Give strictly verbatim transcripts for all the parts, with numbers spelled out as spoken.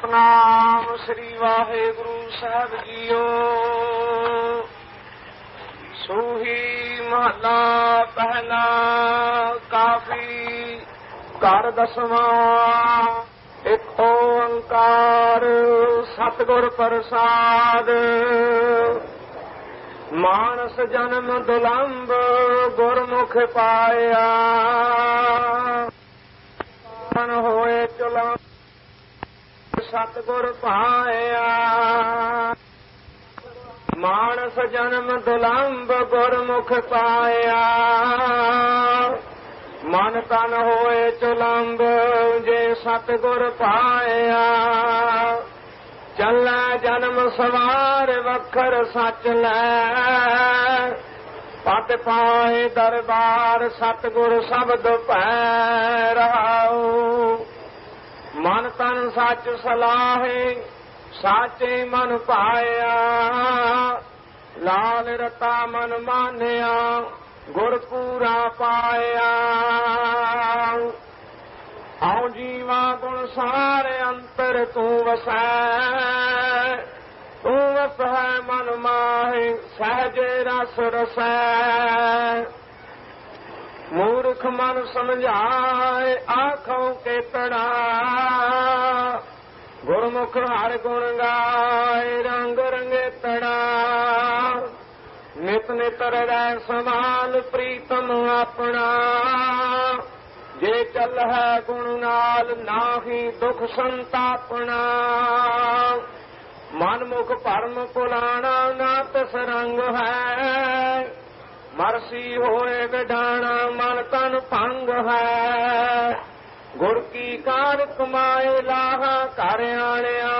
ਸਤਨਾਮ ਸ੍ਰੀ ਵਾਹਿਗੁਰੂ ਸਾਹਿਬ ਜੀਓ। ਸੂਹੀ ਮਹਲਾ ਪਹਿਲਾ। ਕਾਫੀ ਘਰ ਦਸਵਾਂ। ਇੱਕ ਓੰਕਾਰ ਸਤਿਗੁਰ ਪ੍ਰਸਾਦ। ਮਾਨਸ ਜਨਮ ਦੁਲੰਭ ਗੁਰਮੁਖ ਪਾਇਆ। ਮਨ ਹੋਏ ਚੁਲੰਭ ਸਤਿਗੁਰ ਪਾਇਆ। ਮਾਨਸ ਜਨਮ ਦੁਲੰਭ ਗੁਰਮੁਖ ਪਾਇਆ। ਮਨ ਤਨ ਹੋਏ ਚੁਲੰਭ ਜੇ ਸਤਿਗੁਰ ਪਾਇਆ। ਚੱਲੈ ਜਨਮ ਸਵਾਰ ਵਖਰ ਸੱਚ ਲੈ। ਪਤ ਪਾਏ ਦਰਬਾਰ ਸਤਿਗੁਰ ਸ਼ਬਦ ਪੈ ਰਹਾਉ। ਮਨ ਤਨ ਸੱਚ ਸਲਾਹੇ ਸਾਚੇ ਮਨ ਪਾਇਆ। ਲਾਲ ਰਤਾ ਮਨ ਮਾਨਿਆ ਗੁਰ ਪੂਰਾ ਪਾਇਆ। ਆਉ ਜੀਵਾ ਗੁਣ ਸਾਰੇ ਅੰਤਰ ਤੂੰ ਵਸੈ। ਤੂੰ ਵਸੈ ਮਨ ਮਾਹੇ ਸਹਜੇ ਰਸ ਰਸੈ। ਮੂਰਖ ਮਨ ਸਮਝਾਏ ਆਖੋਂ ਕੇਤੜਾ। ਗੁਰਮੁਖ ਹਰਿ ਗੁਣ ਗਾਏ ਰੰਗ ਰੰਗੇ ਤੜਾ। ਨਿਤ ਨਿਤ ਰਹਿ ਸਮਾਲ ਪ੍ਰੀਤਮ ਆਪਣਾ। ਜੇ ਚੱਲ ਹੈ ਗੁਣ ਨਾਲ ਨਾਹੀ ਦੁਖ ਸੰਤਾਪਣਾ। ਮਨ ਮੁਖ ਭਰਮ ਭੁਲਾਣਾ ਨਾ ਤਿਸ ਰੰਗ ਹੈ। ਮਰਸੀ ਹੋਏ ਵਿਡਾਣਾ ਮਨ ਤਨ ਭੰਗ ਹੈ। ਗੁਰ ਕੀ ਕਾਰ ਕਮਾਏ ਲਾਹਾ ਘਰ ਆਣਿਆ।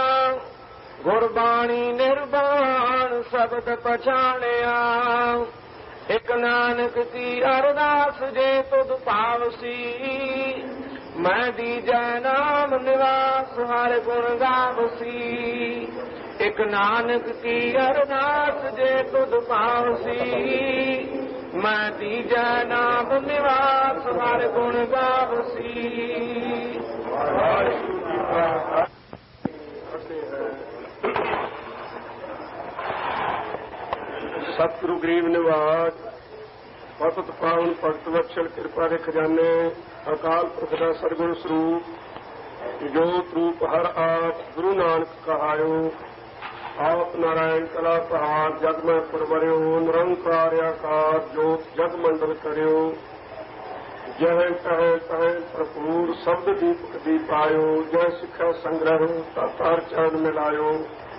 ਗੁਰਬਾਣੀ ਨਿਰਵਾਣ ਸ਼ਬਦ ਪਛਾਣਿਆ। ਇਕ ਨਾਨਕ ਕੀ ਅਰਦਾਸ ਜੇ ਤੁਧ ਭਾਵਸੀ। ਮੈਂ ਦੀਜੈ ਨਾਮ ਨਿਵਾਸ ਹਰਿ ਗੁਣ ਗਾਵਸੀ। ਇਕ ਨਾਨਕ ਕੀ ਅਰਦਾਸ ਜੇ ਤੁਧ ਭਾਵਸੀ। ਮੈਂ ਦੀਜੈ ਨਾਮ ਨਿਵਾਸ ਹਰਿ ਗੁਣ ਗਾਵਸੀ। ਵਾਹਿਗੁਰੂ ਜੀ ਕਾ ਸਤਿਗੁਰੂ ਗਰੀਬ ਨਿਵਾਜ ਪਤਿਤ ਪਾਵਨ ਭਗਤ ਵਤਸਲ ਕਿਰਪਾ ਦੇ ਖਜ਼ਾਨੇ। ਅਕਾਲ ਪੁਰਖ ਦਾ ਸਰਗੁਣ ਸਰੂਪ ਜੋਤ ਰੂਪ ਹਰ ਆਪ ਗੁਰੂ ਨਾਨਕ ਕਹਾਇਓ। ਆਪ ਨਾਰਾਇਣ ਕਲਾ ਪਹਾੜ ਜਗ ਮੈਂ ਪਰਵਰਿਓ। ਨਿਰੰਕਾਰ ਆਕਾਰ ਜੋਤ ਜਗ ਮੰਡਲ ਕਰਿਓ। ਜਹ ਕਹੇ ਕਹੇ ਭਰਪੂਰ ਸ਼ਬਦ ਦੀਪਕ ਦੀਪ ਆਇਓ। ਜੈ ਸਿੱਖਿਆ ਸੰਗ੍ਰਹਿ ਤਾਰ ਚਰਨ ਮਿਲਾਇਓ।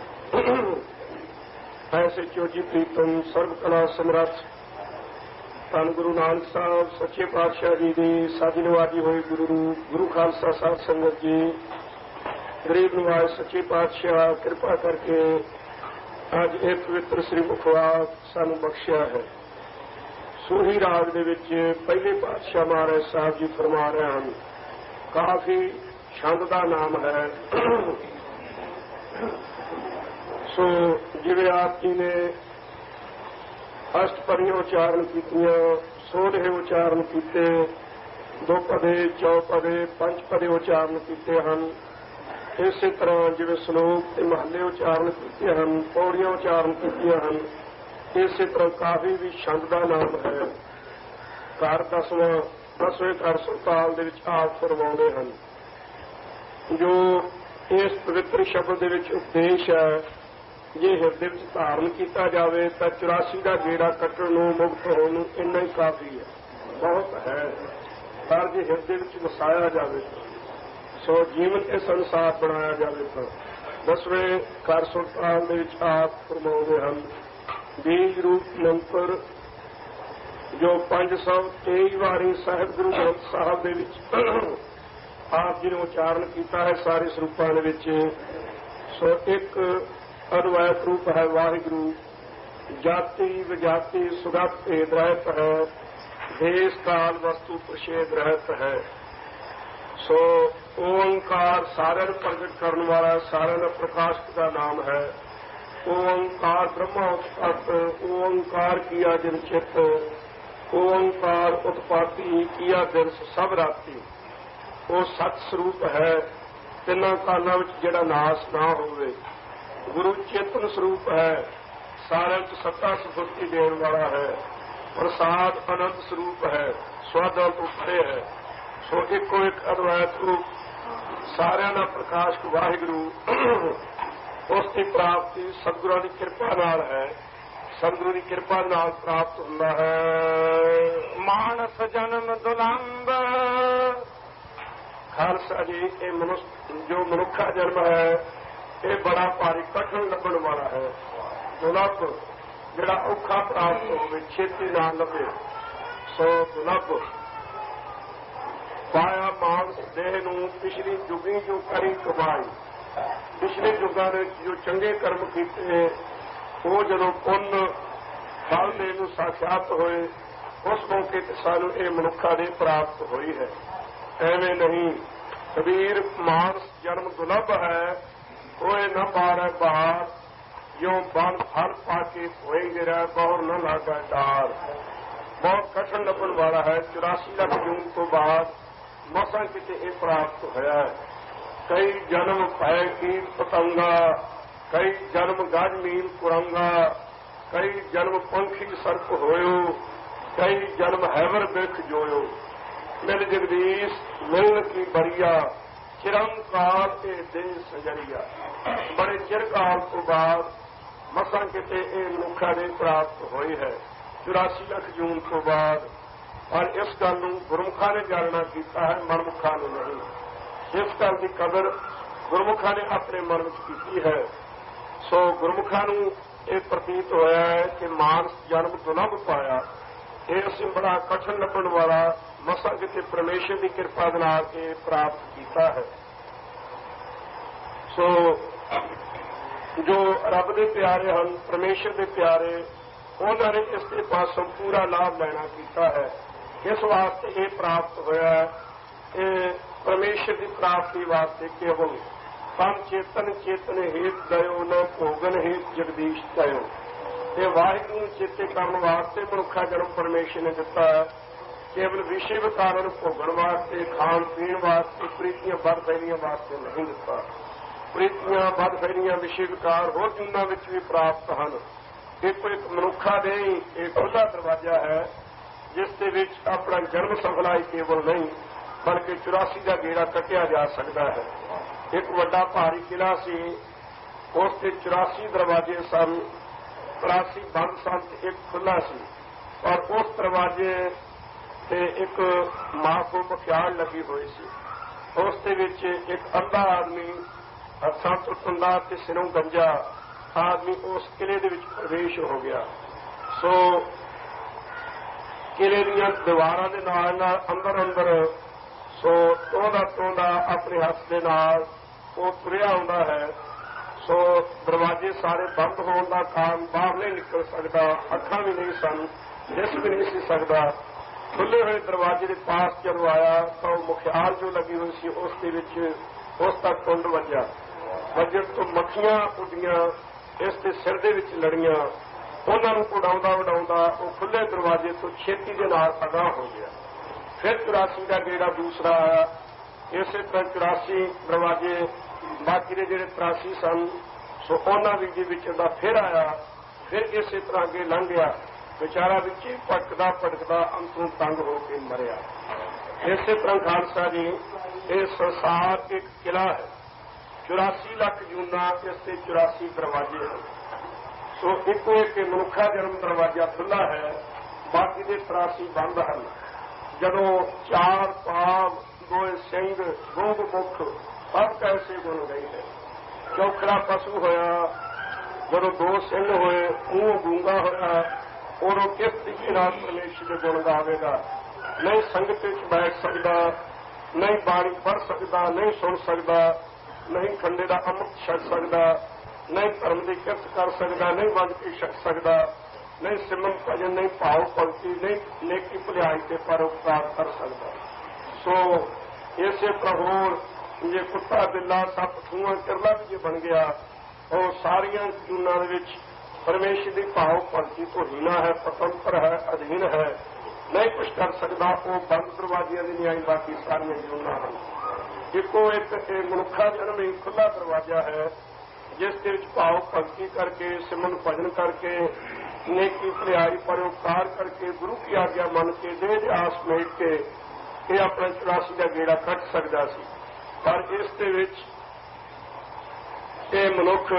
ਐਸੇ ਚੋਜੀ ਪ੍ਰੀਤਮ ਸਰਬ ਕਲਾ ਸਮਰੱਥ ਧੰਨ ਗੁਰੂ ਨਾਨਕ ਸਾਹਿਬ ਸੱਚੇ ਪਾਤਸ਼ਾਹ ਜੀ ਦੀ ਸਾਜੀ ਨਵਾਜੀ ਹੋਈ ਗੁਰੂ ਰੂਪ ਗੁਰੂ ਖਾਲਸਾ ਸਾਹਿਬ ਸੰਗਤ ਜੀ। ਗਰੀਬ ਨਿਵਾਜ ਸੱਚੇ ਪਾਤਸ਼ਾਹ ਕਿਰਪਾ ਕਰਕੇ ਅੱਜ ਇਹ ਪਵਿੱਤਰ ਸ੍ਰੀ ਮੁਖਵਾਕ ਸਾਨੂੰ ਬਖਸ਼ਿਆ ਹੈ। ਸੂਹੀ ਰਾਗ ਦੇ ਵਿੱਚ ਪਹਿਲੇ ਪਾਤਸ਼ਾਹ ਮਹਾਰਾਜ ਸਾਹਿਬ ਜੀ ਫਰਮਾ ਰਹੇ ਹਨ। ਕਾਫੀ ਛੰਦ ਦਾ ਨਾਮ ਹੈ। ਸੋ ਜਿਵੇਂ ਆਪ ਜੀ ਨੇ ਅਸ਼ਟਪਦੀਆਂ ਉਚਾਰਨ ਕੀਤੀਆਂ, ਸੋਲ੍ਹੇ ਉਚਾਰਨ ਕੀਤੇ, ਦੋ ਪਦੇ ਚੌਪਦੇ ਪੰਜ ਪਦੇ ਉਚਾਰਨ ਕੀਤੇ ਹਨ। ਇਸੇ ਤਰ੍ਹਾਂ ਜਿਵੇਂ ਸ਼ਲੋਕ ਤੇ ਮਹੱਲੇ ਉਚਾਰਨ ਕੀਤੇ ਹਨ, ਪੌੜੀਆਂ ਉਚਾਰਨ ਕੀਤੀਆਂ ਹਨ, ਇਸੇ ਤਰ੍ਹਾਂ ਕਾਫੀ ਵੀ ਛੰਦ ਦਾ ਨਾਮ ਹੈ। ਘਰ ਦਸਵਾਂ ਦਸਵੇਂ ਘਰ ਸੁਲਤਾਨ ਦੇ ਵਿੱਚ ਆਪ ਫਰਮਾਉਂਦੇ ਹਨ। ਜੋ ਇਸ ਪਵਿੱਤਰ ਸ਼ਬਦ ਦੇ ਵਿੱਚ ਉਪਦੇਸ਼ ਹੈ, ਜੇ ਹਿਰਦੇ ਵਿੱਚ ਧਾਰਨ ਕੀਤਾ ਜਾਵੇ ਤਾਂ ਚੁਰਾਸੀ ਦਾ ਗੇੜਾ ਕੱਟਣ ਨੂੰ ਮੁਕਤ ਹੋਣ ਨੂੰ ਇੰਨਾ ਹੀ ਕਾਫੀ ਹੈ, ਬਹੁਤ ਹੈ। ਪਰ ਜੇ ਹਿਰਦੇ ਵਿੱਚ ਵਸਾਇਆ ਜਾਵੇ ਸੋ ਜੀਵਨ ਤੇ ਸੰਸਾਰ ਬਣਾਇਆ ਜਾਵੇ ਤਾਂ ਦਸਵੇਂ ਘਰ ਸੁਲਤਾਨ ਦੇ ਵਿੱਚ ਆਪ ਫਰਮਾਉਂਦੇ ਹਨ। ਬੀਜ ਰੂਪ ਮੰਤਰ ਜੋ ਪੰਜ ਸੌ ਤੇਈ ਵਾਰੀ ਸਾਹਿਬ ਗੁਰੂ ਗ੍ਰੰਥ ਸਾਹਿਬ ਦੇ ਵਿੱਚ ਆਪ ਜੀ ਨੇ ਉਚਾਰਨ ਕੀਤਾ ਹੈ ਸਾਰੇ ਸਰੂਪਾਂ ਦੇ ਵਿੱਚ। ਸੋ ਇੱਕ ਅਦਵੈਤ ਰੂਪ ਹੈ ਵਾਹਿਗੁਰੂ। ਜਾਤੀ ਵਿਜਾਤੀ ਸੁਗਤ ਭੇਦ ਰਹਿਤ ਹੈ। ਦੇਸ ਕਾਲ ਵਸਤੂ ਪ੍ਰਸ਼ੇਦ ਰਹਿਤ ਹੈ। ਸੋ ਓੰਕਾਰ ਸਾਰਿਆਂ ਨੂੰ ਪ੍ਰਗਟ ਕਰਨ ਵਾਲਾ, ਸਾਰਿਆਂ ਦਾ ਪ੍ਰਕਾਸ਼ਕ ਦਾ ਨਾਮ ਹੈ। ਓੰਕਾਰ ਬ੍ਰਹਮਾ ਉਤਪਤ। ਓੰਕਾਰ ਕੀਆ ਜਿਨ ਚਿਤ। ਓੰਕਾਰ ਉਤਪਾਤੀ ਕੀਆ ਦਿਨ ਸਭ ਰਾਤੀ। ਉਹ ਸਤ ਸਰੂਪ ਹੈ। ਤਿੰਨਾਂ ਕਾਲਾਂ ਵਿੱਚ ਜਿਹੜਾ ਨਾਸ ਨਾ ਹੋਵੇ। ਗੁਰੂ ਚੇਤਨ ਸਰੂਪ ਹੈ, ਸਾਰਿਆਂ 'ਚ ਸੱਤਾ ਸਫੁਰਤੀ ਦੇਣ ਵਾਲਾ ਹੈ। ਪ੍ਰਸਾਦ ਅਨੰਤ ਸਰੂਪ ਹੈ, ਸਵਾਦਾਂ ਤੋਂ ਪਰੇ ਹੈ। ਸੋ ਇੱਕੋ ਇੱਕ ਅਦਵੈਤ ਰੂਪ ਸਾਰਿਆਂ ਦਾ ਪ੍ਰਕਾਸ਼ਕ ਵਾਹਿਗੁਰੂ, ਉਸ ਦੀ ਪ੍ਰਾਪਤੀ ਸਤਿਗੁਰਾਂ ਦੀ ਕਿਰਪਾ ਨਾਲ ਹੈ। ਸਤਿਗੁਰੂ ਦੀ ਕਿਰਪਾ ਨਾਲ ਪ੍ਰਾਪਤ ਹੁੰਦਾ ਹੈ। ਮਾਨਸ ਜਨਮ ਦੁਲੰਭ। ਖਾਲਸਾ ਜੀ, ਇਹ ਮਨੁੱਖ ਜੋ ਮਨੁੱਖਾ ਜਨਮ ਹੈ ਇਹ ਬੜਾ ਭਾਰੀ ਕਠਿਨ ਲੱਭਣ ਵਾਲਾ ਹੈ। ਦੁਲੱਭ ਜਿਹੜਾ ਔਖਾ ਪ੍ਰਾਪਤ ਹੋਵੇ, ਛੇਤੀ ਨਾ ਲੱਭੇ, ਸੋ ਦੁਲੱਭ। ਪਾਇਆ ਮਾਨਸ ਦੇਹ ਨੂੰ ਪਿਛਲੀ ਜੁਗੀ ਜੋ ਕਰੀ ਕਮਾਈ। ਪਿਛਲੇ ਯੁੱਗਾਂ ਦੇ ਜੋ ਚੰਗੇ ਕਰਮ ਕੀਤੇ ਉਹ ਜਦੋਂ ਪੁੰਨ ਫਲ ਦੇ ਨੂੰ ਸਾਖਿਆਤ ਹੋਏ, ਉਸ ਮੌਕੇ ਤੇ ਸਾਨੂੰ ਇਹ ਮਨੁੱਖਾਂ ਦੀ ਪ੍ਰਾਪਤ ਹੋਈ ਹੈ। ਐਵੇਂ ਨਹੀਂ। ਕਬੀਰ ਮਾਨਸ ਜਨਮ ਦੁਲੱਭ ਹੈ, ਕੋਏ ਨਾ ਮਾਰੈ ਬਾਹਰ, ਜਿਉਂ ਬਨ ਫਲ ਪਾ ਕੇ ਹੋਏ ਗਿਰਿਆ ਬਹੁਰ ਨਾ ਲਾਗਾ ਡਾਰ। ਬਹੁਤ ਕਠਿਨ ਲੱਭਣ ਵਾਲਾ ਹੈ। ਚੁਰਾਸੀ ਲੱਖ ਜੂਨ ਤੋਂ ਬਾਅਦ ਮਸਾਂ ਕਿਤੇ ਇਹ ਪ੍ਰਾਪਤ ਹੋਇਆ ਹੈ। ਕਈ ਜਨਮ ਭੈ ਕੀਟ ਪਤੰਗਾ, ਕਈ ਜਨਮ ਗਜ ਮੀਲ ਕੁਰੰਗਾ, ਕਈ ਜਨਮ ਪੰਖੀ ਸਰਪ ਹੋਇਓ, ਕਈ ਜਨਮ ਹੈਵਰ ਬਿਰਖ ਜੋਇਓ। ਮਿਲ ਜਗਦੀਸ਼ ਮਿਲਨ ਕੀ ਬਰੀਆ, ਚਿਰੰਕਾਲ ਤੇ ਦੇ ਸਜਰੀਆ। ਬੜੇ ਚਿਰ ਕਾਲ ਤੋਂ ਬਾਅਦ ਮਸਾਂ ਕਿਤੇ ਇਹ ਮਨੁੱਖਾਂ ਦੀ ਪ੍ਰਾਪਤ ਹੋਈ ਹੈ, ਚੁਰਾਸੀ ਲੱਖ ਜੂਨ ਤੋਂ ਬਾਅਦ। ਪਰ ਇਸ ਗੱਲ ਨੂੰ ਗੁਰਮੁਖਾਂ ਨੇ ਜਾਣਨਾ ਕੀਤਾ ਹੈ, ਮਨਮੁਖਾਂ ਨੇ ਨਹੀਂ। ਇਸ ਗੱਲ ਦੀ ਕਦਰ ਗੁਰਮੁਖਾਂ ਨੇ ਆਪਣੇ ਮਨ ਵਿੱਚ ਕੀਤੀ ਹੈ। ਸੋ ਗੁਰਮੁਖਾਂ ਨੂੰ ਇਹ ਪ੍ਰਤੀਤ ਹੋਇਆ ਹੈ ਕਿ ਮਾਨਸ ਜਨਮ ਦੁਲੱਭ ਪਾਇਆ। ਇਹ ਅਸੀਂ ਬੜਾ ਕਠਿਨ ਲੱਭਣ ਵਾਲਾ ਮਸਾਂ ਕਿਤੇ ਪਰਮੇਸ਼ਰ ਦੀ ਕਿਰਪਾ ਦੇ ਨਾਲ ਇਹ ਪ੍ਰਾਪਤ ਕੀਤਾ ਹੈ। ਸੋ ਜੋ ਰੱਬ ਦੇ ਪਿਆਰੇ ਹਨ, ਪਰਮੇਸ਼ਰ ਦੇ ਪਿਆਰੇ, ਉਹਨਾਂ ਨੇ ਇਸ ਦੇ ਪਾਸੋਂ ਪੂਰਾ ਲਾਭ ਲੈਣਾ ਕੀਤਾ ਹੈ। ਇਸ ਵਾਸਤੇ ਇਹ ਪ੍ਰਾਪਤ ਹੋਇਆ ਹੈ। ਇਹ ਪਰਮੇਸ਼ਰ ਦੀ ਪ੍ਰਾਪਤੀ ਵਾਸਤੇ ਕੇਵਲ ਤਨ ਚੇਤਨ ਚੇਤਨ ਹੇਤ ਦਇਓ, ਨ ਭੋਗਨ ਹੇਤ ਜਗਦੀਸ਼ ਦਇਓ। ਇਹ ਵਾਹਿਗੁਰੂ ਨੂੰ ਚੇਤੇ ਕਰਨ ਵਾਸਤੇ ਮਨੁੱਖਾ ਜਨਮ ਪਰਮੇਸ਼ਰ ਨੇ ਦਿੱਤਾ ਹੈ। ਕੇਵਲ ਵਿਸ਼ੇ ਵਿਕਾਰਾਂ ਨੂੰ ਭੋਗਣ ਵਾਸਤੇ, ਖਾਣ ਪੀਣ ਵਾਸਤੇ, ਪ੍ਰੀਤੀਆਂ ਵੱਧ ਫੈਲੀਆਂ ਵਾਸਤੇ ਨਹੀਂ ਦਿੱਤਾ। ਪ੍ਰੀਤੀਆਂ ਵੱਧ ਫੈਲੀਆਂ ਵਿਸ਼ੇ ਵਿਕਾਰ ਹੋਰ ਜੂਨਾਂ ਵਿੱਚ ਵੀ ਪ੍ਰਾਪਤ ਹਨ। ਇੱਕੋ ਇੱਕ ਮਨੁੱਖਾ ਦੇ ਹੀ ਇਹ ਖੁੱਲ੍ਹਾ ਦਰਵਾਜ਼ਾ ਹੈ ਜਿਸ ਦੇ ਵਿੱਚ ਆਪਣਾ ਜਨਮ ਸਫਲਾ ਹੀ ਕੇਵਲ ਨਹੀਂ ਬਲਕਿ ਚੁਰਾਸੀ ਦਾ ਗੇੜਾ ਕੱਟਿਆ ਜਾ ਸਕਦਾ ਹੈ। ਇੱਕ ਵੱਡਾ ਭਾਰੀ ਕਿਲ੍ਹਾ ਸੀ, ਉਸ ਤੇ ਚੁਰਾਸੀ ਦਰਵਾਜ਼ੇ ਸਨ, ਚੁਰਾਸੀ ਬੰਦ ਸਨ ਤੇ ਇੱਕ ਖੁੱਲ੍ਹਾ ਸੀ। ਔਰ ਉਸ ਦਰਵਾਜ਼ੇ ਤੇ ਇੱਕ ਮਾਂ ਬਖਿਆਲ ਲੱਗੀ ਹੋਈ ਸੀ। ਉਸ ਦੇ ਵਿੱਚ ਇੱਕ ਅੰਧਾ ਆਦਮੀ ਹੱਥਾਂ ਤੋਂ ਟੁੰਡਾ ਤੇ ਸਿਰੋਂ ਗੰਜਾ ਆਦਮੀ ਉਸ ਕਿਲੇ ਦੇ ਵਿੱਚ ਪ੍ਰਵੇਸ਼ ਹੋ ਗਿਆ। ਸੋ ਕਿਲੇ ਦੀਆਂ ਦੀਵਾਰਾਂ ਦੇ ਨਾਲ ਨਾਲ ਅੰਦਰ ਅੰਦਰ ਸੋ ਟੋਂਦਾ ਟੋਂਦਾ ਆਪਣੇ ਹੱਥ ਦੇ ਨਾਲ ਉਹ ਤੁਰਿਆ ਆਉਂਦਾ ਹੈ। ਸੋ ਦਰਵਾਜ਼ੇ ਸਾਰੇ ਬੰਦ ਹੋਣ ਦਾ ਕਾਰਨ ਬਾਹਰ ਨਹੀਂ ਨਿਕਲ ਸਕਦਾ, ਅੱਖਾਂ ਵੀ ਨਹੀਂ ਸਨ, ਦਿਸ ਵੀ ਨਹੀਂ ਸੀ ਸਕਦਾ। ਖੁੱਲੇ ਹੋਏ ਦਰਵਾਜ਼ੇ ਦੇ ਪਾਸ ਜਦੋਂ ਆਇਆ ਤਾਂ ਉਹ ਮੁਖਿਆਲ ਜੋ ਲੱਗੀ ਹੋਈ ਸੀ ਉਸ ਦੇ ਵਿੱਚ ਉਸ ਤੱਕ ਟੁੰਡ ਵੱਜਾ। ਵੱਜਣ ਤੋਂ ਮੱਖੀਆਂ ਉੱਡੀਆਂ, ਇਸ ਦੇ ਸਿਰ ਦੇ ਵਿੱਚ ਲੜੀਆਂ। ਉਹਨਾਂ ਨੂੰ ਉਡਾਉਂਦਾ ਉਡਾਉਂਦਾ ਉਹ ਖੁੱਲੇ ਦਰਵਾਜ਼ੇ ਤੋਂ ਛੇਤੀ ਦੇ ਨਾਲ ਅਗਾਂਹ ਹੋ ਗਿਆ। ਫਿਰ ਚੁਰਾਸੀ ਦਾ ਗੇੜਾ ਦੂਸਰਾ ਆਇਆ। ਇਸੇ ਤਰ੍ਹਾਂ ਚੁਰਾਸੀ ਦਰਵਾਜ਼ੇ ਬਾਕੀ ਦੇ ਜਿਹੜੇ ਤਰਾਸੀ ਸਨ ਸੋ ਉਹਨਾਂ ਵੀ ਦੇ ਵਿੱਚ ਦਾ ਫਿਰ ਆਇਆ। ਫਿਰ ਇਸੇ ਤਰ੍ਹਾਂ ਅੱਗੇ ਲੰਘ ਗਿਆ। ਵਿਚਾਰਾ ਵਿੱਚ ਹੀ ਭਟਕਦਾ ਭਟਕਦਾ ਅੰਤੋਂ ਤੰਗ ਹੋ ਕੇ ਮਰਿਆ। ਇਸੇ ਤਰ੍ਹਾਂ ਖਾਲਸਾ ਜੀ, ਇਹ ਸੰਸਾਰ ਇੱਕ ਕਿਲਾ ਹੈ। ਚੁਰਾਸੀ ਲੱਖ ਜੂਨਾਂ, ਇਸ ਤੇ ਚੁਰਾਸੀ ਦਰਵਾਜ਼ੇ ਹਨ। ਸੋ ਇੱਕੋ ਇੱਕ ਮਨੁੱਖਾ ਜਨਮ ਦਰਵਾਜ਼ਾ ਖੁੱਲ੍ਹਾ ਹੈ, ਬਾਕੀ ਦੇ ਤਰਾਸੀ ਬੰਦ ਹਨ। ਜਦੋਂ ਚਾਰ ਪਾਵ ਦੋਏ ਸਿੰਘ ਗੋਗ ਮੁਖ ਸਭ ਕੈਸੇ ਗੁਣ ਗਈ ਹੈ। ਚੌਖੜਾ ਪਸ਼ੂ ਹੋਇਆ, ਜਦੋਂ ਦੋ ਸਿੰਘ ਹੋਏ, ਉਹ ਗੂੰਗਾ ਹੋਇਆ, ਉਦੋਂ ਕਿਸ ਤਰੀਕੇ ਨਾਲ ਪਰਮੇਸ਼ਰ ਦੇ ਗੁਣ ਗਾਵੇਗਾ। ਨਹੀਂ ਸੰਗਤ ਵਿੱਚ ਬੈਠ ਸਕਦਾ, ਨਹੀਂ ਬਾਣੀ ਪੜ੍ਹ ਸਕਦਾ, ਨਹੀਂ ਸੁਣ ਸਕਦਾ, ਨਹੀਂ ਖੰਡੇ ਦਾ ਅੰਮ੍ਰਿਤ ਛਕ ਸਕਦਾ, ਨਹੀਂ ਧਰਮ ਦੀ ਕਿਰਤ ਕਰ ਸਕਦਾ, ਨਹੀਂ ਵੰਡ ਕੇ ਛਕ ਸਕਦਾ, ਨਹੀਂ ਸਿਮਰਨ ਭਜਨ, ਨਹੀਂ ਭਾਵ ਭਗਤੀ, ਨਹੀਂ ਨੇਕੀ ਭਲਾਈ ਤੇ ਪਰਉਪਕਾਰ ਕਰ ਸਕਦਾ। ਸੋ ਇਸੇ ਪ੍ਰਭੂ ਜੇ ਕੁੱਤਾ ਬਿੱਲਾ ਸੱਪ ਛੂਆ ਕਿਰਲਾ ਵੀ ਜੇ ਬਣ ਗਿਆ, ਉਹ ਸਾਰੀਆਂ ਜੂਨਾਂ ਦੇ ਵਿੱਚ ਪਰਮੇਸ਼ਰ ਦੀ ਭਾਵ ਭਗਤੀ ਤੋਂ ਹੀਣਾ ਹੈ, ਪਤੰਤਰ ਹੈ, ਅਧੀਨ ਹੈ, ਨਹੀਂ ਕੁਛ ਕਰ ਸਕਦਾ। ਉਹ ਬੰਦ ਦਰਵਾਜ਼ਿਆਂ ਦੀ ਨਿਆਈ ਬਾਕੀ ਸਾਰੀਆਂ ਜੂਨਾਂ ਹਨ। ਇੱਕੋ ਇੱਕ ਇਹ ਮਨੁੱਖਾ ਜਨਮ ਹੀ ਖੁੱਲ੍ਹਾ ਦਰਵਾਜ਼ਾ ਹੈ, ਜਿਸ ਦੇ ਵਿੱਚ ਭਾਵ ਭਗਤੀ ਕਰਕੇ, ਸਿਮਰਨ ਭਜਨ ਕਰਕੇ, ਨੇਕੀ ਭਲਾਈ ਪਰਉਪਕਾਰ ਕਰਕੇ, ਗੁਰੂ ਕੀ ਆਗਿਆ ਮੰਨ ਕੇ, ਦੇਹ ਦੇ ਆਸ ਮੇਟ ਕੇ ਇਹ ਆਪਣਾ ਚੁਰਾਸੀ ਦਾ ਗੇੜਾ ਕੱਟ ਸਕਦਾ ਸੀ। ਪਰ ਇਸ ਦੇ ਵਿੱਚ ਇਹ ਮਨੁੱਖ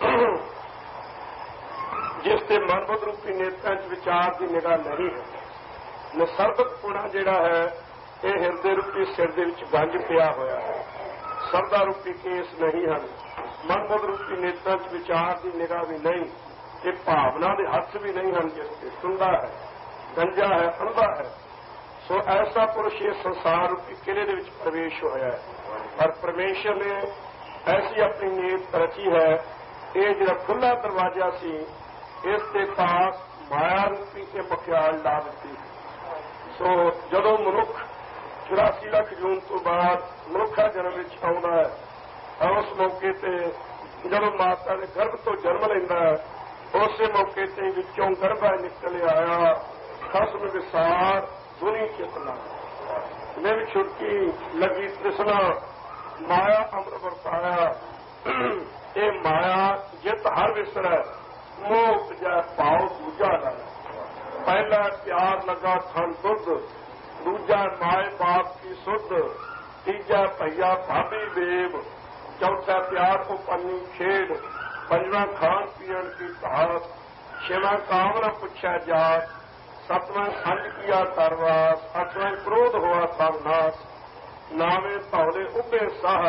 ਜਿਸ ਦੇ ਮਨਬੁੱਧ ਰੂਪੀ ਨੇਤਰਾਂ 'ਚ ਵਿਚਾਰ ਦੀ ਨਿਗਾਹ ਨਹੀਂ ਹੈ, ਨਿਸਰਬਕ ਪੁਣਾ ਜਿਹੜਾ ਹੈ ਇਹ ਹਿਰਦੇ ਰੂਪੀ ਸਿਰ ਦੇ ਵਿੱਚ ਗੰਜ ਪਿਆ ਹੋਇਆ ਹੈ। ਸਰਦਾ ਰੂਪੀ ਕੇਸ ਨਹੀਂ ਹਨ, ਮਨਬੁੱਧ ਰੂਪੀ ਨੇਤਰਾਂ 'ਚ ਵਿਚਾਰ ਦੀ ਨਿਗਾਹ ਵੀ ਨਹੀਂ, ਇਹ ਭਾਵਨਾ ਦੇ ਹੱਥ ਵੀ ਨਹੀਂ ਹਨ, ਜਿਸ ਤੇ ਸੁੰਦਾ ਹੈ, ਗੰਜਾ ਹੈ, ਅੰਧਾ ਹੈ। ਸੋ ਐਸਾ ਪੁਰਸ਼ ਇਹ ਸੰਸਾਰ ਰੂਪੀ ਕਿਲੇ ਦੇ ਵਿੱਚ ਪ੍ਰਵੇਸ਼ ਹੋਇਆ ਹੈ। ਪਰ ਪਰਮੇਸ਼ਰ ਨੇ ਐਸੀ ਆਪਣੀ ਨੀਤ ਰਚੀ ਹੈ, ਇਹ ਜਿਹੜਾ ਖੁੱਲ੍ਹਾ ਦਰਵਾਜ਼ਾ ਸੀ ਇਸ ਦੇ ਪਾਸ ਮਾਇਆ ਰੂਪੀ ਤੇ ਮਖਿਆਲ ਲਾ ਦਿੱਤੀ। ਸੋ ਜਦੋਂ ਮਨੁੱਖ ਚੁਰਾਸੀ ਲੱਖ ਜੂਨ ਤੋਂ ਬਾਅਦ ਮਨੁੱਖਾ ਜਨਮ ਵਿੱਚ ਆਉਂਦਾ ਹੈ, ਉਸ ਮੌਕੇ ਤੇ ਜਦੋਂ ਮਾਤਾ ਦੇ ਗਰਭ ਤੋਂ ਜਨਮ ਲੈਂਦਾ ਹੈ, ਉਸੇ ਮੌਕੇ ਤੇ ਵਿੱਚੋਂ ਗਰਭਾ ਨਿਕਲ ਆਇਆ ਖਸਮ ਵਿਸਾਰ ਦੁਨੀ ਚੇਤਨਾ ਨਿਰ ਛੁਟਕੀ ਲੱਗੀ ਤ੍ਰਿਸ਼ਨਾ ਮਾਇਆ ਅੰਮ੍ਰਿਤ ਵਰਤਾਇਆ। ਇਹ ਮਾਇਆ ਜਿਤ ਹਰ ਵਿਸਰੈ ਮੋਹ ਉਪਜੈ ਭਾਉ ਦੂਜਾ ਲਾ। ਪਹਿਲਾ ਪਿਆਰ ਲਗਾ ਥਨ ਦੁੱਧ, ਦੂਜਾ ਮਾਏ ਬਾਪ ਕੀ ਸੁਧ, ਤੀਜਾ ਭਈਆ ਭਾਬੀ ਬੇਬ, ਚੌਥਾ ਪਿਆਰ ਕੋ ਪੰਨੀ ਖੇਡ, ਪੰਜਵਾਂ ਖਾਣ ਪੀਣ ਕੀ ਭਾਤ, ਛੇਵਾਂ ਕਾਮਨਾ ਪੁੱਛਿਆ ਜਾਤ, ਸਤਵਾਂ ਸੰਜ ਕੀਆ ਕਰਵਾਸ, ਅੱਠਵਾਂ ਕ੍ਰੋਧ ਹੋਆ ਸਰਨਾਸ, ਨਾਵੇਂ ਧੌਲੇ ਉੱਭੇ ਸਾਹ,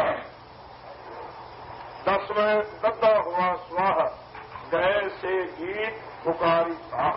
ਦਸਵੇਂ ਗੱਦਾ ਹੋਆ ਸਵਾਹ, ਗਏ ਸੇ ਗੀਤ ਪੁਕਾਰੀ ਸਾਹ,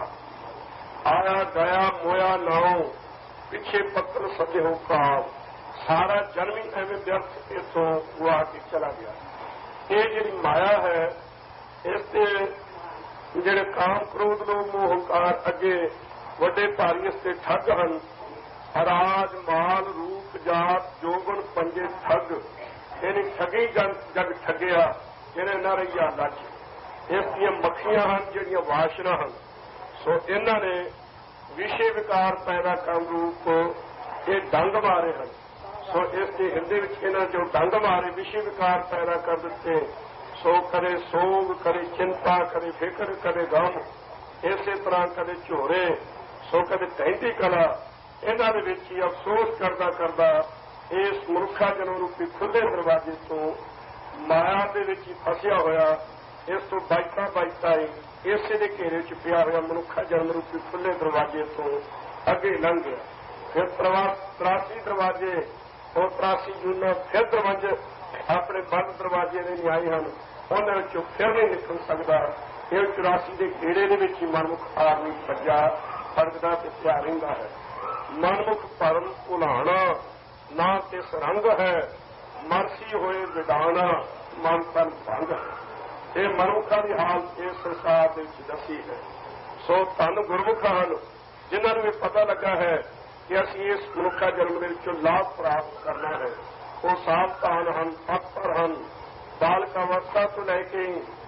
ਆਇਆ ਗਿਆ ਮੋਇਆ ਨਾਉ, ਪਿੱਛੇ ਪੱਤਰ ਸੱਜੇ ਹੋ ਕਾਲ, ਸਾਰਾ ਜਨਮ ਹੀ ਐਵੇਂ ਵਿਅਰਥ ਇੱਥੋਂ ਗੁਆ ਕੇ ਚਲਾ ਗਿਆ। ਇਹ ਜਿਹੜੀ ਮਾਇਆ ਹੈ, ਇਸ ਦੇ ਜਿਹੜੇ ਕਾਮ ਕ੍ਰੋਧ ਲੋਭ ਮੋਹ ਹੰਕਾਰ ਅੱਗੇ ਵੱਡੇ ਭਾਰੀ ਇਸ ਤੇ ਠੱਗ ਹਨ। ਅਰਾਜ ਮਾਲ ਰੂਪ ਜਾਤ ਜੋਗਣ ਪੰਜੇ ਠੱਗ, ਇਹਨੇ ਠੱਗੀ ਜਗ ਠੱਗਿਆ ਜਿਹਨੇ ਨਾ ਰਹੀਆ ਲੱਜ। ਇਸ ਦੀਆਂ ਮੱਖੀਆਂ ਹਨ ਜਿਹੜੀਆਂ ਵਾਸ਼ਨਾ ਹਨ। ਸੋ ਇਹਨਾਂ ਨੇ ਵਿਸ਼ੇ ਵਿਕਾਰ ਪੈਦਾ ਕਰਨ ਰੂਪ ਇਹ ਡੰਗ ਮਾਰੇ ਹਨ। ਸੋ ਇਸ ਦੇ ਹਿਰਦੇ ਵਿੱਚ ਇਹਨਾਂ ਜੋ ਡੰਗ ਮਾਰੇ ਵਿਸ਼ੇ ਵਿਕਾਰ ਪੈਦਾ ਕਰ ਦਿੱਤੇ। ਸੋ ਕਦੇ ਸੋਗ, ਕਦੇ ਚਿੰਤਾ, ਕਦੇ ਫਿਕਰ, ਕਦੇ ਗਮ, ਇਸੇ ਤਰ੍ਹਾਂ ਕਦੇ ਝੋਰੇ, ਸੋ ਕਦੇ ਕਹਿੰਦੀ ਕਲਾ, ਇਹਨਾਂ ਦੇ ਵਿੱਚ ਹੀ ਅਫਸੋਸ ਕਰਦਾ ਕਰਦਾ ਇਸ ਮਨੁੱਖਾ ਜਨਮ ਰੂਪੀ ਖੁੱਲ੍ਹੇ ਦਰਵਾਜ਼ੇ ਤੋਂ ਮਾਇਆ ਦੇ ਵਿੱਚ ਹੀ ਫਸਿਆ ਹੋਇਆ, ਇਸ ਤੋਂ ਬਾਈਤਾ ਬਾਈਤਾ ਹੀ ਇਸੇ ਦੇ ਘੇਰੇ 'ਚ ਪਿਆ ਹੋਇਆ ਮਨੁੱਖਾ ਜਨਮ ਰੂਪੀ ਖੁੱਲ੍ਹੇ ਦਰਵਾਜ਼ੇ ਤੋਂ ਅੱਗੇ ਲੰਘ ਗਿਆ। ਫਿਰ ਤਰਾਸੀ ਦਰਵਾਜ਼ੇ, ਉਹ ਤਰਾਸੀ ਜੂਨਾਂ ਫਿਰ ਦਰਵਾਜ਼ੇ ਆਪਣੇ ਬੰਦ ਦਰਵਾਜ਼ੇ ਦੇ ਨਹੀਂ ਆਏ ਹਨ, ਉਹਨਾਂ ਵਿੱਚੋਂ ਫਿਰ ਨਹੀਂ ਨਿਕਲ ਸਕਦਾ। ਇਹ ਚੁਰਾਸੀ ਦੇ ਘੇਰੇ ਦੇ ਵਿੱਚ ਹੀ ਮਨਮੁਖ ਆਦਮੀ ਭੱਜਾ ਫੜਕਦਾ ਤੇ ਪਿਆ ਰਹਿੰਦਾ ਹੈ। ਮਨਮੁਖ ਭਰਮ ਭੁਲਾਣਾ ਨਾ ਤਿਸ ਰੰਗ ਹੈ, ਮਰਸੀ ਹੋਏ ਵਿਡਾਣਾ ਮਨ ਤਨ ਭੰਗ। ਇਹ ਮਨੁੱਖਾਂ ਦੀ ਹਾਲਤ ਇਸ ਸੰਸਾਰ ਦੇ ਵਿੱਚ ਦੱਸੀ ਹੈ। ਸੋ ਧੰਨ ਗੁਰਮੁਖ ਹਨ ਜਿਨ੍ਹਾਂ ਨੂੰ ਇਹ ਪਤਾ ਲੱਗਾ ਹੈ ਕਿ ਅਸੀਂ ਇਸ ਮਨੁੱਖਾ ਜਨਮ ਦੇ ਵਿੱਚੋਂ ਲਾਭ ਪ੍ਰਾਪਤ ਕਰਨਾ ਹੈ। ਉਹ ਸਾਵਧਾਨ ਹਨ, ਤਤਪਰ ਹਨ। ਬਾਲਕ ਅਵਸਥਾ ਤੋਂ ਲੈ ਕੇ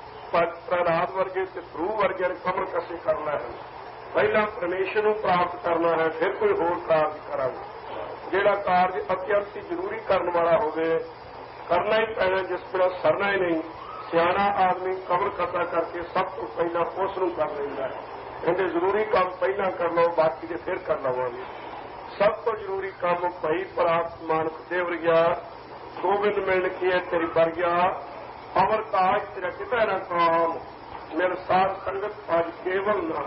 ਪ੍ਰਹਲਾਦ ਵਰਗੇ ਤੇ ਧਰੂ ਵਰਗੇ ਕਮਲ ਕਸੇ ਕਰਨਾ ਹੈ। ਪਹਿਲਾਂ ਪਰਮੇਸ਼ਰ ਨੂੰ ਪ੍ਰਾਪਤ ਕਰਨਾ ਹੈ, ਫਿਰ ਕੋਈ ਹੋਰ ਕਾਰਜ ਕਰਾਂਗੇ। ਜਿਹੜਾ ਕਾਰਜ ਅਤਿਅੰਤ ਹੀ ਜ਼ਰੂਰੀ ਕਰਨ ਵਾਲਾ ਹੋਵੇ ਕਰਨਾ ਹੀ ਪੈਣਾ, ਜਿਸ ਬਿਨਾਂ ਸਰਨਾ ਹੀ ਨਹੀਂ। ਸਿਆਣਾ ਆਦਮੀ ਕਮਲ ਕਸਾ ਕਰਕੇ ਸਭ ਤੋਂ ਪਹਿਲਾਂ ਉਸ ਨੂੰ ਕਰ ਲੈਂਦਾ ਹੈ। ਕਹਿੰਦੇ ਜ਼ਰੂਰੀ ਕੰਮ ਪਹਿਲਾਂ ਕਰ ਲਓ, ਬਾਕੀ ਦੇ ਫਿਰ ਕਰ ਲਵਾਂਗੇ। ਸਭ ਤੋਂ ਜ਼ਰੂਰੀ ਕੰਮ ਭਈ ਪ੍ਰਾਪਤ ਮਾਨਕ ਦੇਵਰਿਆ, ਗੋਬਿੰਦ ਮਿਲਣ ਕੀ ਹੈ ਤੇਰੀ ਵਰਗਿਆ, ਅਮਰ ਤਾਜ ਤੇਰਾ ਕਿਤੇ ਨਾ ਕਾਮ, ਮੇਰੇ ਸਾਧ ਸੰਗਤ ਅੱਜ ਕੇਵਲ ਨਾ।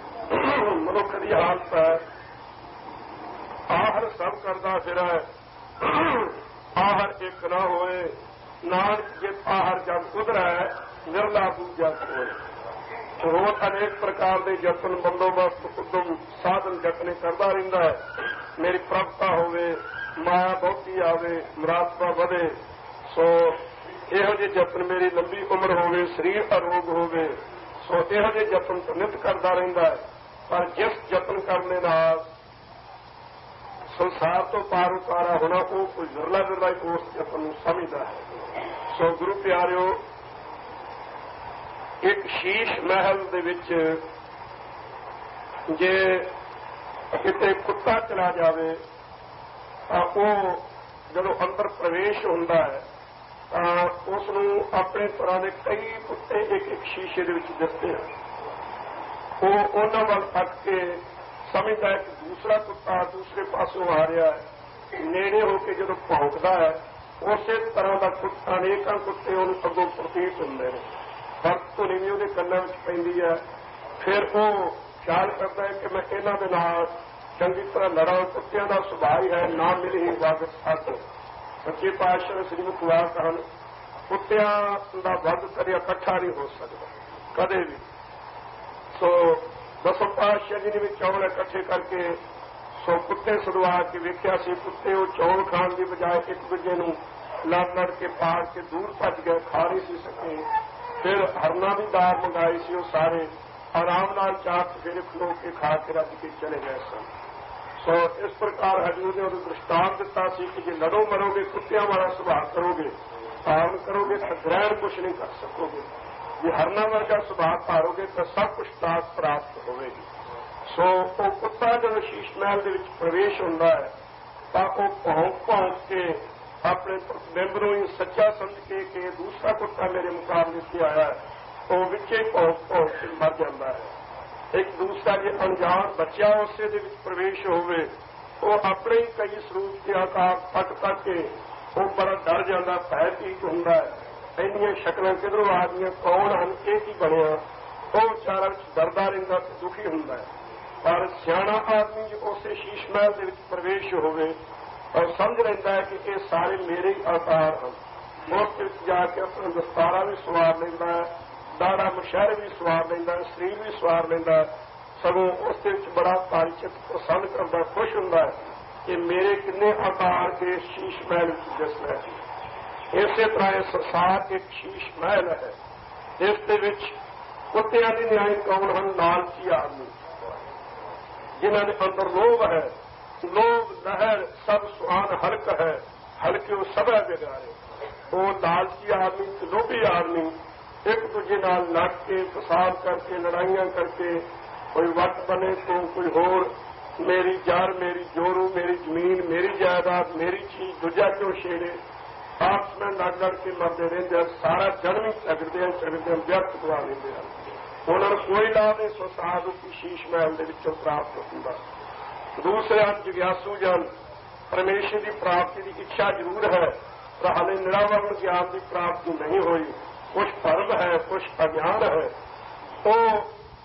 ਮਨੁੱਖ ਦੀ ਹਾਲਤ ਹੈ, ਆਹਰ ਸਭ ਕਰਦਾ ਫਿਰੈ, ਆਹਰ ਇੱਕ ਨਾ ਹੋਏ। ਨਾਨਕ ਜੇ ਆਹਰ ਜਗ ਉਧਰੈ, ਨਿਰਲਾ ਦੂਜਾ ਕੋਇ। ਹੋਰ ਅਨੇਕ ਪ੍ਰਕਾਰ ਦੇ ਯਤਨ, ਬੰਦੋਬਸਤ, ਉਦਮ, ਸਾਧਨ ਯਤਨ ਕਰਦਾ ਰਹਿੰਦਾ ਹੈ। ਮੇਰੀ ਪ੍ਰਭਤਾ ਹੋਵੇ, ਮਾਇਆ ਬਹੁਤੀ ਆਵੇ, ਮੁਰਾਦਤਾ ਵਧੇ। ਸੋ ਇਹੋ ਜਿਹੇ ਯਤਨ, ਮੇਰੀ ਲੰਬੀ ਉਮਰ ਹੋਵੇ, ਸਰੀਰ ਅਰੋਗ ਹੋਵੇ। ਸੋ ਇਹੋ ਜਿਹੇ ਯਤਨ ਤਾਂ ਨਿਤ ਕਰਦਾ ਰਹਿੰਦਾ ਹੈ। ਪਰ ਜਿਸ ਯਤਨ ਕਰਨ ਦੇ ਨਾਲ ਸੰਸਾਰ ਤੋਂ ਪਾਰ ਉਤਾਰਾ ਹੋਣਾ, ਉਹ ਕੋਈ ਵਿਰਲਾ ਵਿਰਲਾ ਉਸ ਯਤਨ ਨੂੰ ਸਮਝਦਾ ਹੈ। ਸੋ ਗੁਰੂ ਪਿਆਰਿਓ, ਇੱਕ ਸ਼ੀਸ਼ ਮਹਿਲ ਦੇ ਵਿੱਚ ਜੇ ਕਿਤੇ ਕੁੱਤਾ ਚਲਾ ਜਾਵੇ ਤਾਂ ਉਹ ਜਦੋਂ ਅੰਦਰ ਪ੍ਰਵੇਸ਼ ਹੁੰਦਾ ਹੈ ਤਾਂ ਉਸ ਨੂੰ ਆਪਣੇ ਤਰ੍ਹਾਂ ਦੇ ਕਈ ਕੁੱਤੇ ਇੱਕ ਇੱਕ ਸ਼ੀਸ਼ੇ ਦੇ ਵਿੱਚ ਦਿਸਦੇ ਹਨ। ਉਹ ਉਹਨਾਂ ਵੱਲ ਤੱਕ ਕੇ ਸਮਝਦਾ ਹੈ ਕਿ ਦੂਸਰਾ ਕੁੱਤਾ ਦੂਸਰੇ ਪਾਸੋਂ ਆ ਰਿਹਾ ਹੈ। ਨੇੜੇ ਹੋ ਕੇ ਜਦੋਂ ਭੌਂਕਦਾ ਹੈ ਉਸੇ ਤਰ੍ਹਾਂ ਦਾ ਕੁੱਤਾ ਅਨੇਕਾਂ ਕੁੱਤੇ ਉਹਨੂੰ ਅੱਗੋਂ ਪ੍ਰਤੀਤ ਹੁੰਦੇ ਨੇ। ਵਕਤ ਧੁਨੀ ਵੀ ਉਹਦੇ ਕੰਨਾਂ ਵਿੱਚ ਪੈਂਦੀ ਹੈ। ਫਿਰ ਉਹ ਖਿਆਲ ਕਰਦਾ ਹੈ ਕਿ ਮੈਂ ਇਹਨਾਂ ਦੇ ਨਾਲ ਚੰਗੀ ਤਰ੍ਹਾਂ ਲੜਾਂ। ਕੁੱਤਿਆਂ ਦਾ ਸੁਭਾਅ ਹੈ ਨਾ ਮਿਲੀ ਵਗ ਸੱਤ। ਸੱਚੇ ਪਾਤਸ਼ਾਹ ਸ੍ਰੀ ਮੁਖ ਵਾਕ ਹਨ, ਕੁੱਤਿਆਂ ਦਾ ਵੱਧ ਕਦੇ ਇਕੱਠਾ ਨਹੀਂ ਹੋ ਸਕਦਾ ਕਦੇ ਵੀ। ਸੋ ਦਸਮ ਪਾਤਸ਼ਾਹ ਜੀ ਨੇ ਵੀ ਚੌਲ ਇਕੱਠੇ ਕਰਕੇ ਸੋ ਕੁੱਤੇ ਸਦਵਾ ਕੇ ਵੇਖਿਆ ਸੀ। ਕੁੱਤੇ ਉਹ ਚੌਲ ਖਾਣ ਦੀ ਬਜਾਏ ਇੱਕ ਦੂਜੇ ਨੂੰ ਲੜ ਲੜ ਕੇ ਪਾੜ ਕੇ ਦੂਰ ਭੱਜ ਗਏ, ਖਾ ਨਹੀਂ ਸੀ ਸਕੇ। ਫਿਰ ਹਰਨਾਂ ਦੀ ਦਾਲ ਮੰਗਾਈ ਸੀ, ਉਹ ਸਾਰੇ ਆਰਾਮ ਨਾਲ ਚਾਰ ਚਫੇਰੇ ਖਲੋ ਕੇ ਖਾ ਕੇ ਰੱਜ ਕੇ ਚਲੇ ਗਏ ਸਨ। ਸੋ ਇਸ ਪ੍ਰਕਾਰ ਹਜ਼ੂਰ ਨੇ ਉਹਨੂੰ ਦ੍ਰਿਸ਼ਟਾਂਤ ਦਿੱਤਾ ਸੀ ਕਿ ਜੇ ਲੜੋ ਮਰੋਗੇ, ਕੁੱਤਿਆਂ ਵਾਲਾ ਸੁਭਾਅ ਕਰੋਗੇ, ਧਾਰਨ ਕਰੋਗੇ ਤਾਂ ਗ੍ਰਹਿਣ ਕੁਛ ਨਹੀਂ ਕਰ ਸਕੋਗੇ। ਜੇ ਹਰਨਾਂ ਵਰਗਾ ਸੁਭਾਅ ਧਾਰੋਗੇ ਤਾਂ ਸਭ ਕੁਛ ਦਾਤ ਪ੍ਰਾਪਤ ਹੋਵੇਗੀ। ਸੋ ਉਹ ਕੁੱਤਾ ਜਦੋਂ ਸ਼ੀਸ਼ ਮਹਿਲ ਦੇ ਵਿੱਚ ਪ੍ਰਵੇਸ਼ ਹੁੰਦਾ ਹੈ ਤਾਂ ਉਹ ਭੌਂਕ ਭੌਂਕ ਕੇ ਆਪਣੇ ਪ੍ਰਤਿਬਿੰਬ ਨੂੰ ਹੀ ਸੱਚਾ ਸਮਝ ਕੇ ਕਿ ਦੂਸਰਾ ਕੁੱਤਾ ਮੇਰੇ ਮੁਕਾਬਲੇ ਤੇ ਆਇਆ ਹੈ, ਉਹ ਵਿੱਚੇ ਭੌਂਕ ਭੌਂਕ ਕੇ ਮਰ ਜਾਂਦਾ ਹੈ। ਇੱਕ ਦੂਸਰਾ ਜੇ ਅਣਜਾਣ ਬੱਚਾ ਉਸੇ ਦੇ ਵਿੱਚ ਪ੍ਰਵੇਸ਼ ਹੋਵੇ, ਉਹ ਆਪਣੇ ਹੀ ਕਈ ਸਰੂਪ ਦੇ ਆਕਾਰ ਤੱਕ ਤੱਕ ਕੇ ਉਹ ਬੜਾ ਡਰ ਜਾਂਦਾ, ਭੈ ਭੀਤ ਹੁੰਦਾ ਹੈ। ਇੰਨੀਆਂ ਸ਼ਕਲਾਂ ਕਿਧਰੋਂ ਆ ਗਈਆਂ, ਕੌਣ ਹਨ, ਇਹ ਕੀ ਬਣਿਆ। ਉਹ ਵਿਚਾਰਾ ਵਿੱਚ ਡਰਦਾ ਰਹਿੰਦਾ ਤੇ ਦੁਖੀ ਹੁੰਦਾ ਹੈ। ਪਰ ਸਿਆਣਾ ਆਦਮੀ ਜੇ ਉਸੇ ਸ਼ੀਸ਼ ਮਹਿਲ ਦੇ ਵਿੱਚ ਪ੍ਰਵੇਸ਼ ਹੋਵੇ ਔਰ ਸਮਝ ਲੈਂਦਾ ਹੈ ਕਿ ਇਹ ਸਾਰੇ ਮੇਰੇ ਹੀ ਆਕਾਰ ਹਨ। ਉਸ ਵਿੱਚ ਜਾ ਕੇ ਆਪਣਾ ਦਸਤਾਰਾ ਵੀ ਸਵਾਰ ਲੈਂਦਾ ਹੈ, ਦਾੜਾ ਮੁਸ਼ਹਿਰੇ ਵੀ ਸਵਾਰ ਲੈਂਦਾ ਹੈ, ਸਰੀਰ ਵੀ ਸਵਾਰ ਲੈਂਦਾ ਹੈ। ਸਗੋਂ ਉਸ ਦੇ ਵਿੱਚ ਬੜਾ ਤਾਰੀਚਿਤ ਪ੍ਰਸੰਨ ਕਰਦਾ, ਖੁਸ਼ ਹੁੰਦਾ ਹੈ ਕਿ ਮੇਰੇ ਕਿੰਨੇ ਆਕਾਰ ਕੇ ਸ਼ੀਸ਼ ਮਹਿਲ ਵਿੱਚ ਦਿਸ ਰਹੇ ਹਨ। ਇਸੇ ਤਰ੍ਹਾਂ ਇਹ ਸੰਸਾਰ ਇੱਕ ਸ਼ੀਸ਼ ਮਹਿਲ ਹੈ। ਇਸ ਦੇ ਵਿੱਚ ਕੁੱਤਿਆਂ ਦੀ ਨਿਆਈ ਕੌਣ ਹਨ? ਲਾਲਚੀ ਆਦਮੀ, ਜਿਨ੍ਹਾਂ ਦੇ ਅੰਦਰ ਲੋਭ ਹੈ। ਲੋਭ ਲਹਿਰ ਸਭ ਸੁਹਾਨ ਹਲਕ ਹੈ, ਹਲਕੇ ਉਹ ਸਭ ਵਿਗਾਰੇ। ਉਹ ਲਾਲਚੀ ਆਦਮੀ ਤੇ ਲੋਭੀ ਆਦਮੀ ਇੱਕ ਦੂਜੇ ਨਾਲ ਲੜ ਕੇ, ਫਸਾਦ ਕਰਕੇ, ਲੜਾਈਆਂ ਕਰਕੇ, ਕੋਈ ਵੱਟ ਬਣੇ ਤੋਂ ਕੋਈ ਹੋਰ, ਮੇਰੀ ਜੜ, ਮੇਰੀ ਜੋਰੂ, ਮੇਰੀ ਜ਼ਮੀਨ, ਮੇਰੀ ਜਾਇਦਾਦ, ਮੇਰੀ ਚੀਜ਼, ਦੂਜਾ ਕਿਉਂ ਛੇੜੇ, ਆਪਸ ਵਿੱਚ ਲੜ ਲੜ ਕੇ ਮਰਦੇ ਰਹਿੰਦੇ ਹਨ। ਸਾਰਾ ਜਨਮ ਹੀ ਝਗੜਦੇ ਹਨ, ਝਗੜਦੇ ਹਨ, ਵਿਅਰਥ ਗਵਾ ਲੈਂਦੇ ਹਨ। ਉਹਨਾਂ ਨੂੰ ਕੋਈ ਲਾਭ ਨਹੀਂ ਸੰਸਾਰ ਰੂਪੀ ਸ਼ੀਸ਼ ਮਹਿਲ ਦੇ ਵਿੱਚੋਂ ਪ੍ਰਾਪਤ ਹੁੰਦਾ। ਦੂਸਰੇ ਹਨ ਜਿਗਿਆਸੂ ਜਨ, ਪਰਮੇਸ਼ਰ ਦੀ ਪ੍ਰਾਪਤੀ ਦੀ ਇੱਛਾ ਜ਼ਰੂਰ ਹੈ, ਪਰ ਹਾਲੇ ਨਿਰਾਵਰਨ ਗਿਆਨ ਦੀ ਪ੍ਰਾਪਤੀ ਨਹੀਂ ਹੋਈ। ਕੁਛ ਭਰਮ ਹੈ, ਕੁਛ ਅਗਿਆਨ ਹੈ। ਉਹ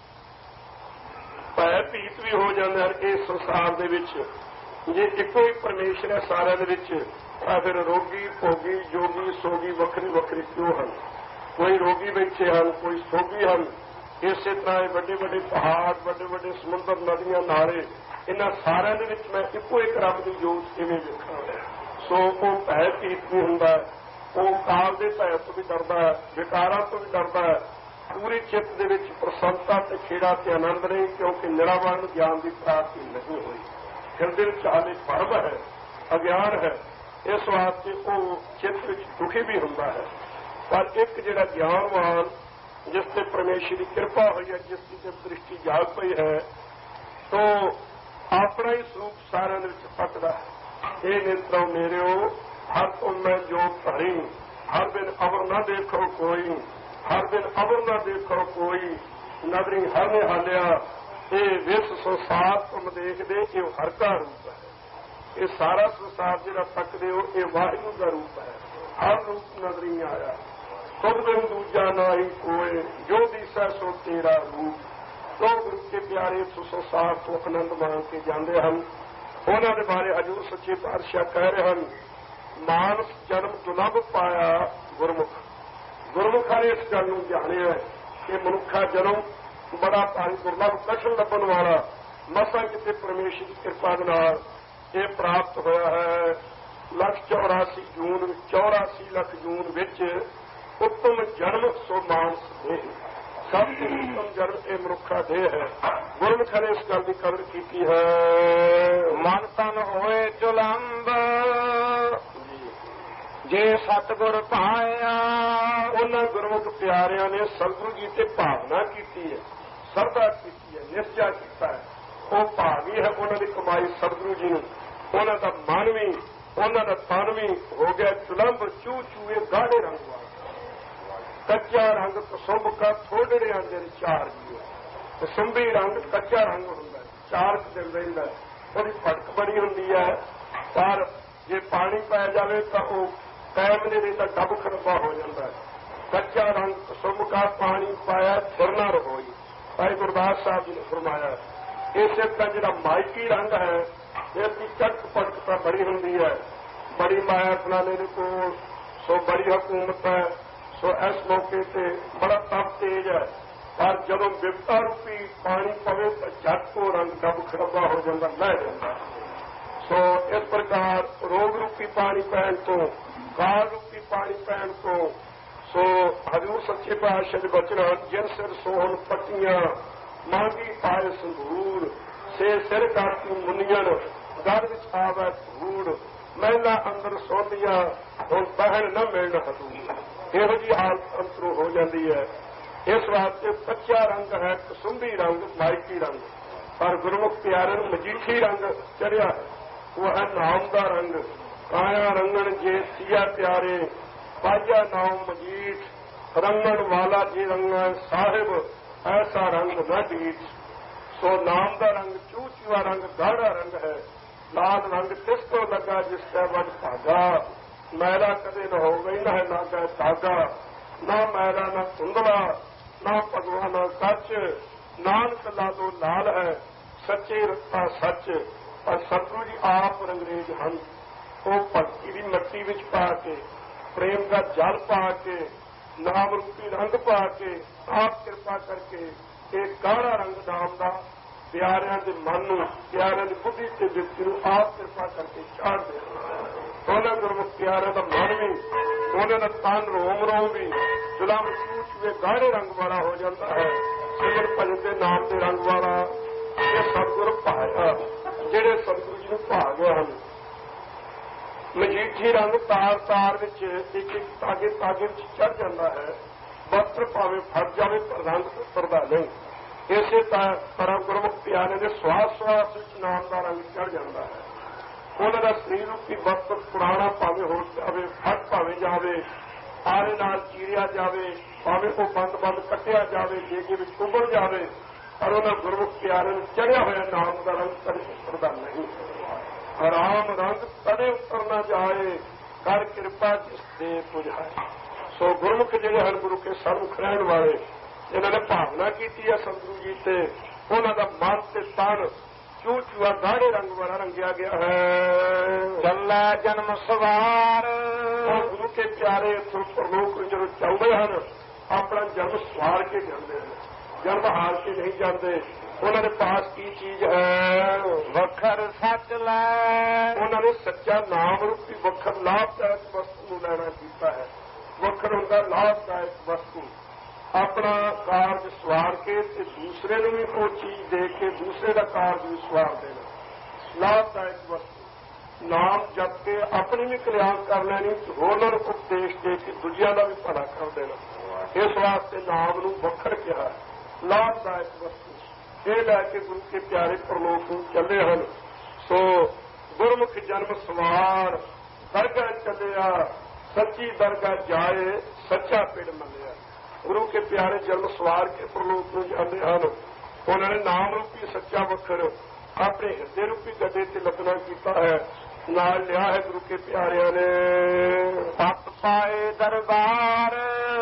ਭੈ ਭੀਤ ਵੀ ਹੋ ਜਾਂਦੇ ਹਨ ਇਸ ਸੰਸਾਰ ਦੇ ਵਿੱਚ। ਜੇ ਇੱਕੋ ਹੀ ਪਰਮੇਸ਼ਰ ਹੈ ਸਾਰਿਆਂ ਦੇ ਵਿੱਚ, ਤਾਂ ਫਿਰ ਰੋਗੀ, ਭੋਗੀ, ਜੋਗੀ, ਸੋਗੀ ਵੱਖਰੀ ਵੱਖਰੀ ਕਿਉਂ ਹਨ? ਕੋਈ ਰੋਗੀ ਬੈਠੇ ਹਨ, ਕੋਈ ਸੋਗੀ ਹਨ। ਇਸੇ ਤਰ੍ਹਾਂ ਇਹ ਵੱਡੇ ਵੱਡੇ ਪਹਾੜ, ਵੱਡੇ ਵੱਡੇ ਸਮੁੰਦਰ, ਨਦੀਆਂ, ਨਾਲੇ, ਇਹਨਾਂ ਸਾਰਿਆਂ ਦੇ ਵਿੱਚ ਮੈਂ ਇੱਕੋ ਇੱਕ ਰੱਬ ਦੀ ਜੋਤ ਕਿਵੇਂ ਵੇਖਾਂ। ਸੋ ਉਹ ਭੈ ਭੀਤ ਨਹੀਂ ਹੁੰਦਾ, ਉਹ ਕਾਲ ਦੇ ਭੈ ਤੋਂ ਵੀ ਡਰਦਾ ਹੈ, ਵਿਕਾਰਾਂ ਤੋਂ ਵੀ ਡਰਦਾ ਹੈ। ਪੂਰੀ ਚਿੱਤ ਦੇ ਵਿੱਚ ਪ੍ਰਸੰਨਤਾ ਤੇ ਖੇੜਾ ਤੇ ਆਨੰਦ ਨਹੀਂ, ਕਿਉਂਕਿ ਨਿਰਾਵਰਨ ਗਿਆਨ ਦੀ ਪ੍ਰਾਪਤੀ ਨਹੀਂ ਹੋਈ। ਹਿਰਦੇ ਵਿੱਚ ਹਾਲੇ ਭਰਮ ਹੈ, ਅਗਿਆਨ ਹੈ। ਇਸ ਵਾਸਤੇ ਉਹ ਚਿੱਤ ਵਿੱਚ ਦੁਖੀ ਵੀ ਹੁੰਦਾ ਹੈ। ਪਰ ਇੱਕ ਜਿਹੜਾ ਗਿਆਨਵਾਨ, ਜਿਸ ਤੇ ਪਰਮੇਸ਼ਰ ਦੀ ਕਿਰਪਾ ਹੋਈ ਹੈ, ਜਿਸ ਦੀ ਦ੍ਰਿਸ਼ਟੀ ਜਾਗ ਪਈ ਹੈ, ਤਾਂ ਆਪਣਾ ਹੀ ਸਰੂਪ ਸਾਰਿਆਂ ਦੇ ਵਿੱਚ ਪੱਕਦਾ ਹੈ। ਇਹ ਨਿਤਰੋ ਮੇਰਿਓ ਹਰ ਤੁਮ ਮੈਂ ਜੋਤ ਧਰੀ, ਹਰ ਦਿਨ ਅਵਰ ਨਾ ਦੇਖੋ ਕੋਈ, ਹਰ ਦਿਨ ਅਵਰ ਨਾ ਦੇਖੋ ਕੋਈ, ਨਦਰੀ ਹਰ ਨੇ ਹਾਲਿਆ। ਇਹ ਵਿਸ ਸੰਸਾਰ ਤੁਮ ਦੇਖਦੇ, ਇਹ ਹਰ ਦਾ ਰੂਪ ਹੈ। ਇਹ ਸਾਰਾ ਸੰਸਾਰ ਜਿਹੜਾ ਤੱਕਦੇ ਹੋ, ਇਹ ਵਾਹਿਗੁਰੂ ਦਾ ਰੂਪ ਹੈ। ਹਰ ਰੂਪ ਨਜ਼ਰੀ ਆਇਆ, ਤੁਧ ਬਿਨ ਦੂਜਾ ਨਾਹੀ ਕੋਏ, ਜੋ ਦੀਸੈ ਸੋ ਤੇਰਾ ਰੂਪ। ਸੋ ਗੁਰੂ ਕੇ ਪਿਆਰੇ ਸੋ ਸੰਸਾਰ ਤੋਂ ਆਨੰਦ ਮਾਣ ਕੇ ਜਾਂਦੇ ਹਨ। ਉਹਨਾਂ ਦੇ ਬਾਰੇ ਹਜ਼ੂਰ ਸੱਚੇ ਪਾਤਸ਼ਾਹ ਕਹਿ ਰਹੇ ਹਨ, ਮਾਨਸ ਜਨਮ ਦੁਲਭ ਪਾਇਆ ਗੁਰਮੁਖ। ਗੁਰਮੁਖਾਂ ਨੇ ਇਸ ਗੱਲ ਨੂੰ ਜਾਣਿਆ ਕਿ ਮਨੁੱਖਾ ਜਨਮ ਬੜਾ ਭਾਰੀ ਦੁਰਲਭ, ਕਠਿਨ ਲੱਭਣ ਵਾਲਾ, ਮਸਾਂ ਕਿਤੇ ਪਰਮੇਸ਼ਰ ਦੀ ਕਿਰਪਾ ਦੇ ਨਾਲ ਇਹ ਪ੍ਰਾਪਤ ਹੋਇਆ ਹੈ। ਲੱਖ ਚੌਰਾਸੀ ਜੂਨ ਚੌਰਾਸੀ ਲੱਖ ਜੂਨ ਵਿੱਚ ਉੱਤਮ ਜਨਮ ਸੋ ਮਾਨਸ ਦੇਹ, ਸਭ ਤੋਂ ਉੱਤਮ ਜਨਮ ਇਹ ਮਨੁੱਖਾ ਦੇਹ ਹੈ। ਗੁਰਮੁਖਾਂ ਨੇ ਇਸ ਗੱਲ ਦੀ ਕਦਰ ਕੀਤੀ ਹੈ। ਮਨ ਤਨ ਹੋਏ ਚੁਲੰਬ, ਜੇ ਸਤਿਗੁਰ ਭਾਇਆ। ਉਹਨਾਂ ਗੁਰਮੁਖ ਪਿਆਰਿਆਂ ਨੇ ਸਤਿਗੁਰੂ ਜੀ ਤੇ ਭਾਵਨਾ ਕੀਤੀ ਹੈ, ਸਰਦਾ ਕੀਤੀ ਹੈ, ਨਿਸ਼ਚਾ ਕੀਤਾ ਹੈ। ਉਹ ਭਾਗੀ ਹੈ, ਉਹਨਾਂ ਦੀ ਕਮਾਈ ਸਤਿਗੁਰੂ ਜੀ ਨੂੰ, ਉਹਨਾਂ ਦਾ ਮਨ ਵੀ ਉਹਨਾਂ ਦਾ ਤਨ ਵੀ ਹੋ ਗਿਆ ਚੁਲੰਬ ਚੂ ਚੂਏ ਗਾੜੇ ਰੰਗ ਵਾਲਾ ਕੱਚਾ ਰੰਗ ਕਸੁੰਭ ਕਾ ਥੋੜੜੇ ਆਂਦੇ ਨੇ ਚਾਰ ਜੀ ਕਸੁੰਭੀ ਰੰਗ ਕੱਚਾ ਰੰਗ ਹੁੰਦਾ ਚਾਰ ਦਿਨ ਰਹਿੰਦਾ ਉਹਦੀ ਫਟਕ ਬੜੀ ਹੁੰਦੀ ਹੈ ਪਰ ਜੇ ਪਾਣੀ ਪੈ ਜਾਵੇ ਤਾਂ ਉਹ ਕਾਇਮ ਨਹੀਂ ਰਹਿੰਦਾ ਡੱਬ ਖੜਬਾ ਹੋ ਜਾਂਦਾ ਕੱਚਾ ਰੰਗ ਕਸੁੰਭ ਕਾ ਪਾਣੀ ਪਾਇਆ ਫਿਰਨਾ ਰੋਈ ਭਾਈ ਗੁਰਦਾਸ ਸਾਹਿਬ ਜੀ ਨੇ ਫਰਮਾਇਆ ਇਸੇ ਤਰ੍ਹਾਂ ਜਿਹੜਾ ਮਾਇਕੀ ਰੰਗ ਹੈ ਇਸ ਦੀ ਚਟਕ ਪਟਕਤਾ ਬੜੀ ਹੁੰਦੀ ਹੈ ਬੜੀ ਮਾਇਆ ਫਲਾਣੇ ਦੇ ਕੋਲ ਸੋ ਬੜੀ ਹਕੂਮਤ ਹੈ ਸੋ ਇਸ ਮੌਕੇ ਤੇ ਬੜਾ ਤਪ ਤੇਜ ਹੈ ਪਰ ਜਦੋਂ ਵਿਪਤਾ ਰੂਪੀ ਪਾਣੀ ਪਵੇ ਤਾਂ ਜੱਟ ਕੋ ਰੰਗ ਡੱਬ ਖੜਬਾ ਹੋ ਜਾਂਦਾ ਲਹਿ ਜਾਂਦਾ ਸੋ ਇਸ ਪ੍ਰਕਾਰ ਰੋਗ ਰੂਪੀ ਪਾਣੀ ਪੈਣ ਤੋਂ ਕਾਲ ਰੂਪੀ ਪਾਣੀ ਪੈਣ ਤੋਂ ਸੋ ਹਜ਼ੂਰ ਸੱਚੇ ਪਾਤਸ਼ਾਹ ਦੇ ਬਚਨ ਜਿਨ ਸਿਰ ਸੋਹਣ ਪੱਟੀਆਂ ਮਾਂਗੀ ਪਾਏ ਸੰਧੂਰ ਸੇ ਸਿਰ ਕਾਟੀ ਮੁੰਨੀਆਂ ਗੜ ਵਿੱਚ ਆਵੇ ਧੂੜ ਮਹਿਲਾ ਅੰਦਰ ਸੋਂਦੀਆਂ ਹੁਣ ਪਹਿਣ ਨਾ ਮਿਲਣ ਹਜ਼ੂਰ ਇਹੋ ਜਿਹੀ ਹਾਲਤ ਅੰਤਰੋਂ ਹੋ ਜਾਂਦੀ ਹੈ ਇਸ ਵਾਸਤੇ ਕੱਚਾ ਰੰਗ ਹੈ ਕਸੁੰਭੀ ਰੰਗ ਮਾਇਕੀ ਰੰਗ ਪਰ ਗੁਰਮੁਖ ਪਿਆਰੇ ਨੂੰ ਮਜੀਠੀ ਰੰਗ ਚੜਿਆ ਉਹ ਹੈ ਨਾਮ ਦਾ ਰੰਗ ਕਾਇਆ ਰੰਗਣ ਜੇ ਸੀਆ ਪਿਆਰੇ ਬਾਜਾ ਨਾਮ ਮਜੀਠ ਰੰਗਣ ਵਾਲਾ ਜੀ ਰੰਗਾ ਸਾਹਿਬ ਐਸਾ ਰੰਗ ਨਾ ਡੀਠ ਸੋ ਨਾਮ ਦਾ ਰੰਗ ਚੂ ਚੂਆ ਰੰਗ ਗਾੜਾ ਰੰਗ ਹੈ ਲਾਲ ਰੰਗ ਤਿਸ ਤੋਂ ਲੱਗਾ ਜਿਸ ਦਾ ਵੱਡ ਭਾਗਾ ਮੈਲਾ ਕਦੇ ਨਾ ਹੋ ਗਈ ਨਾ ਨਾ ਕਹੇ ਧਾਗਾ ਨਾ ਮੈਲਾ ਨਾ ਧੁੰਦਲਾ ਨਾ ਭਗਵਾਨ ਸੱਚ ਨਾਨਕ ਲਾਲੋ ਲਾਲ ਹੈ ਸੱਚੇ ਰਸਤਾ ਸੱਚ ਪਰ ਸਤਿਗੁਰੂ ਜੀ ਆਪ ਅੰਗਰੇਜ਼ ਹਨ ਉਹ ਭਗਤੀ ਦੀ ਮਿੱਟੀ ਵਿੱਚ ਪਾ ਕੇ ਪ੍ਰੇਮ ਦਾ ਜਲ ਪਾ ਕੇ ਨਾਮ ਰੂਪੀ ਰੰਗ ਪਾ ਕੇ ਆਪ ਕਿਰਪਾ ਕਰਕੇ ਇਹ ਗਾੜਾ ਰੰਗ ਨਾਮ ਦਾ ਪਿਆਰਿਆਂ ਦੇ ਮਨ ਨੂੰ ਪਿਆਰਿਆਂ ਦੀ ਬੁੱਧੀ ਤੇ ਵਿਅਕਤੀ ਨੂੰ ਆਪ ਕਿਰਪਾ ਕਰਕੇ ਚਾੜ ਦੇ ਉਹਨਾਂ ਗੁਰਮੁਖ ਪਿਆਰਿਆਂ ਦਾ ਮਨ ਵੀ ਉਹਨਾਂ ਦਾ ਤਨ ਰੋਮ ਰੋਮ ਵੀ ਜੁਲਮ ਚੂਚਵੇ ਗਾੜੇ ਰੰਗ ਵਾਲਾ ਹੋ ਜਾਂਦਾ ਹੈ ਸਿਮਰ ਭਜਨ ਦੇ ਨਾਮ ਦੇ ਰੰਗ ਵਾਲਾ ਇਹ ਸਤਿਗੁਰ ਭਾਇਆ ਜਿਹੜੇ ਸਤਿਗੁਰੂ ਜੀ ਨੂੰ ਭਾ ਗਏ ਹਨ ਮਜੀਠੀ ਰੰਗ ਤਾਰ ਤਾਰ ਵਿੱਚ ਇੱਕ ਇੱਕ ਤਾਗੇ ਤਾਗੇ ਵਿੱਚ ਚੜ ਜਾਂਦਾ ਹੈ ਵਸਤਰ ਭਾਵੇਂ ਫਟ ਜਾਵੇ ਪਰ ਰੰਗ ਉਤਰਦਾ ਨਹੀਂ ਇਸੇ ਤਰ੍ਹਾਂ ਗੁਰਮੁਖ ਪਿਆਰੇ ਦੇ ਸਵਾਸ ਸਵਾਸ ਵਿੱਚ ਨਾਮ ਦਾ ਰੰਗ ਚੜ ਜਾਂਦਾ ਹੈ ਉਹਨਾਂ ਦਾ ਸਰੀਰ ਰੂਪੀ ਵਸਤਰ ਪੁਰਾਣਾ ਭਾਵੇਂ ਹੋ ਜਾਵੇ ਫਟ ਭਾਵੇਂ ਜਾਵੇ ਆਰੇ ਨਾਲ ਚੀਰਿਆ ਜਾਵੇ ਭਾਵੇਂ ਉਹ ਬੰਦ ਬੰਦ ਕੱਟਿਆ ਜਾਵੇ ਜੇਗੇ ਵਿੱਚ ਉਭਰ ਜਾਵੇ ਪਰ ਉਹਨਾਂ ਗੁਰਮੁਖ ਪਿਆਰੇ ਨੂੰ ਚੜਿਆ ਹੋਇਆ ਨਾਮ ਦਾ ਰੰਗ ਕਦੇ ਉਤਰਦਾ ਨਹੀਂ ਰਾਮ ਰੰਗ ਕਦੇ ਉਤਰ ਨਾ ਜਾਏ ਕਰ ਕਿਰਪਾ ਜਿਸ ਦੇ ਪੁਜਾਏ ਸੋ ਗੁਰਮੁਖ ਜਿਹੜੇ ਹਨ ਗੁਰੂ ਕੇ ਸਰਮੁਖ ਰਹਿਣ ਵਾਲੇ ਜਿਨ੍ਹਾਂ ਨੇ ਭਾਵਨਾ ਕੀਤੀ ਹੈ ਸਤਿਗੁਰੂ ਜੀ ਤੇ ਉਹਨਾਂ ਦਾ ਮਨ ਤੇ ਤਨ ਚੂ ਚੂਆ ਗਾੜੇ ਰੰਗ ਵਾਲਾ ਰੰਗਿਆ ਗਿਆ ਹੈ ਚੱਲਾ ਜਨਮ ਸਵਾਰ ਗੁਰੂ ਕੇ ਪਿਆਰੇ ਇੱਥੋਂ ਪ੍ਰਲੋਕ ਜਦੋਂ ਚੱਲਦੇ ਹਨ ਆਪਣਾ ਜਨਮ ਸਵਾਰ ਕੇ ਜਾਂਦੇ ਹਨ ਜਨਮ ਹਾਰ ਕੇ ਨਹੀਂ ਜਾਂਦੇ ਉਹਨਾਂ ਦੇ ਪਾਸ ਕੀ ਚੀਜ਼ ਹੈ ਵਖਰ ਸੱਚ ਲੈ ਉਹਨਾਂ ਨੇ ਸੱਚਾ ਨਾਮ ਰੂਪੀ ਵਖਰ ਲਾਭਦਾਇਕ ਵਸਤੂ ਨੂੰ ਲੈਣਾ ਕੀਤਾ ਹੈ ਵਖਰ ਹੁੰਦਾ ਲਾਭਦਾਇਕ ਵਸਤੂ ਆਪਣਾ ਕਾਰਜ ਸਵਾਰ ਕੇ ਤੇ ਦੂਸਰੇ ਨੂੰ ਵੀ ਉਹ ਚੀਜ਼ ਦੇ ਕੇ ਦੂਸਰੇ ਦਾ ਕਾਰਜ ਵੀ ਸਵਾਰ ਦੇਣਾ ਲਾਭਦਾਇਕ ਵਸਤੂ ਨਾਮ ਜਪ ਕੇ ਆਪਣੀ ਵੀ ਕਲਿਆਣ ਕਰ ਲੈਣੀ ਹੋਰਾਂ ਨੂੰ ਉਪਦੇਸ਼ ਦੇ ਕੇ ਦੂਜਿਆਂ ਦਾ ਵੀ ਭਲਾ ਕਰ ਦੇਣਾ ਇਸ ਵਾਸਤੇ ਨਾਮ ਨੂੰ ਵਖਰ ਕਿਹਾ ਲਾਭਦਾਇਕ ਵਸਤੂ ਇਹ ਲੈ ਕੇ ਗੁਰੂ ਕੇ ਪਿਆਰੇ ਪ੍ਰਲੋਕ ਨੂੰ ਚੱਲੇ ਹਨ ਸੋ ਗੁਰਮੁਖ ਜਨਮ ਸਵਾਰ ਦਰਗਾਹ ਚੱਲਿਆ ਸੱਚੀ ਦਰਗਾਹ ਜਾਏ ਸੱਚਾ ਪਿੰਡ ਮੰਨਿਆ ਗੁਰੂ ਕੇ ਪਿਆਰੇ ਜਨਮ ਸਵਾਰ ਕੇ ਪ੍ਰਲੋਕ ਨੂੰ ਜਾਂਦੇ ਹਨ ਉਹਨਾਂ ਨੇ ਨਾਮ ਰੂਪੀ ਸੱਚਾ ਵਖਰ ਆਪਣੇ ਹਿਰਦੇ ਰੂਪੀ ਗੱਡੇ ਤੇ ਲੱਦਣਾ ਕੀਤਾ ਹੈ ਨਾਲ ਲਿਆ ਹੈ ਗੁਰੂ ਕੇ ਪਿਆਰਿਆਂ ਨੇ ਪਤ ਪਾਏ ਦਰਬਾਰ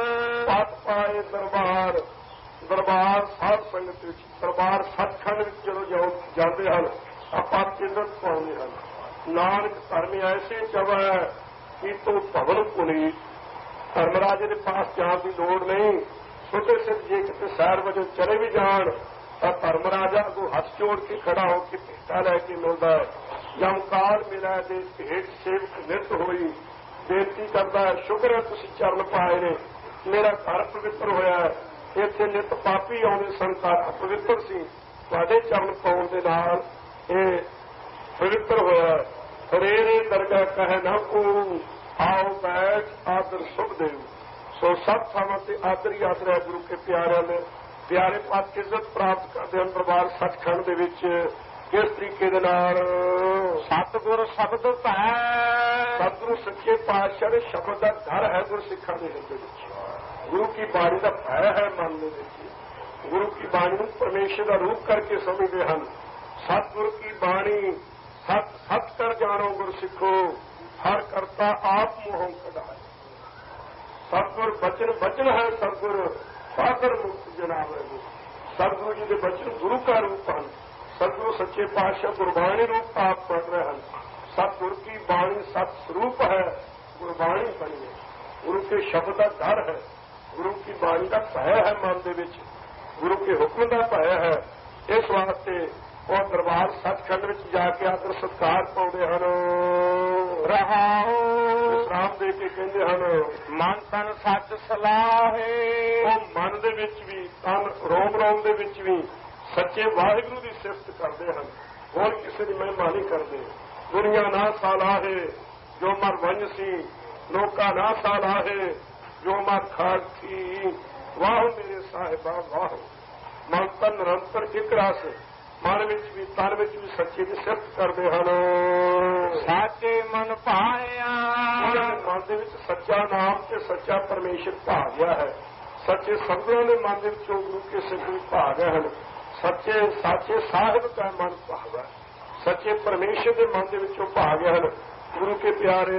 ਪਤ ਪਾਏ ਦਰਬਾਰ ਦਰਬਾਰ ਸਾਧ ਸੰਗਤ ਵਿੱਚ ਦਰਬਾਰ ਸੱਚਖੰਡ ਵਿੱਚ ਜਦੋਂ ਜਾਓ ਜਾਂਦੇ ਹਨ ਆਪਾਂ ਚਿੰਤਤ ਪਾਉਂਦੇ ਹਨ ਨਾਨਕ ਧਰਮ ਐਸੇ ਚਵੈ ਕਿ ਤੂੰ ਭਵਨ ਪੁਨੀਤ ਧਰਮਰਾਜੇ ਦੇ ਪਾਸ ਜਾਣ ਦੀ ਲੋੜ ਨਹੀਂ ਛੋਟੇ ਸਿਰ ਜੇ ਕਿਤੇ ਸੈਰ ਵਜੋਂ ਚਲੇ ਵੀ ਜਾਣ ਤਾਂ ਧਰਮਰਾਜਾ ਅੱਗੋਂ ਹੱਥ ਜੋੜ ਕੇ ਖੜਾ ਹੋ ਕੇ ਭੇਟਾ ਲੈ ਕੇ ਮਿਲਦਾ ਹੈ ਜਮਕਾਰ ਮਿਲਿਆ ਦੇ ਭੇਟ ਸੇਵਕ ਨਿਰਤ ਹੋਈ ਬੇਨਤੀ ਕਰਦਾ ਹੈ ਸ਼ੁਕਰ ਹੈ ਤੁਸੀਂ ਚਰਨ ਪਾਏ ਨੇ ਮੇਰਾ ਘਰ ਪਵਿੱਤਰ ਹੋਇਆ ਹੈ ਇੱਥੇ ਨਿਤ ਪਾਪੀ ਆਉਂਦੇ ਸਨ ਘਰ ਪਵਿੱਤਰ ਸੀ ਤੁਹਾਡੇ ਚਰਨ ਪਾਉਣ ਦੇ ਨਾਲ ਇਹ ਪਵਿੱਤਰ ਹੋਇਆ ਹਰੇਰੇ ਦਰਗਾਹ ਕਹੇ ਨਾ ਕੋ ਆਓ ਬੈਠ ਆਦਰ ਸੁਭ ਦੇਵ ਸੋ ਸਭ ਥਾਵਾਂ ਤੇ ਆਦਰ ਹੀ ਆਦਰ ਹੈ ਗੁਰੂ ਕੇ ਪਿਆਰਿਆਂ ਨੇ ਪਿਆਰੇ ਪਾਤ ਇੱਜ਼ਤ ਪ੍ਰਾਪਤ ਕਰਦੇ ਹਨ ਦਰਬਾਰ ਸੱਚਖੰਡ ਦੇ ਵਿੱਚ ਕਿਸ ਤਰੀਕੇ ਦੇ ਨਾਲ ਸਤਿਗੁਰ ਸ਼ਬਦ ਭੈ ਸਤਿਗੁਰੂ ਸੱਚੇ ਪਾਤਸ਼ਾਹ ਦੇ ਸ਼ਬਦ ਦਾ ਘਰ ਹੈ ਗੁਰਸਿੱਖਾਂ ਦੇ ਹਿਰਦੇ ਵਿੱਚ। ਗੁਰੂ ਕੀ ਬਾਣੀ ਦਾ ਭੈ ਹੈ ਮਨ ਦੇ ਵਿੱਚ। ਗੁਰੂ ਕੀ ਬਾਣੀ ਨੂੰ ਪਰਮੇਸ਼ਰ ਦਾ ਰੂਪ ਕਰਕੇ ਸਮਝਦੇ ਹਨ। ਸਤਿਗੁਰੂ ਕੀ ਬਾਣੀ ਸਤ ਸਤ ਕਰ ਜਾਣੋ ਗੁਰਸਿੱਖੋ, ਹਰ ਕਰਤਾ ਆਪ ਮੋਹੋਂ ਕਢਾਏ। ਸਤਿਗੁਰ ਬਚਨ ਬਚਨ ਹੈ ਸਤਿਗੁਰ ਸਾਗਰ ਮੁਕਤ ਜਨਾਬ ਹੈ। ਸਤਿਗੁਰੂ ਜੀ ਦੇ ਬਚਨ ਗੁਰੂ ਕਾ ਰੂਪ ਹਨ। ਸਤਿਗੁਰੂ ਸੱਚੇ ਪਾਤਸ਼ਾਹ ਗੁਰਬਾਣੀ ਰੂਪ ਆਪ ਪੜ ਰਹੇ ਹਨ। ਸਤਿਗੁਰ ਕੀ ਬਾਣੀ ਸਤ ਸਰੂਪ ਹੈ, ਗੁਰਬਾਣੀ ਬਣੀ ਹੈ। ਗੁਰੂ ਕੇ ਸ਼ਬਦ ਦਾ ਘਰ ਹੈ। ਗੁਰੂ ਕੀ ਬਾਣੀ ਦਾ ਭੈ ਹੈ ਮਨ ਦੇ ਵਿੱਚ। ਗੁਰੂ ਕੇ ਹੁਕਮ ਦਾ ਭੈ ਹੈ। ਇਸ ਵਾਸਤੇ ਉਹ ਦਰਬਾਰ ਸੱਚਖੰਡ ਵਿੱਚ ਜਾ ਕੇ ਆਦਰ ਸਤਿਕਾਰ ਪਾਉਂਦੇ ਹਨ। ਰਹਾਉ ਵਿਸਰਾਮ ਦੇ ਕੇ ਕਹਿੰਦੇ ਹਨ, ਮਨ ਤਨ ਸੱਚ ਸਲਾਹੇ। ਉਹ ਮਨ ਦੇ ਵਿੱਚ ਵੀ ਤਨ ਰੋਮ ਰੋਮ ਦੇ ਵਿੱਚ ਵੀ ਸੱਚੇ ਵਾਹਿਗੁਰੂ ਦੀ ਸਿਫਤ ਕਰਦੇ ਹਨ। ਹੋਰ ਕਿਸੇ ਦੀ ਮਹਿਮਾ ਨਹੀਂ ਕਰਦੇ। ਦੁਨੀਆ ਨਾ ਸਾਲਾਹੇ ਜੋ ਮਰ ਵੰਜ ਸੀ, ਲੋਕਾ ਨਾ ਸਾਲਾਹੇ ਜੋ ਮਰ ਖਾਕ ਸੀ। ਵਾਹ ਮੇਰੇ ਸਾਹਿਬਾ ਵਾਹ। ਮਨ ਤਨ ਨਿਰੰਤਰ ਇੱਕ ਰਸ, ਮਨ ਵਿੱਚ ਵੀ ਤਨ ਵਿੱਚ ਵੀ ਸੱਚੇ ਦੀ ਸਿਫਤ ਕਰਦੇ ਹਨ। ਸਾਚੇ ਮਨ ਭਾਇਆ, ਮਨ ਦੇ ਵਿੱਚ ਸੱਚਾ ਨਾਮ ਤੇ ਸੱਚਾ ਪਰਮੇਸ਼ਰ ਭਾ ਗਿਆ ਹੈ। ਸੱਚੇ ਸਤਿਗੁਰਾਂ ਦੇ ਮਨ ਦੇ ਵਿੱਚੋਂ ਗੁਰੂ ਕੇ ਸਿੱਖ ਭਾ ਗਏ ਹਨ। ਸੱਚੇ ਸਾਚੇ ਸਾਹਿਬ ਦਾ ਮਨ ਭਾਵਾ, ਸੱਚੇ ਪਰਮੇਸ਼ਰ ਦੇ ਮਨ ਦੇ ਵਿੱਚੋਂ ਭਾ ਗਏ ਹਨ। ਗੁਰੂ ਕੇ ਪਿਆਰੇ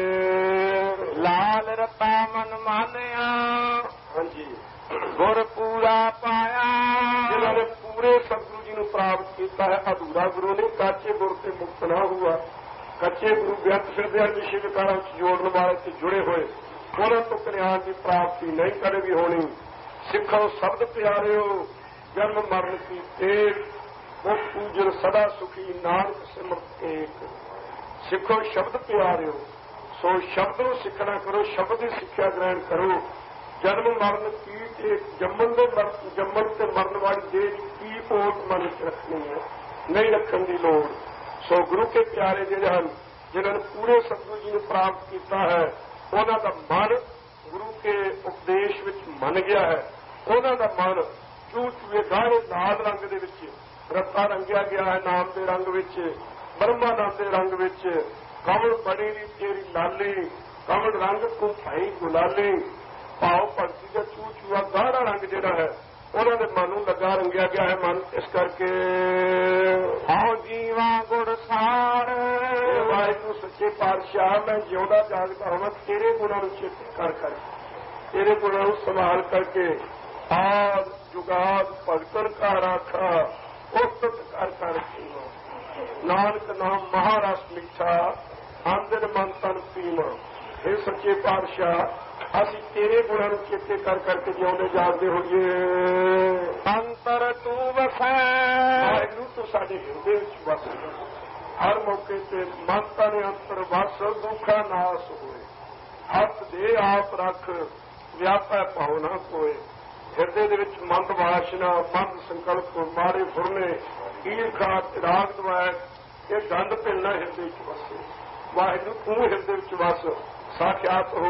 ਲਾਲ ਰਤਾ ਮਨ ਮਾਨਿਆ, ਹਾਂਜੀ ਗੁਰ ਪੂਰਾ ਪਾਇਆ। ਜਿਨ੍ਹਾਂ ਨੇ ਪੂਰੇ ਸਤਿਗੁਰੂ ਜੀ ਨੂੰ ਪ੍ਰਾਪਤ ਕੀਤਾ ਹੈ। ਅਧੂਰਾ ਗੁਰੂ ਨਹੀਂ, ਕਾਚੇ ਗੁਰ ਤੇ ਮੁਕਤ ਨਾ ਹੁਆ। ਕੱਚੇ ਗੁਰੂ ਵਿਅਕਤ ਫਿਰਦੇ ਹਨ ਵਿਸ਼ੇ ਵਿਕਾਰਾਂ ਵਿੱਚ ਜੋੜਨ ਵਾਲੇ ਤੇ ਜੁੜੇ ਹੋਏ, ਉਹਨਾਂ ਤੋਂ ਕਲਿਆਣ ਦੀ ਪ੍ਰਾਪਤੀ ਨਹੀਂ ਕਦੇ ਵੀ ਹੋਣੀ। ਸਿੱਖੋ ਸ਼ਬਦ ਪਿਆਰਿਓ, ਜਨਮ ਮਰਨ ਕੀ ਤੇਗ, ਮੁਖ ਪੂਜਨ ਸਦਾ ਸੁਖੀ, ਨਾਨਕ ਸਿਮਰਤ ਏਕ। ਸਿੱਖੋ ਸ਼ਬਦ ਪਿਆਰਿਓ, ਸੋ ਸ਼ਬਦ ਨੂੰ ਸਿੱਖਣਾ ਕਰੋ, ਸ਼ਬਦ ਦੀ ਸਿੱਖਿਆ ਗ੍ਰਹਿਣ ਕਰੋ। ਜਨਮ ਮਰਨ ਕੀ ਤੇ ਜੰਮਣ ਦੇ ਜੰਮਣ ਤੇ ਮਰਨ ਵਾਲੀ ਦੇਹ ਕੀ ਓਟ ਮਨ ਵਿੱਚ ਰੱਖਣੀ ਹੈ, ਨਹੀਂ ਰੱਖਣ ਦੀ ਲੋੜ। ਸੋ ਗੁਰੂ ਕੇ ਪਿਆਰੇ ਜਿਹੜੇ ਹਨ, ਜਿਨ੍ਹਾਂ ਨੇ ਪੂਰੇ ਸਤਿਗੁਰੂ ਜੀ ਨੂੰ ਪ੍ਰਾਪਤ ਕੀਤਾ ਹੈ, ਉਹਨਾਂ ਦਾ ਮਨ ਗੁਰੂ ਕੇ ਉਪਦੇਸ਼ ਵਿੱਚ ਮੰਨ ਗਿਆ ਹੈ। ਉਹਨਾਂ ਦਾ ਮਨ ਚੂਚ ਚੂਏ ਗਾੜੇ ਲਾਲ ਰੰਗ ਦੇ ਵਿੱਚ ਰੱਤਾ ਰੰਗਿਆ ਗਿਆ ਹੈ, ਨਾਮ ਦੇ ਰੰਗ ਵਿੱਚ, ਬ੍ਰਹਮਾ ਨਾਮ ਦੇ ਰੰਗ ਵਿੱਚ। ਕਮਲ ਬੜੀ ਦੀ ਤੇਰੀ ਲਾਲੀ, ਕਮਲ ਰੰਗ ਤੂੰ ਭਾਈ ਗੁਲਾਲੀ। ਭਾਵ ਭਗਤੀ ਦਾ ਚੂ ਚੂਆ ਗਾੜਾ ਰੰਗ ਜਿਹੜਾ ਹੈ, ਉਹਨਾਂ ਦੇ ਮਨ ਨੂੰ ਲੱਗਾ ਰੰਗਿਆ ਗਿਆ ਹੈ ਮਨ। ਇਸ ਕਰਕੇ ਹਉ ਜੀਵਾ ਗੁਰ ਸਾਰ, ਵਾਹਿਗੁਰੂ ਸੱਚੇ ਪਾਤਸ਼ਾਹ ਮੈਂ ਜਿਉਂਦਾ ਜਾਗਦਾ ਹੋਵਾਂ ਤੇਰੇ ਗੁਣਾਂ ਨੂੰ ਚੇਤੇ ਕਰ ਕਰ, ਤੇਰੇ ਗੁਣਾਂ ਨੂੰ ਸੰਭਾਲ ਕਰਕੇ। ਆਦ ਜੁਗਾਦ ਭਗਤਨ ਕਾ ਰਾਖਾ, ਉਸਤਤ ਕਰ ਕਰ ਨਾਨਕ ਨਾਮ ਮਹਾਰਸ ਮਿੱਠਾ, ਅੰਦਰ ਮਨ ਤਨ ਪੀਵਾਂ। ਇਹ ਸੱਚੇ ਪਾਤਸ਼ਾਹ ਅਸੀਂ ਤੇਰੇ ਗੁਣਾਂ ਨੂੰ ਚੇਤੇ ਕਰ ਕਰਕੇ ਜਿਉਂਦੇ ਜਾਗਦੇ ਹੋਈਏ। ਅੰਤਰ ਤੂੰ ਵਸੈ, ਵਾਹਿਗੁਰੂ ਤੂੰ ਸਾਡੇ ਹਿਰਦੇ ਵਿੱਚ ਵਸ। ਹਰ ਮੌਕੇ ਤੇ ਮਨ ਤਨ ਅੰਤਰ ਵਸ, ਦੁੱਖਾ ਨਾਸ ਹੋਏ। ਹੱਥ ਦੇ ਆਪ ਰੱਖ, ਵਿਆਪੈ ਭਾਉ ਨਾ ਕੋਏ। ਹਿਰਦੇ ਦੇ ਵਿੱਚ ਮੰਦ ਵਾਸ਼ਨਾ, ਮੰਦ ਸੰਕਲਪ, ਮਾੜੇ ਫੁਰਨੇ, ਈਰਖਾ, ਰਾਗ ਦਵੈਕ, ਇਹ ਗੰਦ ਭਿੰਨਾ ਹਿਰਦੇ ਵਿੱਚ ਵਸੇ। ਵਾਹਿਗੁਰੂ ਤੂੰ ਹਿਰਦੇ ਵਿੱਚ ਵਸ, ਸਾਖਿਆਤ ਹੋ।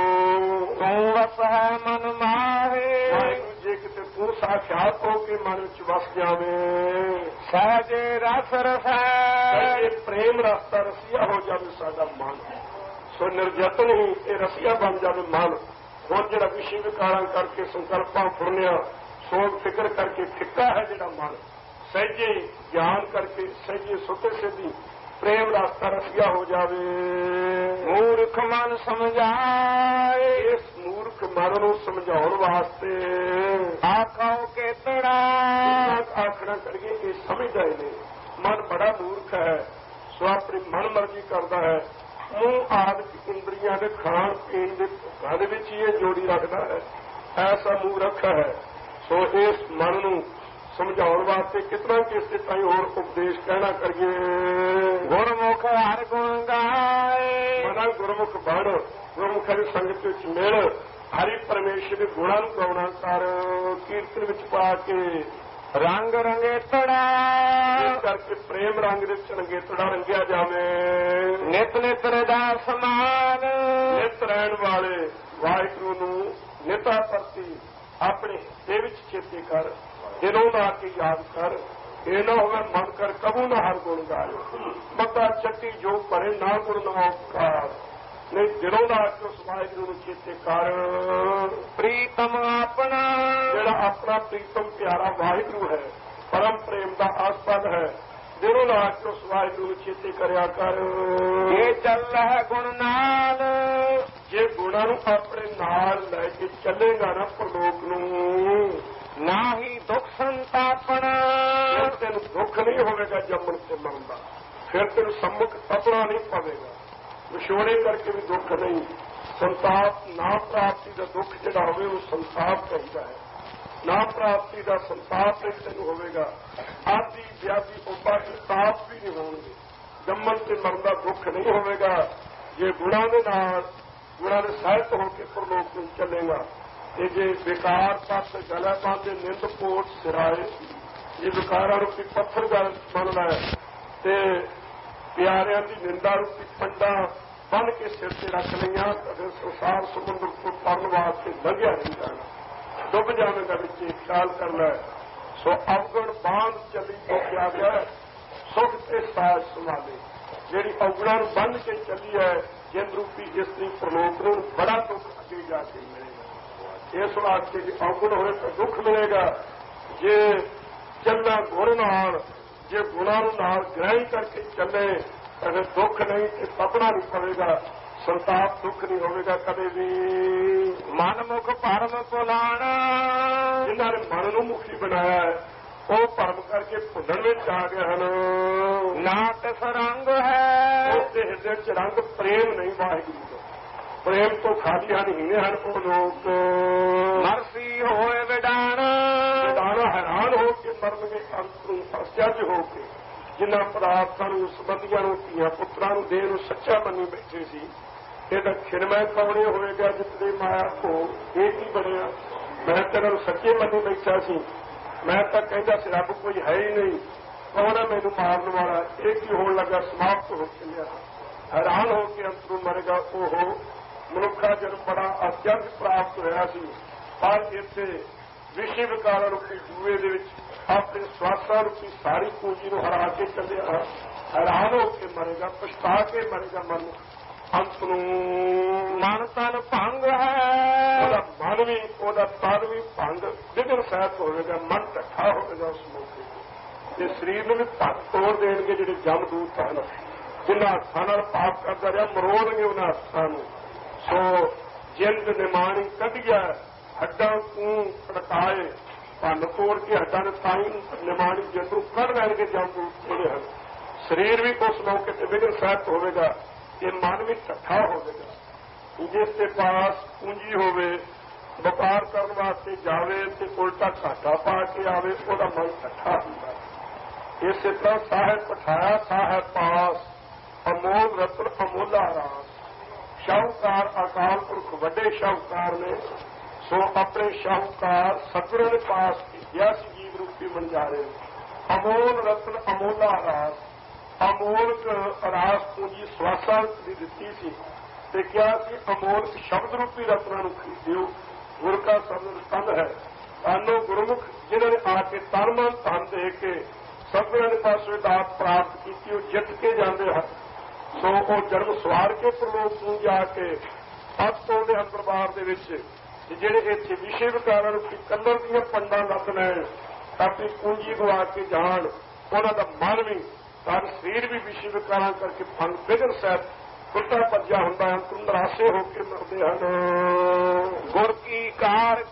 ਤੂੰ ਵਸੈ ਮਨ ਮਾਹੇ, ਵਾਹਿਗੁਰੂ ਜੇ ਕਿਤੇ ਤੂੰ ਸਾਖਿਆਤ ਹੋ ਕੇ ਮਨ ਵਿੱਚ ਵਸ ਜਾਵੇਂ। ਸਹਜੇ ਰਸ ਰਸੈ, ਇਹ ਪ੍ਰੇਮ ਰਸਤਾ ਰਸੀਆ ਹੋ ਜਾਵੇ ਸਾਡਾ ਮਨ। ਸੋ ਨਿਰਜਤਨ ਹੀ ਇਹ ਰਸੀਆ ਬਣ ਜਾਵੇ ਮਨ। ਹੁਣ ਜਿਹੜਾ ਵਿਸ਼ੇ ਵਿਕਾਰਾਂ ਕਰਕੇ ਸੰਕਲਪਾਂ ਫੁਰਨਿਆ, ਸੋਚ ਫਿਕਰ ਕਰਕੇ ਫਿੱਕਾ ਹੈ ਜਿਹੜਾ ਮਨ, ਸਹਿਜੇ ਗਿਆਨ ਕਰਕੇ ਸਹਿਜੇ ਸੁੱਤੇ ਸਿੱਧੀ ਪ੍ਰੇਮ ਰਸਤਾ ਰਸੀਆ ਹੋ ਜਾਵੇ। ਮੂਰਖ ਮਨ ਸਮਝਾਏ, ਇਸ ਮੂਰਖ ਮਨ ਨੂੰ ਸਮਝਾਉਣ ਵਾਸਤੇ ਆਖਾਓ ਕੇਤੜਾ, ਆਖਣਾ ਕਰੀਏ ਇਹ ਸਮਝਦਾ ਹੀ ਨਹੀਂ। ਮਨ ਬੜਾ ਮੂਰਖ ਹੈ, ਸੋ ਆਪਣੀ ਮਨ ਮਰਜ਼ੀ ਕਰਦਾ ਹੈ। ਮੂੰਹ ਆਦਿਕ ਇੰਦਰੀਆਂ ਦੇ ਖਾਣ ਪੀਣ ਦੇ ਭੁੱਖਾਂ ਦੇ ਵਿੱਚ ਹੀ ਇਹ ਜੋੜੀ ਰੱਖਦਾ ਹੈ। ਐਸਾ ਮੂਰਖ ਹੈ। ਸੋ ਇਸ ਮਨ ਨੂੰ ਸਮਝਾਉਣ ਵਾਸਤੇ ਕਿਤਨਾ ਕਿਸੇ ਤਾਈਂ ਹੋਰ ਉਪਦੇਸ਼ ਕਹਿਣਾ ਕਰੀਏ। ਗੁਰਮੁਖ ਹਰ ਗੁਣ ਗਾਏ, ਮਨਾ ਗੁਰਮੁਖ ਬਣ, ਗੁਰਮੁਖਾਂ ਦੀ ਸੰਗਤ ਵਿੱਚ ਮਿਲ, ਹਰੀ ਪਰਮੇਸ਼ਰ ਦੇ ਗੁਣਾਂ ਨੂੰ ਗਾਉਣਾ ਕਰ, ਕੀਰਤਨ ਵਿੱਚ ਪਾ ਕੇ ਰੰਗ ਰੰਗੇਤੜਾ, ਇਸ ਕਰਕੇ ਪ੍ਰੇਮ ਰੰਗ ਦੇ ਵਿੱਚ ਰੰਗੇਤੜਾ ਰੰਗਿਆ ਜਾਵੇ। ਨਿਤ ਨਿਤ ਦਾ ਸਮਾਨ, ਨਿਤ ਰਹਿਣ ਵਾਲੇ ਵਾਹਿਗੁਰੂ ਨੂੰ ਨਿਤਾ ਪ੍ਰਤੀ ਆਪਣੇ ਦੇ ਵਿੱਚ ਚੇਤੇ ਕਰ, ਦਿਲੋਂ ਲਾ ਕੇ ਯਾਦ ਕਰ। ਇਹ ਨਾ ਹੋਵੇ ਮਨ ਕਰ ਕਬੂ ਨਾ ਹਰ ਗੁਣ ਗਾਏ, ਮਤਾ ਚੱਟੀ ਜੋ ਭਰੇ ਨਾ ਗੁਣ ਨਵਾਕਾਰ। ਨਹੀਂ ਦਿਲੋਂ ਲਾ ਕੇ ਉਸ ਵਾਹਿਗੁਰੂ ਨੂੰ ਚੇਤੇ ਕਰ। ਪ੍ਰੀਤਮ ਆਪਣਾ ਜਿਹੜਾ ਆਪਣਾ ਪ੍ਰੀਤਮ ਪਿਆਰਾ ਵਾਹਿਗੁਰੂ ਹੈ, ਪਰਮ ਪ੍ਰੇਮ ਦਾ ਆਸਪਦ ਹੈ, ਦਿਲੋਂ ਲਾ ਕੇ ਉਸ ਵਾਹਿਗੁਰੂ ਨੂੰ ਚੇਤੇ ਕਰਿਆ ਕਰ। ਇਹ ਚੱਲੈ ਗੁਣ ਨਾਲ, ਜੇ ਗੁਣਾਂ ਨੂੰ ਆਪਣੇ ਨਾਲ ਲੈ ਕੇ ਚੱਲੇਗਾ ਨਾ ਪ੍ਰਲੋਕ ਨੂੰ, ਨਾ ਹੀ ਦੁੱਖ ਸੰਤਾਪਣ, ਫਿਰ ਤੈਨੂੰ ਦੁੱਖ ਨਹੀਂ ਹੋਵੇਗਾ ਜੰਮਣ ਤੇ ਮਰਨ ਦਾ, ਫਿਰ ਤੈਨੂੰ ਸੰਮੁਖ ਤਪਣਾ ਨਹੀਂ ਪਵੇਗਾ, ਵਿਛੋੜੇ ਕਰਕੇ ਵੀ ਦੁੱਖ ਨਹੀਂ। ਸੰਤਾਪ ਨਾ ਪ੍ਰਾਪਤੀ ਦਾ ਦੁੱਖ ਜਿਹੜਾ ਹੋਵੇ ਉਹ ਸੰਤਾਪ ਕਹਿੰਦਾ ਹੈ, ਨਾ ਪ੍ਰਾਪਤੀ ਦਾ ਸੰਤਾਪ ਨਹੀਂ ਤੈਨੂੰ ਹੋਵੇਗਾ। ਆਦਿ ਵਿਆਦੀ ਉਪਾਦੀ ਤਾਪ ਵੀ ਨਹੀਂ ਹੋਣਗੇ, ਜੰਮਣ ਤੇ ਮਰਨ ਦਾ ਦੁੱਖ ਨਹੀਂ ਹੋਵੇਗਾ ਜੇ ਗੁਣਾਂ ਦੇ ਨਾਲ, ਗੁਣਾਂ ਦੇ ਸਹਿਤ ਹੋ ਕੇ ਪ੍ਰਲੋਕ ਨੂੰ ਚੱਲੇਗਾ। ਤੇ ਜੇ ਵਿਕਾਰ ਪੱਤ ਗਲਾ ਪਾਉਂਦੇ ਨਿੰਦ ਕੋਟ ਸਿਰਾਏ, ਜੇ ਵਿਕਾਰਾਂ ਰੂਪੀ ਪੱਥਰ ਗਲ ਬਣਦਾ ਹੈ ਤੇ ਪਿਆਰਿਆਂ ਦੀ ਨਿੰਦਾ ਰੂਪੀ ਪੰਡਾ ਬੰਨ ਕੇ ਸਿਰ ਤੇ ਰੱਖ ਲਈਆਂ, ਤਾਂ ਸੰਸਾਰ ਸਮੁੰਦਰ ਤੋਂ ਤਰਨ ਵਾਸਤੇ ਲੰਘਿਆ ਨਹੀਂ ਜਾਣਾ, ਡੁੱਬ ਜਾਵੇਗਾ ਵਿੱਚ। ਇਹ ਖਿਆਲ ਕਰਨਾ ਹੈ। ਸੋ ਅਵਗਣ ਬਾਂਧ ਚੱਲੀ ਤੋਂ ਕਿਹਾ ਗਿਆ, ਸੁਖ ਤੇ ਸਾਜ ਸੰਭਾਲੇ। ਜਿਹੜੀ ਅਵਗਣਾਂ ਨੂੰ ਬੰਨ ਕੇ ਚੱਲੀ ਹੈ ਜਿੰਦ ਰੂਪੀ ਇਸਤਰੀ ਪ੍ਰਲੋਕ ਨੂੰ ਬੜਾ ਦੁੱਖ ਅੱਗੇ ਜਾ ਕੇ ਮਿਲੇਗਾ। ਇਸ ਵਾਸਤੇ ਜੇ ਅਵਗਣ ਹੋਵੇ ਤਾਂ ਦੁੱਖ ਮਿਲੇਗਾ, ਜੇ ਚੱਲਣਾ ਗੁਣ ਨਾਲ, ਜੇ ਗੁਣਾਂ ਨੂੰ ਨਾਲ ਗ੍ਰਹਿਣ ਕਰਕੇ ਚੱਲੇ ਤਾਂ ਫਿਰ ਦੁੱਖ ਨਹੀਂ ਤੇ ਤਪਣਾ ਨਹੀਂ ਪਵੇਗਾ, ਸੰਤਾਪ ਦੁੱਖ ਨਹੀਂ ਹੋਵੇਗਾ ਕਦੇ ਵੀ। ਮਨਮੁਖ ਭਰਮ ਭੁਲਾਣਾ, ਜਿਨ੍ਹਾਂ ਨੇ ਮਨ ਨੂੰ ਮੁਖੀ ਬਣਾਇਆ ਹੈ ਉਹ ਭਰਮ ਕਰਕੇ ਭੁੱਲਣ ਵਿੱਚ ਆ ਗਏ ਹਨ। ਨਾ ਤਿਸ ਰੰਗ ਹੈ, ਉਸਦੇ ਹਿਰਦੇ ਚ ਰੰਗ ਪ੍ਰੇਮ ਨਹੀਂ ਵਾਹਿਗੁਰੂ ਦਾ, ਪ੍ਰੇਮ ਤੋਂ ਖਾਲੀ ਹਨ, ਹੀਨੇ ਹਨ ਉਹ ਲੋਕ। ਮਰਸੀ ਹੋਏ ਵਿਡਾਣਾ, ਵਿਡਾਣਾ ਹੈਰਾਨ ਹੋ ਕੇ ਮਰਨਗੇ ਅੰਤ ਨੂੰ ਅਸਚਰਜ ਹੋ ਕੇ, ਜਿਨ੍ਹਾਂ ਪਦਾਰਥਾਂ ਨੂੰ, ਸੰਬੰਧੀਆਂ ਨੂੰ, ਧੀਆਂ ਪੁੱਤਰਾਂ ਨੂੰ ਦੇਣ ਨੂੰ ਸੱਚਾ ਮੰਨੀ ਬੈਠੇ ਸੀ, ਇਹ ਤਾਂ ਖਿਰਮੈ ਕੌਣੇ ਹੋਵੇਗਾ ਜਿੱਤੇ ਮਾਇਆ ਕੋ ਇਹ ਕੀ ਬਣਿਆ। ਮੈਂ ਤੇਰਾ ਨੂੰ ਸੱਚੇ ਮੰਨੀ ਬੈਠਾ ਸੀ, ਮੈਂ ਤਾਂ ਕਹਿੰਦਾ ਸੀ ਰੱਬ ਕੋਈ ਹੈ ਹੀ ਨਹੀਂ, ਕੌਣ ਹੈ ਮੈਨੂੰ ਮਾਰਨ ਵਾਲਾ, ਇਹ ਕੀ ਹੋਣ ਲੱਗਾ, ਸਮਾਪਤ ਹੋ ਚੱਲਿਆ। ਹੈਰਾਨ ਹੋ ਕੇ ਅੰਤ ਨੂੰ ਮਰੇਗਾ ਉਹ ਮਨੁੱਖਾ ਜਨਮ ਬੜਾ ਅਚਰਜ ਪ੍ਰਾਪਤ ਹੋਇਆ ਸੀ, ਪਰ ਇੱਥੇ ਵਿਸ਼ੇ ਵਿਕਾਰਾਂ ਰੂਪੀ ਜੂਏ ਦੇ ਵਿੱਚ ਆਪਣੇ ਸਵਾਸਾਂ ਰੂਪੀ ਸਾਰੀ ਪੂੰਜੀ ਨੂੰ ਹਰਾ ਕੇ ਚੱਲਿਆ। ਹੈਰਾਨ ਹੋ ਕੇ ਮਰੇਗਾ, ਪਛਤਾ ਕੇ ਮਰੇਗਾ ਮਨ ਅੰਤ ਨੂੰ। ਮਨ ਤਨ ਭੰਗ ਹੈ, ਉਹਦਾ ਮਨ ਵੀ, ਉਹਦਾ ਤਨ ਵੀ ਭੰਗ ਵਿਗੜ ਸਹਿਤ ਹੋਵੇਗਾ, ਮਨ ਢੱਠਾ ਹੋਵੇਗਾ ਉਸ ਮੌਕੇ ਤੇ। ਸਰੀਰ ਨੂੰ ਵੀ ਭੰਗ ਤੋੜ ਦੇਣਗੇ ਜਿਹੜੇ ਜਮਦੂਤ ਹਨ, ਜਿਨ੍ਹਾਂ ਹੱਥਾਂ ਨਾਲ ਪਾਪ ਕਰਦਾ ਰਿਹਾ ਮਰੋੜਨਗੇ ਉਹਨਾਂ ਹੱਥਾਂ ਨੂੰ। ਸੋ ਜਿੰਦ ਨਿਮਾਣੀ ਕੱਢਿਆ, ਹੱਡਾਂ ਨੂੰ ਖੜਕਾਏ, ਭੰਨ ਤੋੜ ਕੇ ਹੱਡਾਂ ਦੇ ਸਾਈ ਨਿਮਾਣੀ ਜਿੰਦ ਨੂੰ ਕੱਢ ਲੈਣਗੇ ਜਮਦੂਤ ਜਿਹੜੇ ਹਨ। ਸਰੀਰ ਵੀ ਉਸ ਮੌਕੇ ਤੇ ਵਿਗੜ ਸਹਿਤ ਹੋਵੇਗਾ, ਇਹ ਮਨ ਵੀ ਢੱਠਾ ਹੋਵੇਗਾ। ਜਿਸ ਦੇ ਪਾਸ ਪੂੰਜੀ ਹੋਵੇ, ਵਪਾਰ ਕਰਨ ਵਾਸਤੇ ਜਾਵੇ ਤੇ ਉਲਟਾ ਘਾਟਾ ਪਾ ਕੇ ਆਵੇ, ਉਹਦਾ ਮਨ ਢੱਠਾ ਹੁੰਦਾ। ਇਸੇ ਤਰ੍ਹਾਂ ਸਾਹਿਬ ਪਠਾਇਆ ਸਾਹਿਬ ਪਾਸ, ਅਮੋਲ ਰਤਨ ਅਮੋਲਾ ਰਾਸ। ਸ਼ਾਹੂਕਾਰ ਅਕਾਲ ਪੁਰਖ ਵੱਡੇ ਸ਼ਾਹੂਕਾਰ ਨੇ, ਸੋ ਆਪਣੇ ਸ਼ਾਹੂਕਾਰ ਸਤਿਗੁਰਾਂ ਨੇ ਪਾਸ ਕੀਤਿਆ ਸੀ ਜੀਵ ਰੂਪੀ ਮੰਜਾਰੇ। ਅਮੋਲ ਰਤਨ ਅਮੋਲਾ ਰਾਸ, ਅਮੋਲਕ ਰਾਸ ਪੂੰਜੀ ਸਵਾਸਾਂ ਦੀ ਦਿੱਤੀ ਸੀ ਤੇ ਕਿਹਾ ਸੀ ਅਮੋਲਕ ਸ਼ਬਦ ਰੂਪੀ ਰਤਨਾਂ ਨੂੰ ਖਰੀਦਿਓ, ਗੁਰ ਕਾ ਸ਼ਬਦ ਕੰਧ ਹੈ। ਤਾਨੋ ਗੁਰਮੁਖ ਜਿਨ੍ਹਾਂ ਨੇ ਆ ਕੇ ਤਨ ਮਨ ਧਨ ਦੇ ਕੇ ਸਤਿਗੁਰਾਂ ਦੇ ਪਾਸੋਂ ਦਾਤ ਪ੍ਰਾਪਤ ਕੀਤੀ, ਉਹ ਜਿੱਤ ਕੇ ਜਾਂਦੇ ਹਨ। ਸੋ ਉਹ ਜਨਮ ਸਵਾਰ ਕੇ ਪ੍ਰਲੋਕ ਨੂੰ ਜਾ ਕੇ ਸਤਿਗੁਰਾਂ ਦੇ ਦਰਬਾਰ ਦੇ ਵਿੱਚ ਜਿਹੜੇ ਇੱਥੇ ਵਿਸ਼ੇ ਵਿਕਾਰਾਂ ਨੂੰ ਕਲਰ ਦੀਆਂ ਪੰਡਾਂ ਲੱਦ ਲੈਣ, ਆਪਣੀ ਪੂੰਜੀ ਗਵਾ ਕੇ ਜਾਣ, ਉਹਨਾਂ ਦਾ ਮਨ ਵੀ, ਤਾਂ ਸਰੀਰ ਵੀ ਵਿਸ਼ੇ ਵਿਕਾਰਾਂ ਕਰਕੇ ਭੰਗ ਵਿਗੜ ਸਹਿਤ ਟੁੱਟਾ ਭੱਜਿਆ ਹੁੰਦਾ ਹੈ, ਅੰਤਰ ਨਿਰਾਸ਼ੇ ਹੋ ਕੇ ਮਰਦੇ ਹਨ। ਗੁਰ ਕੀ ਕਾਰ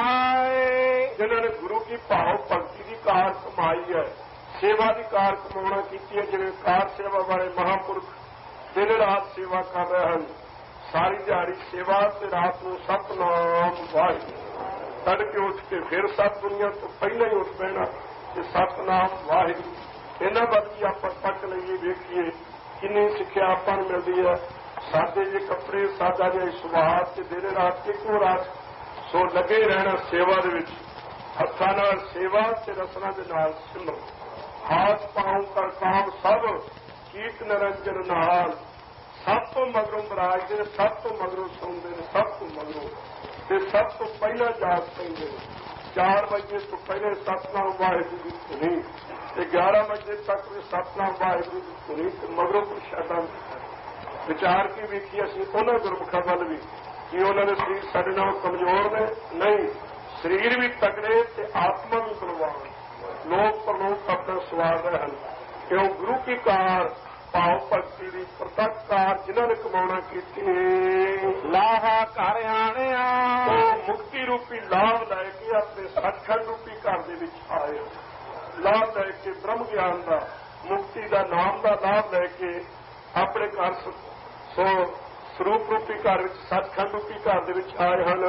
ਕਮਾਏ, ਜਿਨ੍ਹਾਂ ਨੇ ਗੁਰੂ ਕੀ ਭਾਵ ਭਗਤੀ ਦੀ ਕਾਰ ਕਮਾਈ ਹੈ, ਸੇਵਾ ਦੀ ਕਾਰ ਕਮਾਉਣਾ ਕੀਤੀ ਹੈ, ਜਿਵੇਂ ਕਾਰ ਸੇਵਾ ਵਾਲੇ ਮਹਾਂਪੁਰਖ ਦਿਨ ਰਾਤ ਸੇਵਾ ਕਰ ਰਹੇ ਹਨ। ਸਾਰੀ ਦਿਹਾੜੀ ਸੇਵਾ ਤੇ ਰਾਤ ਨੂੰ ਸਤਿਨਾਮ ਵਾਹਿਗੁਰੂ, ਤੜਕੇ ਉੱਠ ਕੇ ਫਿਰ ਸੱਤ ਦੁਨੀਆ ਤੋਂ ਪਹਿਲਾਂ ਹੀ ਉੱਠ ਪੈਣਾ ਤੇ ਸਤਿਨਾਮ ਵਾਹਿਗੁਰੂ। ਇਹਨਾਂ ਵੱਲ ਵੀ ਆਪਾਂ ਪੱਕ ਲਈਏ, ਵੇਖੀਏ ਕਿੰਨੀ ਸਿੱਖਿਆ ਆਪਾਂ ਨੂੰ ਮਿਲਦੀ ਹੈ। ਸਾਦੇ ਜਿਹੇ ਕੱਪੜੇ, ਸਾਦਾ ਜਿਹਾ ਸੁਭਾਅ ਤੇ ਦਿਨ ਰਾਤ ਇੱਕੋ ਰਾਤ ਸੋ ਲੱਗੇ ਰਹਿਣਾ ਸੇਵਾ ਦੇ ਵਿੱਚ, ਹੱਥਾਂ ਨਾਲ ਸੇਵਾ ਤੇ ਰਸਨਾ ਦੇ ਨਾਲ ਸਿਮਰਨ। ਹਾਥ ਪਾਉ ਕਰ ਕਾਮ ਸਭ ਕੀਟ ਨਿਰੰਜਨ ਨਾਲ, ਸਭ ਤੋਂ ਮਗਰੋਂ ਮਹਾਰਾਜ ਨੇ, ਸਭ ਤੋਂ ਮਗਰੋਂ ਸੁਣਦੇ ਨੇ, ਸਭ ਤੋਂ ਮਗਰੋਂ ਤੇ ਸਭ ਤੋਂ ਪਹਿਲਾਂ ਜਾਗ ਪੈਂਦੇ ਨੇ। ਚਾਰ ਵਜੇ ਤੋਂ ਪਹਿਲੇ ਸਤਿਨਾਮ ਵਾਹਿਗੁਰੂ ਦੀ ਧੁਨੀ ਤੇ ਗਿਆਰਾਂ ਵਜੇ ਤੱਕ ਵੀ ਸਤਿਨਾਮ ਵਾਹਿਗੁਰੂ ਦੀ ਧੁਨੀ ਤੇ ਮਗਰੋਂ ਪ੍ਰਸ਼ਾਦਾ ਵਿਚਾਰ ਕੇ ਵੇਖੀ ਅਸੀਂ ਉਹਨਾਂ ਗੁਰਮੁਖਾਂ ਵੱਲ ਵੀ ਕਿ ਉਹਨਾਂ ਦੇ ਸਰੀਰ ਸਾਡੇ ਨਾਲੋਂ ਕਮਜ਼ੋਰ ਨੇ? ਨਹੀਂ, ਸਰੀਰ ਵੀ ਤਕੜੇ ਤੇ ਆਤਮਾ ਵੀ ਬਲਵਾਨ। ਲੋਕ ਪਰਲੋਕ ਆਪਣਾ ਸਵਾਰ ਰਹੇ ਹਨ। ਕਿਉਂ? ਗੁਰੂ ਕੀ ਕਾਰ ਭਾਵ ਭਗਤੀ ਦੀ ਪ੍ਰਤੱਖ ਕਾਰ ਜਿਨ੍ਹਾਂ ਨੇ ਕਮਾਉਣਾ ਕੀਤੀ ਲਾਹਾ ਘਰ ਆਣਿਆ ਉਹ ਮੁਕਤੀ ਰੂਪੀ ਲਾਭ ਲੈ ਕੇ ਆਪਣੇ ਸੱਚਖੰਡ ਰੂਪੀ ਘਰ ਦੇ ਵਿੱਚ ਆਏ। ਲਾਭ ਲੈ ਕੇ ਬ੍ਰਹਮ ਗਿਆਨ ਦਾ, ਮੁਕਤੀ ਦਾ, ਨਾਮ ਦਾ ਲਾਭ ਲੈ ਕੇ ਆਪਣੇ ਘਰ ਸੋ ਸਰੂਪ ਰੂਪੀ ਘਰ ਵਿੱਚ, ਸੱਚਖੰਡ ਰੂਪੀ ਘਰ ਦੇ ਵਿੱਚ ਆਏ ਹਨ।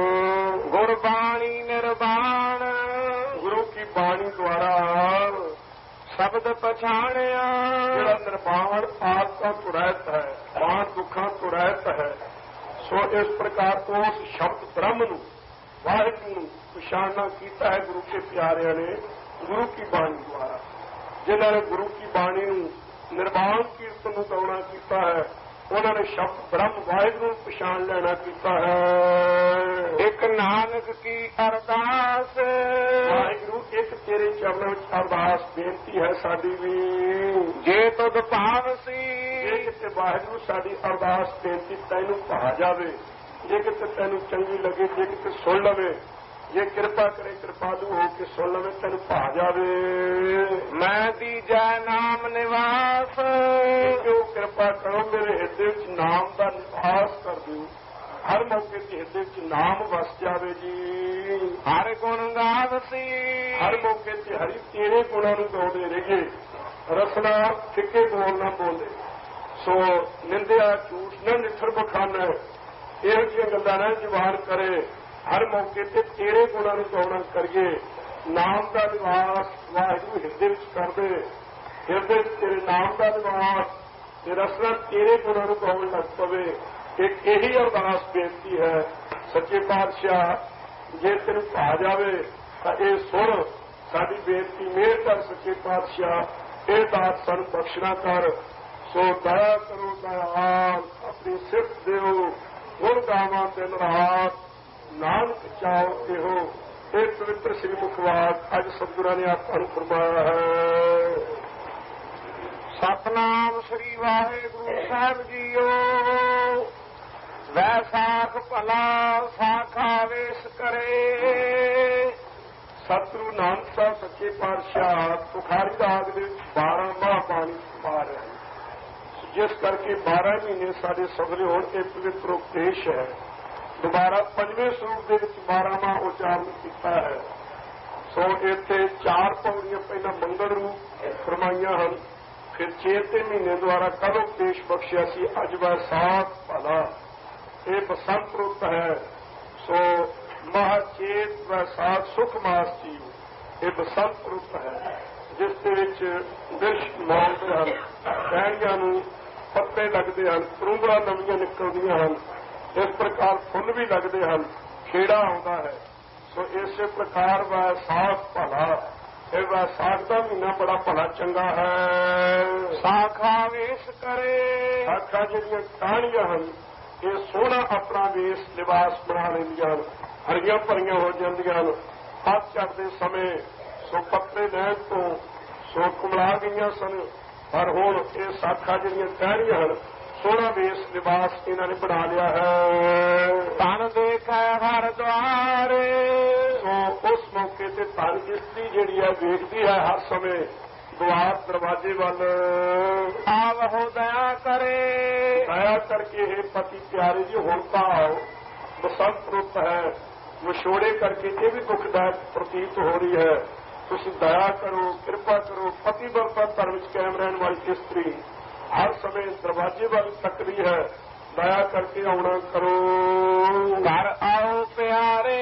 ਗੁਰਬਾਣੀ ਨਿਰਵਾਣ ਗੁਰੂ ਕੀ ਬਾਣੀ ਦੁਆਰਾ ਸ਼ਬਦ ਪਛਾਣਿਆ ਜਿਹੜਾ ਨਿਰਵਾਣ ਆਤਮਾ ਤੋਂ ਰਹਿਤ ਹੈ, ਬਾਣ ਦੁੱਖਾਂ ਤੋਂ ਰਹਿਤ ਹੈ। ਸੋ ਇਸ ਪ੍ਰਕਾਰ ਤੋਂ ਉਸ ਸ਼ਬਦ ਬ੍ਰਹਮ ਨੂੰ, ਵਾਹਿਗੁਰੂ ਨੂੰ ਪਛਾਣਨਾ ਕੀਤਾ ਹੈ ਗੁਰੂ ਕੇ ਪਿਆਰਿਆਂ ਨੇ ਗੁਰੂ ਕੀ ਬਾਣੀ ਦੁਆਰਾ। ਜਿਨ੍ਹਾਂ ਨੇ ਗੁਰੂ ਕੀ ਬਾਣੀ ਨੂੰ ਨਿਰਵਾਣ ਕੀਰਤਨ ਨੂੰ ਗਾਉਣਾ ਕੀਤਾ ਹੈ, ਉਹਨਾਂ ਨੇ ਸ਼ਬਦ ਬ੍ਰਹਮ ਵਾਹਿਗੁਰੂ ਨੂੰ ਪਛਾਣ ਲੈਣਾ ਕੀਤਾ ਹੈ। ਇੱਕ ਨਾਨਕ ਕੀ ਅਰਦਾਸ ਵਾਹਿਗੁਰੂ ਇੱਕ ਤੇਰੇ ਚਰਨਾਂ ਵਿੱਚ ਅਰਦਾਸ ਬੇਨਤੀ ਹੈ ਸਾਡੀ ਵੀ। ਜੇ ਤੁਧ ਭਾਵ ਸੀ ਜੇ ਕਿਤੇ ਵਾਹਿਗੁਰੂ ਸਾਡੀ ਅਰਦਾਸ ਬੇਨਤੀ ਤੈਨੂੰ ਭਾ ਜਾਵੇ, ਜੇ ਕਿਤੇ ਤੈਨੂੰ ਚੰਗੀ ਲੱਗੇ, ਜੇ ਕਿਤੇ ਸੁਣ ਲਵੇ, ਜੇ ਕਿਰਪਾ ਕਰੇ ਕਿਰਪਾਲੂ ਹੋ ਕੇ ਸੁਣ ਲਵੇ, ਤੈਨੂੰ ਭਾ ਜਾਵੇ। ਮੈਂ ਦੀਜੈ ਨਾਮ ਨਿਵਾਸ ਕਿਉਂ ਕਿਰਪਾ ਕਰੋ ਮੇਰੇ ਹਿਰਦੇ ਵਿੱਚ ਨਾਮ ਦਾ ਨਿਵਾਸ ਕਰ ਦਿਓ। ਹਰ ਮੌਕੇ ਤੇ ਹਿਰਦੇ ਵਿੱਚ ਨਾਮ ਵਸ ਜਾਵੇ ਜੀ। ਹਰ ਗੁਣ ਗਾਵਸੀ ਹਰ ਮੌਕੇ ਤੇ ਹਰੀ ਤੇਰੇ ਗੁਣਾਂ ਨੂੰ ਗਾਉਂਦੇ ਰਹੀਏ। ਰਸਨਾ ਫਿੱਕੇ ਬੋਲ ਨਾ ਬੋਲੇ। ਸੋ ਨਿੰਦਿਆ ਝੂਠ ਨਾ ਨਿੱਥਰ ਬਖਾਨਾ, ਇਹੋ ਜਿਹੀਆਂ ਗੱਲਾਂ ਨਾ ਜ਼ੁਬਾਨ ਕਰੇ। ਹਰ ਮੌਕੇ ਤੇ ਤੇਰੇ ਗੁਣਾਂ ਨੂੰ ਗਾਉਣਾ ਕਰੀਏ। ਨਾਮ ਦਾ ਨਿਵਾਸ ਵਾਹਿਗੁਰੂ ਹਿਰਦੇ ਵਿੱਚ ਕਰਦੇ। ਹਿਰਦੇ ਵਿੱਚ ਤੇਰੇ ਨਾਮ ਦਾ ਨਿਵਾਸ ਤੇ ਰਸਨਾ ਤੇਰੇ ਗੁਣਾਂ ਨੂੰ ਗਾਉਣ ਲੱਗ ਪਵੇ। ਇੱਕ ਇਹੀ ਅਰਦਾਸ ਬੇਨਤੀ ਹੈ ਸੱਚੇ ਪਾਤਸ਼ਾਹ, ਜੇ ਤੈਨੂੰ ਭਾ ਜਾਵੇ ਤਾਂ ਇਹ ਸੁਣ ਸਾਡੀ ਬੇਨਤੀ। ਮਿਹਰ ਕਰ ਸੱਚੇ ਪਾਤਸ਼ਾਹ, ਇਹ ਦਾਤ ਸਾਨੂੰ ਬਖਸ਼ਣਾ ਕਰ। ਸੋ ਦਇਆ ਕਰੋ ਦਇਆਲ, ਆਪਣੀ ਸਿਫਤ ਦਿਓ, ਗੁਣ ਗਾਵਾਂ ਦਿਨ ਰਾਤ, ਨਾਨਕ ਚਾਓ ਇਹੋ। ਇਹ ਪਵਿੱਤਰ ਸ੍ਰੀ ਮੁਖਵਾਕ ਅੱਜ ਸਤਿਗੁਰਾਂ ਨੇ ਆਪਾਂ ਨੂੰ ਫਰਮਾਇਆ ਹੈ। ਸਤਨਾਮ ਸ੍ਰੀ ਵਾਹਿਗੁਰੂ ਸਾਹਿਬ ਜੀਓ। ਵੈਸਾਖ ਭਲਾ ਸਾਖਾ ਵੇਸ ਕਰੇ। ਸਤਿਗੁਰੂ ਨਾਨਕ ਸਾਹਿਬ ਸੱਚੇ ਪਾਤਸ਼ਾਹ ਤੁਖਾਰੀ ਰਾਗ ਦੇ ਵਿੱਚ ਬਾਰਾਂ ਮਾਹ ਬਾਣੀ ਪਾ ਰਹੇ ਹਨ, ਜਿਸ ਕਰਕੇ ਬਾਰਾਂ ਮਹੀਨੇ ਸਾਡੇ ਸਫਲੇ ਹੋਣ। ਇਹ ਪਵਿੱਤਰ ਉਪਦੇਸ਼ ਹੈ। ਦੁਬਾਰਾ ਪੰਜਵੇਂ ਸਰੂਪ ਦੇ ਵਿੱਚ ਬਾਰਾਂ ਮਾਹ ਉਚਾਰਨ ਕੀਤਾ ਹੈ। ਸੋ ਇੱਥੇ ਚਾਰ ਪੌੜੀਆਂ ਪਹਿਲਾਂ ਮੰਗਲ ਰੂਪ ਫਰਮਾਈਆਂ ਹਨ, ਫਿਰ ਚੇਤੇ ਮਹੀਨੇ ਦੁਆਰਾ ਕੱਲ ਉਪਦੇਸ਼ ਬਖਸ਼ਿਆ ਸੀ। ਅੱਜ ਵੈਸਾਖ ਭਲਾ, ਇਹ ਬਸੰਤ ਰੁੱਤ ਹੈ। ਸੋ ਮਹਾਚੇਤ ਵੈਸਾਖ ਸੁਖ ਮਾਸ ਜੀ, ਇਹ ਬਸੰਤ ਰੁੱਤ ਹੈ ਜਿਸ ਦੇ ਵਿੱਚ ਬਿਰਛ ਮੌਲਦੇ ਹਨ, ਟਹਿਣੀਆਂ ਨੂੰ ਪੱਤੇ ਲੱਗਦੇ ਹਨ, ਕਰੂੰਬਲਾਂ ਨਵੀਆਂ ਨਿਕਲਦੀਆਂ ਹਨ। ਇਸ ਪ੍ਰਕਾਰ ਫੁੱਲ ਵੀ ਲੱਗਦੇ ਹਨ, ਖੇੜਾ ਆਉਂਦਾ ਹੈ। ਸੋ ਇਸੇ ਪ੍ਰਕਾਰ ਵੈਸਾਖ ਭਲਾ, ਇਹ ਵੈਸਾਖ ਦਾ ਮਹੀਨਾ ਬੜਾ ਭਲਾ ਚੰਗਾ ਹੈ। ਸਾਖਾ ਵੇਸ ਕਰੇ। ਸਾਖਾਂ ਜਿਹੜੀਆਂ ਟਾਹਣੀਆਂ ਹਨ, ਇਹ ਸੋਹਣਾ ਆਪਣਾ ਵੇਸ ਲਿਬਾਸ ਬਣਾ ਲੈਂਦੀਆਂ ਹਨ, ਹਰੀਆਂ ਭਰੀਆਂ ਹੋ ਜਾਂਦੀਆਂ ਹਨ। ਹੱਥ ਚੜ੍ਹਦੇ ਸਮੇਂ ਸੋ ਪੱਤੇ ਲੈਣ ਤੋਂ ਸੋ ਕੁਮਲਾ ਗਈਆਂ ਸਨ, ਪਰ ਹੁਣ ਇਹ ਸਾਖਾਂ ਜਿਹੜੀਆਂ ਟਾਹਣੀਆਂ ਹਨ, ਸੋਹਣਾ ਵੇਸ ਲਿਬਾਸ ਇਹਨਾਂ ਨੇ ਬਣਾ ਲਿਆ ਹੈ। ਧਨ ਦੇਖੈ ਹਰ ਦੁਆਰੇ। ਸੋ ਉਸ ਮੌਕੇ ਤੇ ਧਨ ਇਸਤਰੀ ਜਿਹੜੀ ਹੈ ਵੇਖਦੀ ਹੈ ਹਰ ਸਮੇਂ ਦੁਆਰ ਦਰਵਾਜ਼ੇ ਵੱਲ। ਆਵਹੁ ਦਇਆ ਕਰੇ। ਦਇਆ ਕਰਕੇ ਇਹ ਪਤੀ ਪਿਆਰੇ ਜੀ ਹੁਣ ਤਾਂ ਆਓ, ਬਸੰਤ ਰੁੱਤ ਹੈ, ਵਿਛੋੜੇ ਕਰਕੇ ਇਹ ਵੀ ਦੁਖਦਾਇਕ ਪ੍ਰਤੀਤ ਹੋ ਰਹੀ ਹੈ। ਤੁਸੀਂ ਦਇਆ ਕਰੋ, ਕਿਰਪਾ ਕਰੋ। ਪਤੀ ਵਰਤਾ ਧਰਮ ਵਿੱਚ ਕਾਇਮ ਰਹਿਣ ਵਾਲੀ ਇਸਤਰੀ ਹਰ ਸਮੇਂ ਦਰਵਾਜ਼ੇ ਵੱਲ ਤੱਕਦੀ ਹੈ, ਦਇਆ ਕਰਕੇ ਆਉਣਾ ਕਰੋ। ਘਰ ਆਓ ਪਿਆਰੇ।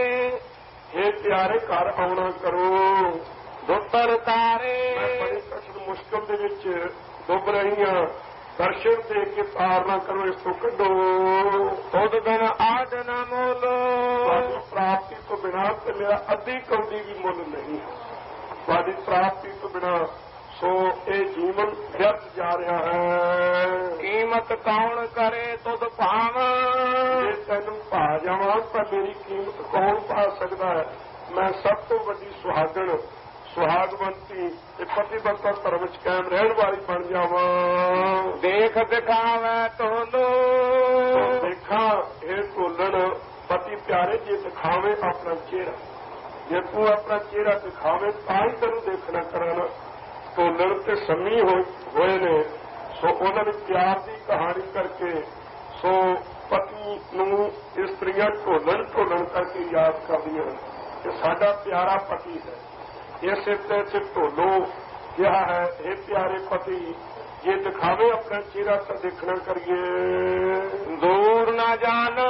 ਇਹ ਪਿਆਰੇ ਘਰ ਆਉਣਾ ਕਰੋ। ਦੁੱਤਰ ਤਾਰੇ। ਮੈਂ ਬੜੀ ਕਠਿਨ ਮੁਸ਼ਕਲ ਦੇ ਵਿੱਚ ਡੁੱਬ ਰਹੀ ਹਾਂ, ਦਰਸ਼ਨ ਦੇ ਕੇ ਪਾਰ ਨਾ ਕਰੋ, ਇਸ ਤੋਂ ਕੱਢੋ। ਤੁਧ ਬਿਨ ਆਦ ਨਾ ਮੁੱਲ। ਤੁਹਾਡੀ ਪ੍ਰਾਪਤੀ ਤੋਂ ਬਿਨਾਂ ਤੇ ਮੇਰਾ ਅੱਧੀ ਕੌਡੀ ਵੀ ਮੁੱਲ ਨਹੀਂ। ਤੁਹਾਡੀ ਪ੍ਰਾਪਤੀ ਤੋਂ ਬਿਨਾਂ ਸੋ ਇਹ ਜੀਵਨ ਵਿਅਰਥ ਜਾ ਰਿਹਾ ਹੈ। ਕੀਮਤ ਕੌਣ ਕਰੇ ਤੁਧ ਭਾਵ। ਜੇ ਤੈਨੂੰ ਭਾ ਜਾਵਾਂ ਤਾਂ ਮੇਰੀ ਕੀਮਤ ਕੌਣ ਪਾ ਸਕਦਾ ਹੈ। ਮੈਂ ਸਭ ਤੋਂ ਵੱਡੀ ਸੁਹਾਗਣ ਸੁਹਾਗਵੰਤੀ ਤੇ ਪਤੀਵਰਤਾ ਧਰਮ ਵਿੱਚ ਕਾਇਮ ਰਹਿਣ ਵਾਲੀ ਬਣ ਜਾਵਾਂ। ਦੇਖ ਦਿਖਾਵੇ ਢੋਲੋ ਦੇਖਾਂ ਇਹ ਢੋਲਣ ਪਤੀ ਪਿਆਰੇ ਜੇ ਦਿਖਾਵੇ ਆਪਣਾ ਚਿਹਰਾ, ਜੇ ਤੂੰ ਆਪਣਾ ਚਿਹਰਾ ਦਿਖਾਵੇ ਤਾਂ ਹੀ ਤੈਨੂੰ ਦੇਖਣਾ ਕਰਾਣਾ। ਢੋਲਣ ਤੇ ਸੰਮੀ ਹੋਏ ਨੇ, ਸੋ ਉਹਨਾਂ ਨੇ ਪਿਆਰ ਦੀ ਕਹਾਣੀ ਕਰਕੇ ਸੋ ਪਤੀ ਨੂੰ ਇਸਤਰੀਆਂ ਢੋਲਣ ਢੋਲਣ ਕਰਕੇ ਯਾਦ ਕਰਦੀਆਂ ਹਨ ਕਿ ਸਾਡਾ ਪਿਆਰਾ ਪਤੀ ਹੈ। ਇਸੇ ਤੇ ਢੋਲੋ ਕਿਹਾ ਹੈ, ਇਹ ਪਿਆਰੇ ਪਤੀ ਜੇ ਦਿਖਾਵੇ ਆਪਣਾ ਚਿਹਰਾ ਤਾਂ ਦੇਖਣਾ ਕਰੀਏ। ਦੂਰ ਨਾ ਜਾਣਾ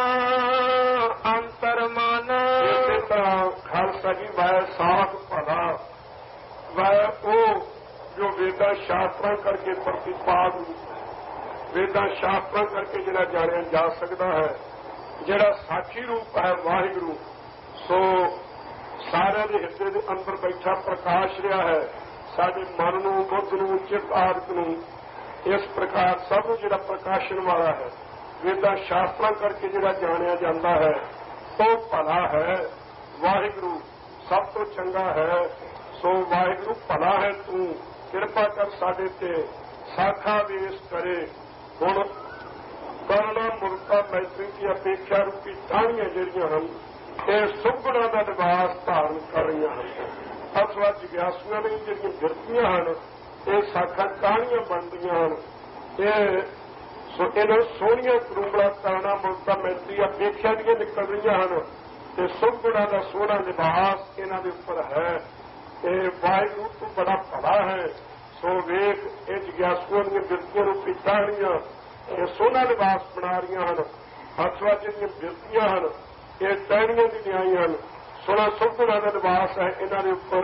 ਅੰਤਰ ਮਨ, ਇਸੇ ਤਰ੍ਹਾਂ ਖਾਲਸਾ ਜੀ ਵੈ ਸਾਖ ਭਲਾ ਵੈ ਉਹ ਜੋ ਵੇਦਾਂ ਸ਼ਾਸਤਰਾਂ ਕਰਕੇ ਪ੍ਰਤੀਪਾਦ, ਵੇਦਾਂ ਸ਼ਾਸਤਰਾਂ ਕਰਕੇ ਜਿਹੜਾ ਜਾਣਿਆ ਜਾ ਸਕਦਾ ਹੈ, ਜਿਹੜਾ ਸਾਖੀ ਰੂਪ ਹੈ ਵਾਹਿਗੁਰੂ, ਸੋ ਸਾਰਿਆਂ ਦੇ ਹਿੱਸੇ ਦੇ ਅੰਦਰ ਬੈਠਾ ਪ੍ਰਕਾਸ਼ ਰਿਹਾ ਹੈ। ਸਾਡੇ ਮਨ ਨੂੰ, ਬੁੱਧ ਨੂੰ, ਚਿੱਤ ਆਦਿ ਨੂੰ ਇਸ ਪ੍ਰਕਾਰ ਸਭ ਨੂੰ ਜਿਹੜਾ ਪ੍ਰਕਾਸ਼ਨ ਵਾਲਾ ਹੈ, ਵੇਦਾਂ ਸ਼ਾਸਤਰਾਂ ਕਰਕੇ ਜਿਹੜਾ ਜਾਣਿਆ ਜਾਂਦਾ ਹੈ, ਉਹ ਭਲਾ ਹੈ। ਵਾਹਿਗੁਰੂ ਸਭ ਤੋਂ ਚੰਗਾ ਹੈ। ਸੋ ਵਾਹਿਗੁਰੂ ਭਲਾ ਹੈ, ਤੂੰ ਕਿਰਪਾ ਕਰ ਸਾਡੇ ਤੇ, ਸਾਖਾ ਵੇਸ ਕਰੇ। ਹੁਣ ਕਰਨਾ ਮੁਰਤਾ ਮੈਤਰੀ ਦੀ ਅਪੇਖਿਆ ਰੂਪੀ ਟਾਹਣੀਆਂ ਜਿਹੜੀਆਂ ਹਨ, ਇਹ ਸੁਗੁਣਾਂ ਦਾ ਨਿਵਾਸ ਧਾਰਨ ਕਰ ਰਹੀਆਂ ਹਨ। ਅਥਵਾ ਜਿਗਿਆਸੂਆਂ ਲਈ ਜਿਹੜੀਆਂ ਗਿਰਤੀਆਂ ਹਨ, ਇਹ ਸਾਖਾ ਕਹਾਣੀਆਂ ਬਣਦੀਆਂ ਹਨ। ਇਹ ਸੋ ਇਹਨਾਂ ਸੋਹਣੀਆਂ ਕਰੂੰਗਲਾ ਕਰਨਾ ਮੁਰਤਾ ਮੈਤਰੀ ਅਪੇਖਿਆ ਦੀਆਂ ਨਿਕਲ ਰਹੀਆਂ ਹਨ, ਤੇ ਸੁਗੁਣਾਂ ਦਾ ਸੋਹਣਾ ਨਿਵਾਸ ਇਹਨਾਂ ਦੇ ਉੱਪਰ ਹੈ। ਇਹ ਵਾਹਿਗੁਰੂ ਤੋਂ ਬੜਾ ਭਲਾ ਹੈ। ਸੋ ਵੇਖ ਇਹ ਜਿਗਿਆਸੂਆਂ ਦੀਆਂ ਬਿਰਤੀਆਂ ਨੂੰ ਪਿਛਾੜੀਆਂ ਇਹ ਸੋਹਣਾ ਲਿਬਾਸ ਬਣਾ ਰਹੀਆਂ ਹਨ। ਅਥਵਾ ਜਿਹੜੀਆਂ ਬਿਰਤੀਆਂ ਹਨ ਇਹ ਟਹਿਣੀਆਂ ਦੀ ਨਿਆਈਆਂ ਹਨ। ਸੋਹਣਾ ਸੁਗੁਣਾਂ ਦਾ ਲਿਬਾਸ ਹੈ ਇਹਨਾਂ ਦੇ ਉੱਪਰ।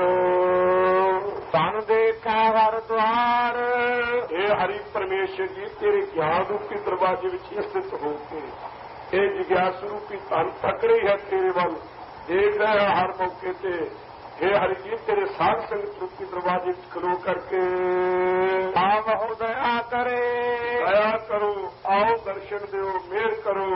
ਤਨ ਦੇਖਾ ਹਰ ਦੁਆਰ, ਇਹ ਹਰੀ ਪਰਮੇਸ਼ਰ ਜੀ ਤੇਰੇ ਗਿਆਨ ਰੂਪੀ ਦਰਵਾਜ਼ੇ ਵਿੱਚ ਸਥਿਤ ਹੋ ਕੇ ਇਹ ਜਿਗਿਆਸੂ ਰੂਪੀ ਧਨ ਤੱਕ ਰਹੀ ਹੈ ਤੇਰੇ ਵੱਲ, ਦੇਖ ਰਿਹਾ ਹੈ ਹਰ ਮੌਕੇ ਤੇ। हे हरि जी तेरे साध संगत रूपी दरवाजे खलो करके आवो दया करे, दया करो, आओ दर्शन दो, मेहर करो।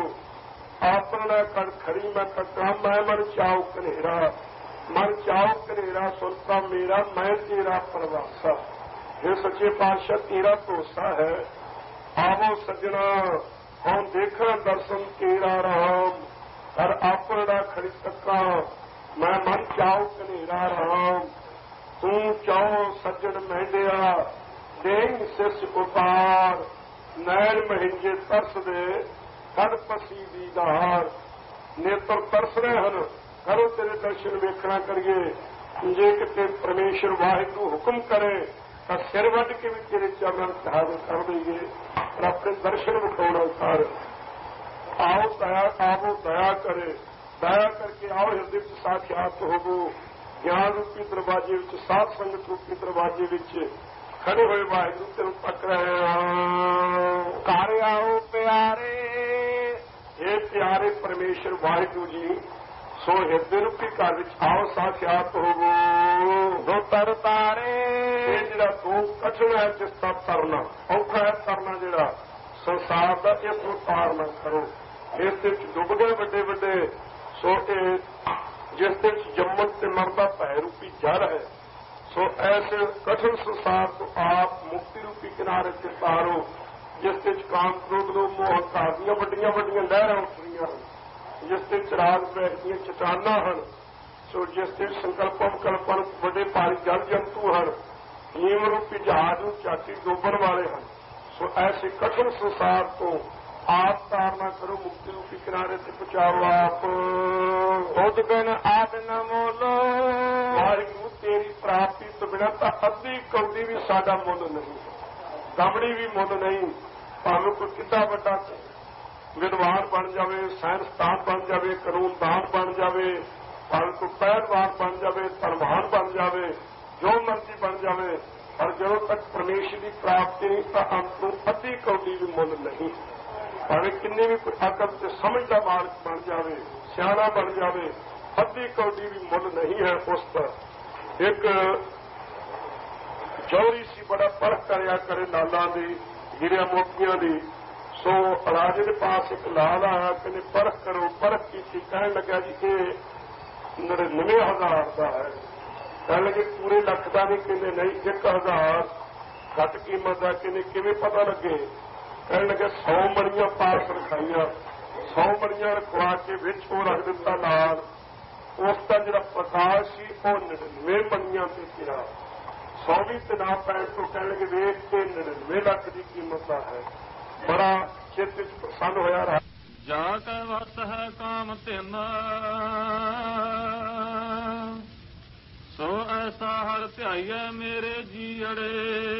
अपना कर खड़ी मैं कटा, मैं मन चाओ कनेरा, मन चाओ कनेरा सुनता मेरा, मैं तेरा प्रवासा। हे सच्चे पातशाह तेरा भरोसा है। आवो सजना हम देखा दर्शन तेरा राम, हर अपना खड़ी तका मैं मन चाओ कनेरा राम। तू चाओ सज्जन मेंढिया देंग सिस उतार, नैन महिंजे तरस दे कद पसी दीदार। नेत्र तरस रहे हैं, करो तेरे दर्शन वेखना करिए। जे किते परमेश्वर वाहिगुरू हुक्म करे तो सिर वध के भी तेरे चरणों में हाजिर कर देंगे और अपने दर्शन विखाना कर। आओ दया, आवो दया करे, दया करके आओ हृदय में साक्षात होवो। ज्ञान रूपी दरवाजे विच, साध संगत रूपी दरवाजे विच खड़े हुए वाहिगुरू तेन तक रहे हैं। घर आओ प्यारे, ये प्यारे परमेश्वर वाहिगुरू जी, सो हृदय रूपी घर विच आओ साक्षात होवो। दो तर तारे, ये जिहड़ा दो कठिन है जिसका तरना औखा है, तरना जिहड़ा संसार का, इसनूं तार ना करो। इस डुब गए वड्डे वड्डे, सो जिस दिन जम्मन से मरदा भय रूपी जड़ है, सो ऐसे कठिन संसार को आप मुक्ति रूपी किनारे से तारो, जिस दिन काम क्रोध लोग मोह हंकार दियां वड्डियां वड्डियां लहरां उठ रही हैं, जिस दिन चिराग बैठदियां चट्टानां हन, सो जिस दिन संकल्पम कल्पन बड़े भारी जल जंतु हन, हीम रूपी जहाज नूं चाटी डोबण वाले हन। सो ऐसे कठिन संसार को आप तारना करो, मुक्ति रूपी किनारे से पहुंचाओ आप। खुद बिन आद न मोलो, वाहिगुरू तेरी प्राप्ति तो बिना तो अद्धी कौड़ी भी साडा मुल नहीं, दमड़ी भी मुल नहीं। भावें कोई कितना बड़ा विद्वान बन जाए, साइंसदान बन जाए, कानूनदान बन जाए, भावें कोई पहलवान बन जाए, धनवान बन जाए, जो मर्जी बन जाए, पर जदों तक परमेश्वर की प्राप्ति नहीं तो अंतों अद्धी कौड़ी भी मुल नहीं। भावें किन्ने भी कोई अकल से समझ का मार्ग बन जाए, सियाना बन जाए, अद्धी कौड़ी भी मुल नहीं है उस पर। एक जौहरी सी बड़ा परख करया करे लाला दी, हीरिया मोतियां दी। सो राजे के पास एक लाल आया, कहने परख करो, परख की कहने लगा जी ये नड़िनवे हजार का है। ਕਹਿਣ ਲੱਗੇ ਪੂਰੇ ਲੱਖ ਦਾ ਨਹੀਂ, ਕਹਿੰਦੇ ਨਹੀਂ ਇੱਕ ਹਜ਼ਾਰ ਘੱਟ ਕੀਮਤ ਦਾ, ਕਹਿੰਦੇ ਕਿਵੇਂ ਪਤਾ ਲੱਗੇ? ਕਹਿਣ ਲੱਗੇ ਸੌ ਮਣੀਆਂ ਪਾਸ ਰਖਾਈਆਂ, ਸੌ ਮਣੀਆਂ ਰਖਵਾ ਕੇ ਵਿੱਚ ਉਹ ਰੱਖ ਦਿੱਤਾ ਨਾਲ, ਉਸ ਦਾ ਜਿਹੜਾ ਪ੍ਰਕਾਸ਼ ਸੀ ਉਹ ਨੜਿਨਵੇਂ ਮਣੀਆਂ ਤੇ ਪਿਆ। ਸੌ ਵੀ ਤੇ ਨਾ ਪੈਣ ਤੋਂ ਕਹਿਣ ਲੱਗੇ ਵੇਖ ਕੇ ਨੜਿਨਵੇਂ ਲੱਖ ਦੀ ਕੀਮਤ ਦਾ ਹੈ। ਬੜਾ ਚਿੱਤ ਵਿੱਚ ਪ੍ਰਸੰਨ ਹੋਇਆ ਰਹਾ। ਜਾ ਕੈ ਵਸ ਹੈ ਕਾਮ ਤਿਨ, ਸੋ ਐਸਾ ਹਰ ਧਿਆਈਐ ਮੇਰੇ ਜੀਅੜੇ,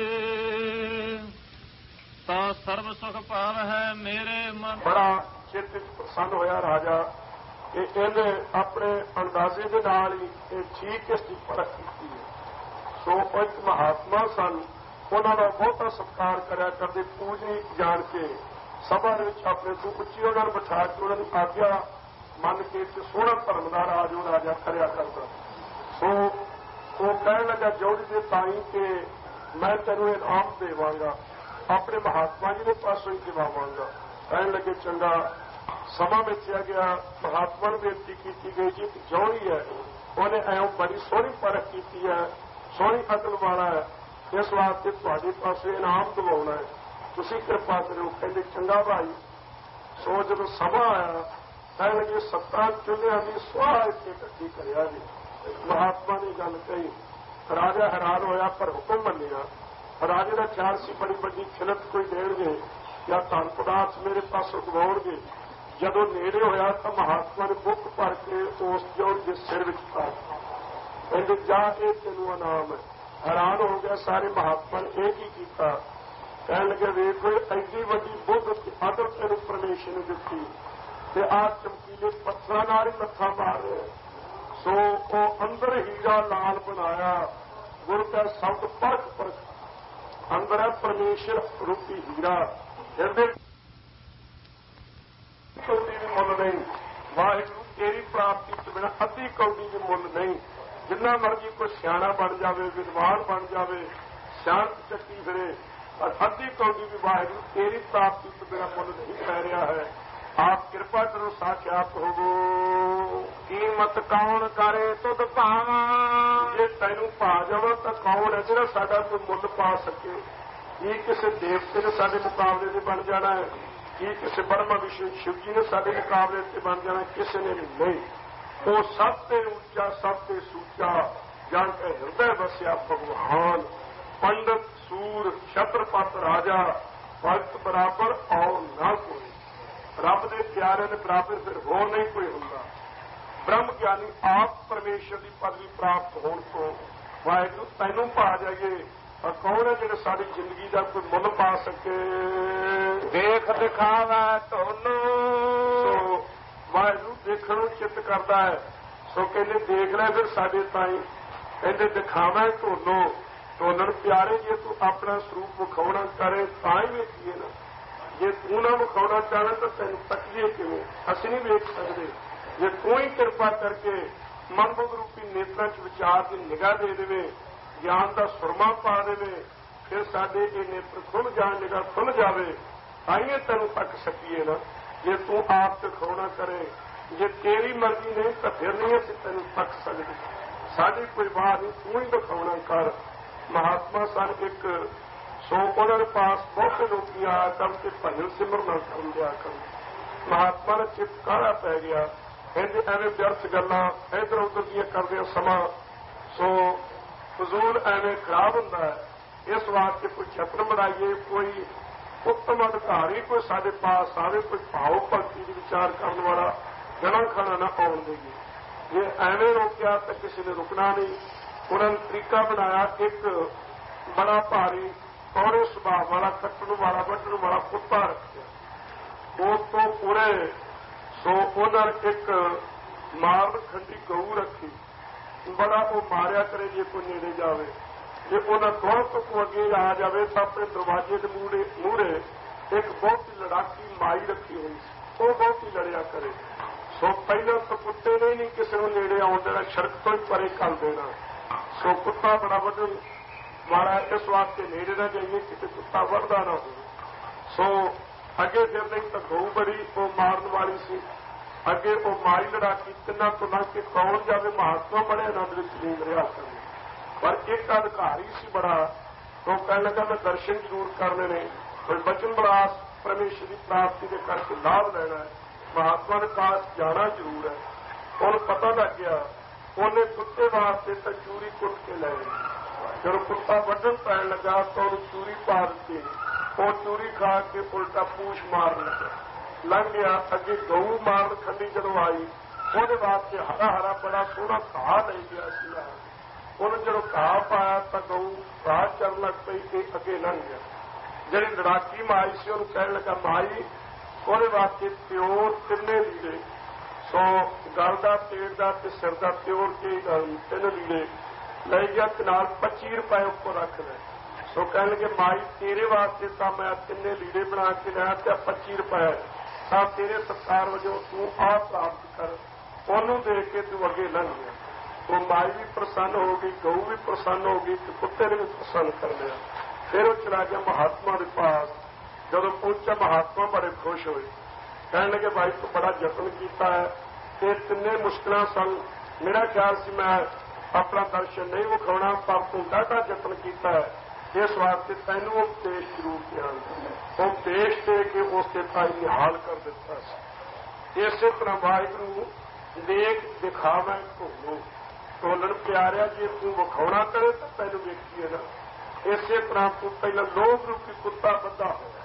ਤਾਂ ਸਰਬ ਸੁਖ ਪਾਵ ਹੈ ਮੇਰੇ ਮਨ। ਬੜਾ ਚਿੱਤ ਵਿੱਚ ਪ੍ਰਸੰਨ ਹੋਇਆ ਰਾਜਾ ਕਿ ਇਹਨੇ ਆਪਣੇ ਅੰਦਾਜ਼ੇ ਦੇ ਨਾਲ ਹੀ ਇਹ ਠੀਕ ਇਸ ਦੀ ਪਰਖ ਕੀਤੀ ਹੈ। ਸੋ ਇੱਕ ਮਹਾਤਮਾ ਸਨ, ਉਹਨਾਂ ਦਾ ਬਹੁਤਾ ਸਤਿਕਾਰ ਕਰਿਆ ਕਰਦੇ, ਪੂਜਨੀ ਜਾਣ ਕੇ ਸਭਾ ਦੇ ਵਿੱਚ ਆਪਣੇ ਤੋਂ ਉੱਚੀ ਉਹਨਾਂ ਨੂੰ ਬਿਠਾ ਕੇ ਉਹਨਾਂ ਨੂੰ ਆਗਿਆ ਮੰਨ ਕੇ ਤੇ ਸੋਹਣਾ ਧਰਮ ਦਾ ਰਾਜ ਉਹ ਰਾਜਾ ਕਰਿਆ ਕਰਦਾ। ਸੋ ਉਹ ਕਹਿਣ ਲੱਗਾ ਜੋੜੀ ਦੇ ਤਾਈ ਕਿ ਮੈਂ ਤੈਨੂੰ ਇਨਾਮ ਦੇਵਾਂਗਾ, ਆਪਣੇ ਮਹਾਤਮਾ ਜੀ ਦੇ ਪਾਸੋਂ ਹੀ ਦਿਵਾਵਾਂਗਾ। ਕਹਿਣ ਲੱਗੇ ਚੰਗਾ। ਸਮਾਂ ਵੇਚਿਆ ਗਿਆ, ਮਹਾਤਮਾ ਨੂੰ ਬੇਨਤੀ ਕੀਤੀ ਗਈ ਜੀ ਜੋੜੀ ਹੈ, ਉਹਨੇ ਐਂ ਬੜੀ ਸੋਹਣੀ ਪਰਖ ਕੀਤੀ ਹੈ, ਸੋਹਣੀ ਅਕਲ ਵਾਲਾ ਹੈ, ਇਸ ਵਾਸਤੇ ਤੁਹਾਡੇ ਪਾਸੇ ਇਨਾਮ ਦਿਵਾਉਣਾ ਹੈ, ਤੁਸੀਂ ਕਿਰਪਾ ਕਰੋ। ਕਹਿੰਦੇ ਚੰਗਾ ਭਾਈ। ਸੋ ਜਦੋਂ ਸਮਾਂ ਆਇਆ ਕਹਿਣ ਲੱਗੇ ਸੱਤਾਂ ਚੁੱਲ੍ਹਿਆਂ ਦੀ ਸੁਆਹ ਇੱਥੇ ਇਕੱਠੀ ਕਰਿਆ ਜੀ। ਮਹਾਤਮਾ ਨੇ ਗੱਲ ਕਹੀ, ਰਾਜਾ ਹੈਰਾਨ ਹੋਇਆ ਪਰ ਹੁਕਮ ਮੰਨਿਆ। ਰਾਜੇ ਦਾ ਖਿਆਲ ਸੀ ਬੜੀ ਵੱਡੀ ਖਿਲਤ ਕੋਈ ਦੇਣਗੇ ਜਾਂ ਧਨ ਪਦਾਰਥ ਮੇਰੇ ਪਾਸੋਂ ਦਿਵਾਉਣਗੇ। ਜਦੋਂ ਨੇੜੇ ਹੋਇਆ ਤਾਂ ਮਹਾਤਮਾ ਨੇ ਬੁੱਕ ਭਰ ਕੇ ਉਸ ਜੋੜੀ ਦੇ ਸਿਰ ਵਿੱਚ ਪਾ ਦਿੱਤਾ। ਕਹਿੰਦੇ ਜਾ ਇਹ ਤੈਨੂੰ ਇਨਾਮ ਹੈ। ਹੈਰਾਨ ਹੋ ਗਿਆ ਸਾਰੇ ਮਹਾਤਮਾ ਨੇ ਇਹ ਕੀ ਕੀਤਾ? ਕਹਿਣ ਲੱਗੇ ਵੇਖੋ ਐਡੀ ਵੱਡੀ ਬੁੱਧ ਅਦਬ ਤੈਨੂੰ ਪਰਮੇਸ਼ਰ ਨੇ ਦਿੱਤੀ ਤੇ ਆਹ ਚਮਕੀਲੇ ਪੱਥਰਾਂ ਨਾਲ ਹੀ ਮੱਥਾ ਮਾਰ ਰਿਹਾ। ਸੋ ਉਹ ਅੰਦਰ ਹੀਰਾ ਲਾਲ ਬਣਾਇਆ, ਗੁਰ ਕਾ ਸ਼ਬਦ ਪਰਖ ਪਰਖ ਅੰਦਰ ਹੈ ਪਰਮੇਸ਼ਰ ਰੂਪੀ ਹੀਰਾ। ਹਿਰਦੇ ਕੌਡੀ ਵੀ ਮੁੱਲ ਨਹੀਂ, ਵਾਹਿਗੁਰੂ ਤੇਰੀ ਪ੍ਰਾਪਤੀ ਤੋਂ ਬਿਨਾਂ ਅੱਧੀ ਕੌਡੀ ਵੀ ਮੁੱਲ ਨਹੀਂ। ਜਿੰਨਾ ਮਰਜੀ ਕੋਈ ਸਿਆਣਾ ਬਣ ਜਾਵੇ, ਵਿਦਵਾਨ ਬਣ ਜਾਵੇ, ਸ਼ਾਂਤ ਚੱਕੀ ਫਿਰੇ, ਪਰ ਅੱਧੀ ਕੌਡੀ ਵੀ ਵਾਹਿਗੁਰੂ ਤੇਰੀ ਪ੍ਰਾਪਤੀ ਤੋਂ ਬਿਨਾਂ ਮੁੱਲ ਨਹੀਂ ਪੈ ਰਿਹਾ ਹੈ। ਆਪ ਕਿਰਪਾ ਕਰੋ, ਸਾਖਿਆਤ ਹੋਵੋ। ਕੀਮਤ ਕੌਣ ਕਰੇ ਤੁਧ ਭਾਵਾਂ, ਜੇ ਤੈਨੂੰ ਭਾ ਜਾਵੇ ਤਾਂ ਕੌਣ ਹੈ ਜਿਹੜਾ ਸਾਡਾ ਕੋਈ ਮੁੱਲ ਪਾ ਸਕੇ? ਕੀ ਕਿਸੇ ਦੇਵਤੇ ਨੇ ਸਾਡੇ ਮੁਕਾਬਲੇ ਤੇ ਬਣ ਜਾਣਾ ਹੈ? ਕੀ ਕਿਸੇ ਬ੍ਰਹਮਾ ਵਿਸ਼ਨੂੰ ਸ਼ਿਵ ਜੀ ਨੇ ਸਾਡੇ ਮੁਕਾਬਲੇ ਤੇ ਬਣ ਜਾਣਾ? ਕਿਸੇ ਨੇ ਨਹੀਂ। ਉਹ ਸਭ ਤੇ ਉੱਚਾ, ਸਭ ਤੇ ਸੂਚਾ, ਜਾਣ ਕੇ ਹਿਰਦੇ ਵਸਿਆ ਭਗਵਾਨ। ਪੰਡਤ ਸੂਰ ਛਤਰਪਤ ਰਾਜਾ, ਭਗਤ ਬਰਾਬਰ ਔਰ ਨਾ ਕੋਈ। ਰੱਬ ਦੇ ਪਿਆਰੇ ਦੇ ਬਰਾਬਰ ਫਿਰ ਹੋਰ ਨਹੀਂ ਕੋਈ ਹੁੰਦਾ। ਬ੍ਰਹਮ ਗਿਆਨੀ ਆਪ ਪਰਮੇਸ਼ਰ ਦੀ ਪਦਵੀ ਪ੍ਰਾਪਤ ਹੋਣ ਤੋਂ ਵਾਹਿਗੁਰੂ ਤੈਨੂੰ ਪਾ ਜਾਈਏ ਤਾਂ ਕੌਣ ਹੈ ਜਿਹੜਾ ਸਾਡੀ ਜ਼ਿੰਦਗੀ ਦਾ ਕੋਈ ਮੁੱਲ ਪਾ ਸਕੇ? ਦੇਖ ਦਿਖਾਵਾ ਤੁਹਾਨੂੰ, ਸੋ ਵਾਹਿਗੁਰੂ ਦੇਖਣ ਨੂੰ ਚਿੱਤ ਕਰਦਾ ਹੈ। ਸੋ ਕਹਿੰਦੇ ਦੇਖ ਲੈ ਫਿਰ ਸਾਡੇ ਤਾਈਂ। ਕਹਿੰਦੇ ਦਿਖਾਵਾ ਤੁਹਾਨੂੰ, ਤੁਹਾਨੂੰ ਪਿਆਰੇ ਜੇ ਤੂੰ ਆਪਣਾ ਸਰੂਪ ਵਿਖਾਉਣਾ ਕਰੇ ਤਾਂ ਹੀ ਵੇਖੀਏ ਨਾ। ਜੇ ਤੂੰ ਨਾ ਵਿਖਾਉਣਾ ਚਾਹਵੇਂ ਤਾਂ ਤੈਨੂੰ ਤੱਕੀਏ ਕਿਵੇਂ? ਅਸੀਂ ਨਹੀਂ ਵੇਖ ਸਕਦੇ। ਜੇ ਤੂੰ ਹੀ ਕਿਰਪਾ ਕਰਕੇ ਮਨਬੁੱਧ ਰੂਪੀ ਨੇਤਰਾਂ 'ਚ ਵਿਚਾਰ ਦੀ ਨਿਗਾਹ ਦੇ ਦੇਵੇ, ਗਿਆਨ ਦਾ ਸੁਰਮਾ ਪਾ ਦੇਵੇ, ਫਿਰ ਸਾਡੇ ਇਹ ਨੇਤਰ ਖੁੱਲ੍ਹ ਜਾਣ, ਨਿਗਾਹ ਖੁੱਲ੍ਹ ਜਾਵੇ, ਆਈਏ ਤੈਨੂੰ ਤੱਕ ਸਕੀਏ ਨਾ। ਜੇ ਤੂੰ ਆਪ ਦਿਖਾਉਣਾ ਕਰੇ, ਜੇ ਤੇਰੀ ਮਰਜ਼ੀ ਨਹੀਂ ਤਾਂ ਫਿਰ ਨਹੀਂ ਅਸੀਂ ਤੈਨੂੰ ਤੱਕ ਸਕਦੇ। ਸਾਡੀ ਕੋਈ ਵਾਹ ਨਹੀਂ, ਤੂੰ ਹੀ ਦਿਖਾਉਣਾ ਕਰ। ਮਹਾਤਮਾ ਸਨ ਇੱਕ। ਸੋ ਉਹਨਾਂ ਦੇ ਪਾਸ ਬਹੁਤ ਲੋਕੀ ਆਇਆ ਕਰਨ ਤੇ ਭਜਨ ਸਿਮਰਨ ਕਰਨ ਦਿਆ ਕਰਨ। ਮਹਾਤਮਾ ਦਾ ਚਿੱਤ ਕਾਹਲਾ ਪੈ ਗਿਆ। ਕਹਿੰਦੇ ਐਵੇਂ ਵਿਅਰਥ ਗੱਲਾਂ ਇੱਧਰ ਉੱਧਰ ਦੀਆਂ ਕਰਦੇ ਸਮਾਂ ਸੋ ਫਜ਼ੂਲ ਐਵੇਂ ਖਰਾਬ ਹੁੰਦਾ ਹੈ। ਇਸ ਵਾਸਤੇ ਕੋਈ ਛਤਰ ਬਣਾਈਏ, ਕੋਈ ਉੱਤਮ ਅਧਿਕਾਰੀ ਕੋਈ ਸਾਡੇ ਪਾਸ ਆਵੇ, ਕੋਈ ਭਾਵ ਭਗਤੀ ਦੀ ਵਿਚਾਰ ਕਰਨ ਵਾਲਾ ਜਣਾ ਖਾਣਾ ਨਾ ਆਉਣ ਦੇਈਏ। ਜੇ ਐਵੇਂ ਰੋਕਿਆ ਤਾਂ ਕਿਸੇ ਨੇ ਰੁਕਣਾ ਨਹੀਂ। ਉਹਨਾਂ ਨੇ ਤਰੀਕਾ ਬਣਾਇਆ, ਇੱਕ ਬੜਾ ਭਾਰੀ ਕੌੜੇ ਸੁਭਾਅ ਵਾਲਾ, ਕੱਟਣ ਵਾਲਾ, ਵੱਢਣ ਵਾਲਾ ਕੁੱਤਾ ਰੱਖਿਆ। ਉਸ ਤੋਂ ਪੂਰੇ ਸੋ ਉਹਨਾਂ ਨੇ ਇੱਕ ਮਾਰਨ ਖੰਡੀ ਗਊ ਰੱਖੀ। ਬੜਾ ਉਹ ਮਾਰਿਆ ਕਰੇ ਜੇ ਕੋਈ ਨੇੜੇ ਜਾਵੇ। ਜੇ ਉਹਨਾਂ ਦੋਹਾਂ ਤੋਂ ਕੋਈ ਅੱਗੇ ਆ ਜਾਵੇ ਤਾਂ ਆਪਣੇ ਦਰਵਾਜ਼ੇ ਦੇ ਮੂਹਰੇ ਮੂਹਰੇ ਇੱਕ ਬਹੁਤ ਹੀ ਲੜਾਕੀ ਮਾਈ ਰੱਖੀ ਹੋਈ ਸੀ, ਉਹ ਬਹੁਤ ਹੀ ਲੜਿਆ ਕਰੇ। ਸੋ ਪਹਿਲਾਂ ਤਾਂ ਕੁੱਤੇ ਨੇ ਨਹੀਂ ਕਿਸੇ ਨੂੰ ਨੇੜੇ ਆਉਣ ਦੇਣਾ, ਸੜਕ ਤੋਂ ਹੀ ਪਰੇ ਕਰ ਦੇਣਾ। ਸੋ ਕੁੱਤਾ ਬੜਾ ਵੱਢਣ ਵਾਲਾ, ਇਸ ਵਾਸਤੇ ਨੇੜੇ ਨਾ ਜਾਈਏ ਕਿਤੇ ਕੁੱਤਾ ਵੱਢਦਾ ਨਾ ਹੋਵੇ। ਸੋ ਅੱਗੇ ਫਿਰ ਨਹੀਂ ਤਾਂ ਗਊ ਬੜੀ ਉਹ ਮਾਰਨ ਵਾਲੀ ਸੀ। ਅੱਗੇ ਉਹ ਮਾਈ ਲੜਾਕੀ ਤਿੰਨਾਂ ਤੋਂ ਲੰਘ ਕੇ ਕੌਣ ਜਾਵੇ? ਮਹਾਤਮਾ ਬੜੇ ਆਨੰਦ ਵਿੱਚ ਲੀਨ ਰਿਹਾ ਕਰੇ। पर एक अधिकारी सी बड़ा तो कहने लगा मैं दर्शन जरूर करने ने कोई बचन बलास परमेश्वर की प्राप्ति के करके लाभ लेना है, महात्मा के पास जाना जरूर है। उन्हें पता लग गया, उन्हें कुत्ते वास्ते तो चूरी कुट के ले जब कुत्ता वजन पैन लगा तो उन्हें चूरी पा दी, वो चूरी खा के उल्टा पूछ मार लगा लग गया। अगे गऊ मार खंडी जदों आई ਉਹਦੇ ਵਾਸਤੇ हरा हरा बड़ा सोहना घाह ले गया सीगा। ਉਹਨੂੰ ਜਦੋਂ ਘਾਹ ਪਾਇਆ ਤਾਂ ਗਊ ਘਾਹ ਚਰਨ ਲੱਗ ਪਈ ਤੇ ਅੱਗੇ ਲੰਘ ਗਿਆ। ਜਿਹੜੀ ਲੜਾਕੀ ਮਾਈ ਸੀ ਉਹਨੂੰ ਕਹਿਣ ਲੱਗਾ ਮਾਈ ਉਹਦੇ ਵਾਸਤੇ ਪਿਓਰ ਤਿੰਨੇ ਲੀੜੇ, ਸੋ ਗਲ ਦਾ ਪੇਟ ਦਾ ਤੇ ਸਿਰ ਦਾ ਪਿਓਰ ਕੇ ਤਿੰਨ ਲੀੜੇ ਲੈ ਗਿਆ ਤੇ ਨਾਲ ਪੱਚੀ ਰੁਪਏ ਉੱਪਰ ਰੱਖ ਲੈ। ਸੋ ਕਹਿਣ ਲੱਗੇ ਮਾਈ ਤੇਰੇ ਵਾਸਤੇ ਤਾਂ ਮੈਂ ਤਿੰਨੇ ਲੀੜੇ ਬਣਾ ਕੇ ਲਿਆ ਤੇ ਪੱਚੀ ਰੁਪਏ ਤਾਂ ਤੇਰੇ ਸਤਿਕਾਰ ਵਜੋਂ ਤੂੰ ਆਹ ਪ੍ਰਾਪਤ ਕਰ। ਉਹਨੂੰ ਦੇਖ ਕੇ ਤੂੰ ਅੱਗੇ ਲੰਘ ਗਿਆ। ਉਹ ਮਾਈ ਵੀ ਪ੍ਰਸੰਨ ਹੋ ਗਈ, ਗਊ ਵੀ ਪ੍ਰਸੰਨ ਹੋ ਗਈ ਤੇ ਕੁੱਤੇ ਨੇ ਵੀ ਪ੍ਰਸੰਨ ਕਰ ਲਿਆ। ਫਿਰ ਉਹ ਚਲਾ ਗਿਆ ਮਹਾਤਮਾ ਦੇ ਪਾਸ। ਜਦੋਂ ਪਹੁੰਚਿਆ ਮਹਾਤਮਾ ਬੜੇ ਖੁਸ਼ ਹੋਏ, ਕਹਿਣ ਲੱਗੇ ਭਾਈ ਤੂੰ ਬੜਾ ਯਤਨ ਕੀਤਾ ਹੈ ਤੇ ਤਿੰਨੇ ਮੁਸ਼ਕਲਾਂ ਸਨ, ਮੇਰਾ ਖਿਆਲ ਸੀ ਮੈਂ ਆਪਣਾ ਦਰਸ਼ਨ ਨਹੀਂ ਵਿਖਾਉਣਾ ਪਰ ਤੂੰ ਡਾਢਾ ਯਤਨ ਕੀਤਾ ਹੈ, ਇਸ ਵਾਸਤੇ ਤੈਨੂੰ ਉਪਦੇਸ਼ ਜ਼ਰੂਰ ਦਿਆਂਗਾ। ਉਪਦੇਸ਼ ਦੇ ਕੇ ਉਸ ਤੇ ਭਾਈ ਨਿਹਾਲ ਕਰ ਦਿੱਤਾ ਸੀ। ਇਸੇ ਤਰ੍ਹਾਂ ਵਾਹਿਗੁਰੂ ਦੇਖ ਦਿਖਾਵਾ ਢੋਲੋ, ਢੋਲਣ ਪਿਆਰਿਆ ਜੇ ਤੂੰ ਵਿਖਾਉਣਾ ਕਰੇ ਤਾਂ ਤੈਨੂੰ ਵੇਖੀਏ ਨਾ। ਇਸੇ ਤਰ੍ਹਾਂ ਤੂੰ ਪਹਿਲਾਂ ਲੋਭ ਰੂਪੀ ਕੁੱਤਾ ਬੱਧਾ ਹੋਇਆ,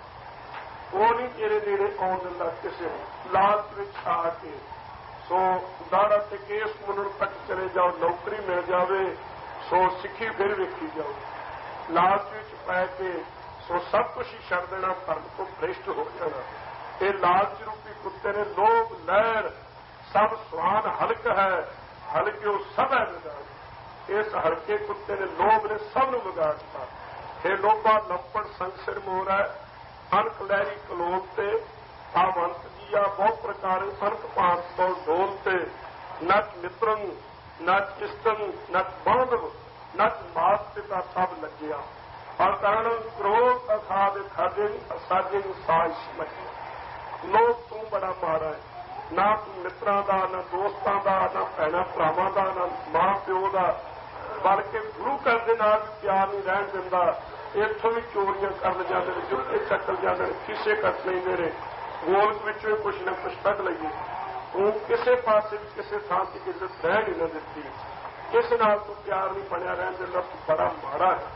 ਉਹ ਨਹੀਂ ਤੇਰੇ ਨੇੜੇ ਆਉਣ ਦਿੰਦਾ ਕਿਸੇ ਨੂੰ, ਲਾਲਚ ਵਿੱਚ ਆ ਕੇ। ਸੋ ਦਾੜਾ ਤੇ ਕੇਸ ਮੁੰਨਣ ਤੱਕ ਚਲੇ ਜਾਓ, ਨੌਕਰੀ ਮਿਲ ਜਾਵੇ ਸੋ ਸਿੱਖੀ ਫਿਰ ਵੇਖੀ ਜਾਓ। ਲਾਲਚ ਵਿੱਚ ਪੈ ਕੇ ਸੋ ਸਭ ਕੁਝ ਹੀ ਛੱਡ ਦੇਣਾ, ਧਰਮ ਤੋਂ ਭ੍ਰਿਸ਼ਟ ਹੋ ਜਾਣਾ। ਇਹ ਲਾਲਚ ਰੂਪੀ ਕੁੱਤੇ ਨੇ ਲੋਭ ਲਹਿਰ ਸਭ ਸਵਾਨ ਹਲਕ ਹੈ, ਹਲਕਿਓ ਸਭ ਹੈ ਵਿਗਾੜ। ਇਸ ਹਲਕੇ ਕੁੱਤੇ ਨੇ ਲੋਭ ਨੇ ਸਭ ਨੂੰ ਵਿਗਾੜਤਾ। ਇਹ ਲੋਭਾ ਲੱਪੜ ਸੰਸਰ ਮੋਰ ਹੈ, ਅਣਖ ਲਹਿਰੀ ਕਲੋਬ ਤੇ ਆਵੰਤ ਜੀਆ ਬਹੁਤ ਪ੍ਰਕਾਰ ਅਣਖ ਭਾਂਤ ਤੋਂ ਢੋਲ ਤੇ ਨਚ ਮਿੱਤਰੰ ਨਚ ਇਸਤੰ ਨਚ ਬਾਂਧਵ ਨਚ ਮਾਤ ਪਿਤਾ ਸਭ ਲੱਗਿਆ। ਅਕਾਰਨ ਕ੍ਰੋਧ ਅਸਾਦ ਖਾਦੇ ਅਸਾਜੇ ਸਾਇਸ਼ ਮਚਿਆ। ਲੋਭ ਤੂੰ ਬੜਾ ਮਾਰਾ ਹੈ, ਨਾ ਤੂੰ ਮਿੱਤਰਾਂ ਦਾ, ਨਾ ਦੋਸਤਾਂ ਦਾ, ਨਾ ਭੈਣਾਂ ਭਰਾਵਾਂ ਦਾ, ਨਾ ਮਾਂ ਪਿਓ ਦਾ, ਬਲਕਿ ਗੁਰੂ ਘਰ ਦੇ ਨਾਲ ਵੀ ਪਿਆਰ ਨਹੀਂ ਰਹਿਣ ਦਿੰਦਾ। ਇੱਥੋਂ ਵੀ ਚੋਰੀਆਂ ਕਰਨ ਜਾਂਦੇ ਨੇ, ਜੁੱਤੇ ਚੱਕਲ ਜਾਂਦੇ ਨੇ, ਕਿਸੇ ਕੱਟ ਲੈਂਦੇ ਨੇ, ਗੋਲਕ ਵਿੱਚੋਂ ਕੁਛ ਨਾ ਕੁਛ ਕੱਢ ਲਈਏ। ਤੂੰ ਕਿਸੇ ਪਾਸੇ ਵੀ ਕਿਸੇ ਥਾਂ ਤੇ ਇੱਜ਼ਤ ਰਹਿ ਨਹੀਂ ਨਾ ਦਿੱਤੀ, ਕਿਸੇ ਨਾਲ ਤੂੰ ਪਿਆਰ ਨਹੀਂ ਬਣਿਆ ਰਹਿਣ ਦਿੰਦਾ, ਤੂੰ ਬੜਾ ਮਾੜਾ ਹੈ।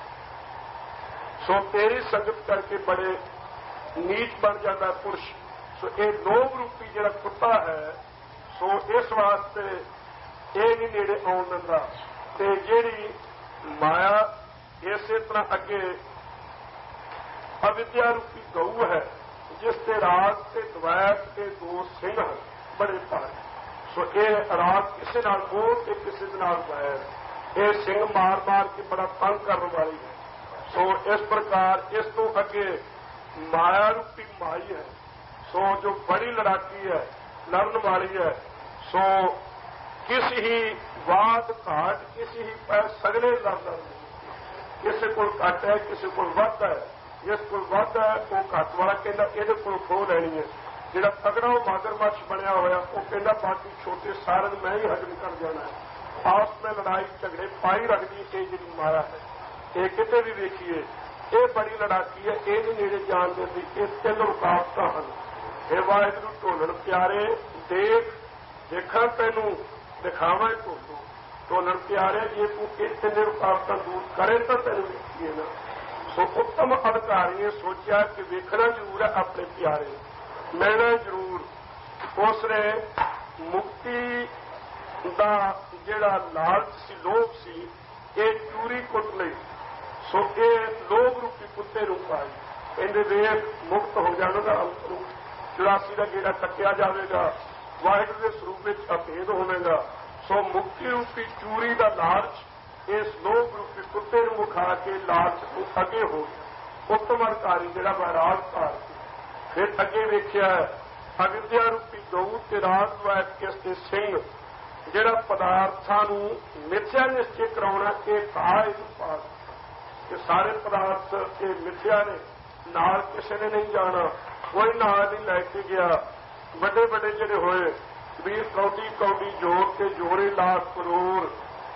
ਸੋ ਤੇਰੀ ਸੰਗਤ ਕਰਕੇ ਬੜੇ ਨੀਚ ਬਣ ਜਾਂਦਾ ਪੁਰਸ਼। ਸੋ ਇਹ ਲੋਭ ਰੂਪੀ ਜਿਹੜਾ ਕੁੱਤਾ ਹੈ, ਸੋ ਇਸ ਵਾਸਤੇ ਇਹ ਨਹੀਂ ਨੇੜੇ ਆਉਣ ਦਿੰਦਾ। ਤੇ ਜਿਹੜੀ ਮਾਇਆ ਇਸੇ ਤਰ੍ਹਾਂ ਅੱਗੇ ਅਵਿਦਿਆ ਰੂਪੀ ਗਊ ਹੈ, ਜਿਸ ਤੇ ਰਾਗ ਤੇ ਦਵੈਤ ਤੇ ਦੋ ਸਿੰਘ ਹਨ ਬੜੇ ਭਾਰੇ। ਸੋ ਇਹ ਰਾਗ ਕਿਸੇ ਨਾਲ ਮੋਹ ਤੇ ਕਿਸੇ ਦੇ ਨਾਲ ਵੈਰ, ਇਹ ਸਿੰਘ ਮਾਰ ਮਾਰ ਕੇ ਬੜਾ ਤੰਗ ਕਰਨ ਵਾਲੀ ਹੈ। ਸੋ ਇਸ ਪ੍ਰਕਾਰ ਇਸ ਤੋਂ ਅੱਗੇ ਮਾਇਆ ਰੂਪੀ ਮਾਈ ਹੈ, ਸੋ ਜੋ ਬੜੀ ਲੜਾਕੀ ਹੈ, ਲੜਨ ਵਾਲੀ ਹੈ। ਸੋ ਕਿਸ ਹੀ ਵਾਦ ਘਾਟ ਕਿਸੇ ਹੀ ਪੈ ਸਗਲੇ ਲੜਦਾ, ਕਿਸੇ ਕੋਲ ਘੱਟ ਹੈ ਕਿਸੇ ਕੋਲ ਵੱਧ ਹੈ। ਜਿਸ ਕੋਲ ਵੱਧ ਹੈ ਉਹ ਘੱਟ ਵਾਲਾ ਕਹਿੰਦਾ ਇਹਦੇ ਕੋਲ ਖੋਹ ਲੈਣੀ ਹੈ। ਜਿਹੜਾ ਤਗੜਾ ਉਹ ਮਗਰਮੱਛ ਬਣਿਆ ਹੋਇਆ ਉਹ ਕਹਿੰਦਾ ਬਾਕੀ ਛੋਟੇ ਸਾਰਿਆਂ ਨੂੰ ਮੈਂ ਹੀ ਹਜ਼ਮ ਕਰ ਜਾਣਾ ਹੈ। ਆਪਸ ਵਿੱਚ ਲੜਾਈ ਝਗੜੇ ਪਾਈ ਰੱਖਦੀ ਇਹ ਜਿਹੜੀ ਮਾਇਆ ਹੈ। ਇਹ ਕਿਤੇ ਵੀ ਵੇਖੀਏ ਇਹ ਬੜੀ ਲੜਾਕੀ ਹੈ, ਇਹ ਨਹੀਂ ਨੇੜੇ ਜਾਣ ਦਿੰਦੀ। ਇਹ ਤਿੰਨ ਰੁਕਾਵਟਾਂ ਹਨ। ਇਹ ਵਾਹਿਗੁਰੂ ਢੋਲਣ ਪਿਆਰੇ ਦੇਖ ਦੇਖਾਂ ਤੈਨੂੰ ਦਿਖਾਵਾਂ ਢੋਲੋ। ਢੋਲਣ ਪਿਆਰੇ ਜੇ ਤੂੰ ਇਹ ਤਿੰਨ ਰੁਕਾਵਟਾਂ ਦੂਰ ਕਰੇ ਤਾਂ ਤੈਨੂੰ ਵੇਖੀਏ ਨਾ। ਸੋ ਉੱਤਮ ਅਧਿਕਾਰੀ ਨੇ ਸੋਚਿਆ ਕਿ ਵੇਖਣਾ ਜ਼ਰੂਰ ਹੈ ਆਪਣੇ ਪਿਆਰੇ, ਮਿਲਣਾ ਜ਼ਰੂਰ। ਉਸ ਨੇ ਮੁਕਤੀ ਦਾ ਜਿਹੜਾ ਲਾਲਚ ਸੀ, ਲੋਭ ਸੀ, ਇਹ ਚੂਰੀ ਕੁੱਟ ਲਈ। ਸੋ ਇਹ ਲੋਭ ਰੂਪੀ ਕੁੱਤੇ ਨੂੰ ਪਾਈ, ਕਹਿੰਦੇ ਵੇਖ ਮੁਕਤ ਹੋ ਜਾਵੇਗਾ, ਅੰਤਰੂ ਚੁਰਾਸੀ ਦਾ ਗੇੜਾ ਕੱਟਿਆ ਜਾਵੇਗਾ, ਵਾਹਿਗੁਰੂ ਦੇ ਸਰੂਪ ਵਿੱਚ ਅਭੇਦ ਹੋਵੇਗਾ। ਸੋ ਮੁਕਤੀ ਰੂਪੀ ਚੂਰੀ ਦਾ ਲਾਲਚ ਇਸ ਲੋਭ ਰੂਪੀ ਕੁੱਤੇ ਨੂੰ ਵਿਖਾ ਕੇ ਲਾਲਚ ਨੂੰ ਅੱਗੇ ਹੋ ਗਿਆ। ਉੱਤਮ ਅਧਿਕਾਰੀ ਜਿਹੜਾ ਵੈਰਾਗ ਧਾਰ ਕੇ ਫਿਰ ਅੱਗੇ ਵੇਖਿਆ ਅਵਿਦਿਆ ਰੂਪੀ ਗਊ ਤੇ ਰਾਗ ਵੈਤ ਕਿਸ ਦੇ ਸਿੰਘ, ਜਿਹੜਾ ਪਦਾਰਥਾਂ ਨੂੰ ਮਿਥਿਆ ਨਿਸ਼ਚੈ ਕਰਾਉਣਾ ਕਿ ਕਾਹ ਇਹਨੂੰ ਪਾਸ ਕਿ ਸਾਰੇ ਪਦਾਰਥ ਇਹ ਮਿਥਿਆ ਨੇ, ਨਾਲ ਕਿਸੇ ਨੇ ਨਹੀਂ ਜਾਣਾ, ਕੋਈ ਨਾਲ ਨਹੀਂ ਲੈ ਕੇ ਗਿਆ। ਵੱਡੇ ਵੱਡੇ ਜਿਹੜੇ ਹੋਏ ਵੀਰ ਕੌਡੀ ਕੌਡੀ ਜੋੜ ਕੇ ਜੋੜੇ ਲਾਖ ਕਰੋੜ,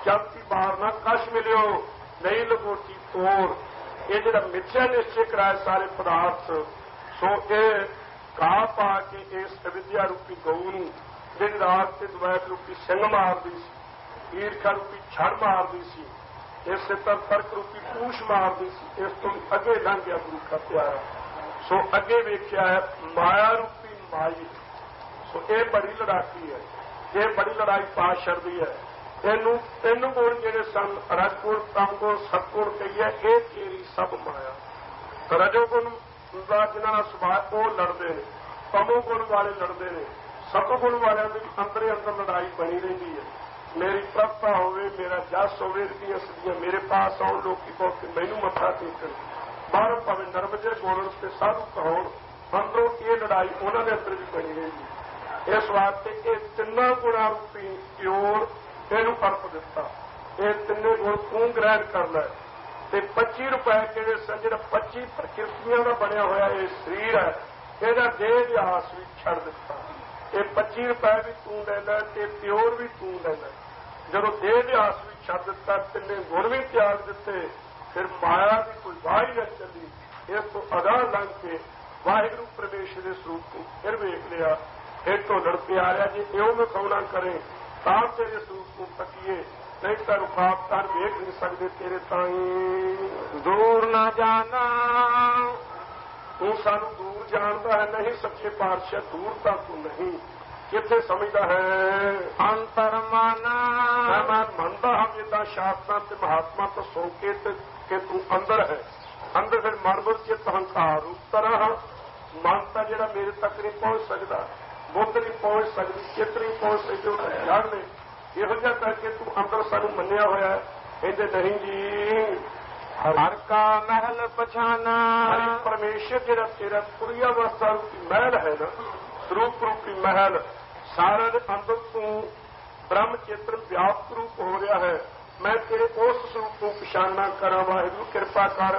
ਚਲਤੀ ਬਾਰ ਨਾ ਕਸ਼ ਮਿਲਿਓ ਨਹੀਂ ਲਗੋਟੀ ਤੋੜ। ਇਹ ਜਿਹੜਾ ਮਿਥਿਆ ਨਿਸ਼ਚੈ ਕਰਾਏ ਸਾਰੇ ਪਦਾਰਥ, ਸੋ ਇਹ ਘਾਹ ਪਾ ਕੇ ਇਸ ਅਵਿਦਿਆ ਰੂਪੀ ਗਊ ਨੂੰ ਦਿਨ ਰਾਤ ਤੇ ਦਵੈਤ ਰੂਪੀ ਸਿੰਘ ਮਾਰਦੀ ਸੀ, ਈਰਖਾ ਰੂਪੀ ਛੜ ਮਾਰਦੀ ਸੀ, ਇਸੇ ਤਰ੍ਹਾਂ ਤਰਕ ਰੂਪੀ ਪੂਛ ਮਾਰਦੀ ਸੀ। ਇਸ ਤੋਂ ਅੱਗੇ ਲੰਘ ਗਿਆ ਗੁਰੂ ਕਾ ਪਿਆਰਾ। ਸੋ ਅੱਗੇ ਵੇਖਿਆ ਹੈ ਮਾਇਆ ਰੂਪੀ ਮਾਈ। ਸੋ ਇਹ ਬੜੀ ਲੜਾਕੀ ਹੈ, ਇਹ ਬੜੀ ਲੜਾਈ ਪਾ ਛੱਡਦੀ ਹੈ। ਇਹਨੂੰ ਤਿੰਨ ਗੁਣ ਜਿਹੜੇ ਸਨ ਰਜੋਗੁਣ ਤਮੋਗੁਣ ਸਤਗੁਣ ਕਹੀਏ, ਇਹ ਤੇਰੀ ਸਭ ਮਾਇਆ। ਰਜੋਗੁਣ ਦਾ ਜਿਹਨਾਂ ਦਾ ਸੁਭਾਅ ਉਹ ਲੜਦੇ ਨੇ, ਤਮੋਗੁਣ ਵਾਲੇ ਲੜਦੇ ਨੇ, ਸਤਗੁਣ ਵਾਲਿਆਂ ਦੇ ਅੰਦਰੇ ਅੰਦਰ ਲੜਾਈ ਬਣੀ ਰਹਿੰਦੀ ਹੈ। ਮੇਰੀ ਪ੍ਰਭਤਾ ਹੋਵੇ, ਮੇਰਾ ਜਸ ਹੋਵੇ, ਦੀਆਂ ਸਦੀਆਂ ਮੇਰੇ ਪਾਸ ਆਉਣ, ਲੋਕੀ ਬਹੁਤ ਕੇ ਮੈਨੂੰ ਮੱਥਾ ਟੇਕਣ, ਬਾਹਰੋਂ ਭਾਵੇਂ ਨਰਮਜੇ ਬੋਲਣ ਤੇ ਸਾਧੂ ਕਹਾਉਣ, ਅੰਦਰੋਂ ਇਹ ਲੜਾਈ ਉਹਨਾਂ ਦੇ ਅੰਦਰ ਵੀ ਬਣੀ ਰਹਿੰਦੀ। ਇਸ ਵਾਸਤੇ ਇਹ ਤਿੰਨਾਂ ਗੁਣਾਂ ਰੂਪੀ ਜੋੜ ਇਹਨੂੰ ਅਰਪ ਦਿੱਤਾ। ਇਹ ਤਿੰਨੇ ਗੁਣ ਤੂੰ ਗ੍ਰਹਿਣ ਕਰ ਲੈ। ਤੇ ਪੱਚੀ ਰੁਪਏ ਕਿਹੜੇ ਸਨ, ਜਿਹੜਾ ਪੱਚੀ ਪ੍ਰਕਿਰਤੀਆਂ ਦਾ ਬਣਿਆ ਹੋਇਆ ਇਹ ਸਰੀਰ ਹੈ, ਇਹਦਾ ਦੇਹ ਇਤਿਹਾਸ ਵੀ ਛੱਡ ਦਿੱਤਾ। ਇਹ ਪੱਚੀ ਰੁਪਏ ਵੀ ਤੂੰ ਲੈ ਲੈ ਤੇ ਪਿਓਰ ਵੀ ਤੂੰ ਲੈ ਲੈ। ਜਦੋਂ ਦੇਹ ਇਤਿਹਾਸ ਵੀ ਛੱਡ ਦਿੱਤਾ, ਤਿੰਨੇ ਗੁਣ ਵੀ ਤਿਆਗ ਦਿੱਤੇ, ਫਿਰ ਮਾਇਆ ਦੀ ਕੋਈ ਵਾਹ ਹੀ ਨਾ ਚੱਲੀ। ਇਸ ਤੋਂ ਅਗਾਂਹ ਲੰਘ ਕੇ ਵਾਹਿਗੁਰੂ ਪਰਮੇਸ਼ਰ ਦੇ ਸਰੂਪ ਨੂੰ ਫਿਰ ਵੇਖ ਲਿਆ। ਇਹ ਤੋਂ ਲੜ ਕੇ ਆ ਰਿਹਾ, ਜੇ ਇਉਂ ਵਿਖਾਉਣਾ ਕਰੇ ਤਾਂ ਤੇਰੇ ਸਰੂਪ ਨੂੰ ਤੱਕੀਏ, ਨਹੀਂ ਤਾਂ ਰੁਕਾਵਟ ਤਾਂ ਵੇਖ ਨਹੀਂ ਸਕਦੇ ਤੇਰੇ ਤਾਈਂ। ਦੂਰ ਨਾ ਜਾਣਾ ਤੂੰ ਸਾਨੂੰ ਦੂਰ ਜਾਣਦਾ ਹੈ, ਨਹੀਂ ਸੱਚੇ ਪਾਤਸ਼ਾਹ ਦੂਰ ਤਾਂ ਤੂੰ ਨਹੀਂ, ਕਿੱਥੇ ਸਮਝਦਾ ਹੈ ਅੰਤਰ ਮਾਨਾ। ਮੈਂ ਮੰਨਦਾ ਹਾਂ ਜਿੱਦਾਂ ਸ਼ਾਸਤਰਾਂ ਤੇ ਮਹਾਤਮਾ ਤੋਂ ਸੋ ਕੇ ਕਿ ਤੂੰ ਅੰਦਰ ਹੈ। ਅੰਦਰ ਫਿਰ ਮਨਮੁਖ ਚਿੱਤ ਹੰਕਾਰ ਰੂਪ ਤਰ੍ਹਾਂ ਮਨ ਤਾਂ ਜਿਹੜਾ ਮੇਰੇ ਤੱਕ ਨਹੀਂ ਪਹੁੰਚ ਸਕਦਾ, ਬੁੱਧ ਨਹੀਂ ਪਹੁੰਚ ਸਕਦੀ, ਚਿੱਤ ਨਹੀਂ ਪਹੁੰਚ ਸਕਦੀ, ਉਹ ਜੜ ਨੇ। ਇਹੋ ਜਿਹਾ ਕਰਕੇ ਤੂੰ ਅੰਦਰ ਸਾਨੂੰ ਮੰਨਿਆ ਹੋਇਆ ਹੈ। ਕਹਿੰਦੇ ਨਹੀਂ ਜੀ, ਹਰ ਕਾ ਮਹਿਲ ਪਛਾਨਾ। ਹਰੀ ਪਰਮੇਸ਼ਰ ਜਿਹੜਾ ਤੇਰਾ ਪੁਰੀ ਅਵਸਥਾ ਰੂਪੀ ਮਹਿਲ ਹੈ ਨਾ, ਸਰੂਪ ਰੂਪੀ ਮਹਿਲ, ਸਾਰਿਆਂ ਦੇ ਅੰਦਰ ਤੂੰ ਬ੍ਰਹਮ ਚੇਤਨ ਵਿਆਪਕ ਰੂਪ ਹੋ ਰਿਹਾ ਹੈ। ਮੈਂ ਤੇਰੇ ਉਸ ਸਰੂਪ ਨੂੰ ਪਛਾਣਨਾ ਕਰਾਂ। ਵਾਹਿਗੁਰੂ ਕਿਰਪਾ ਕਰ।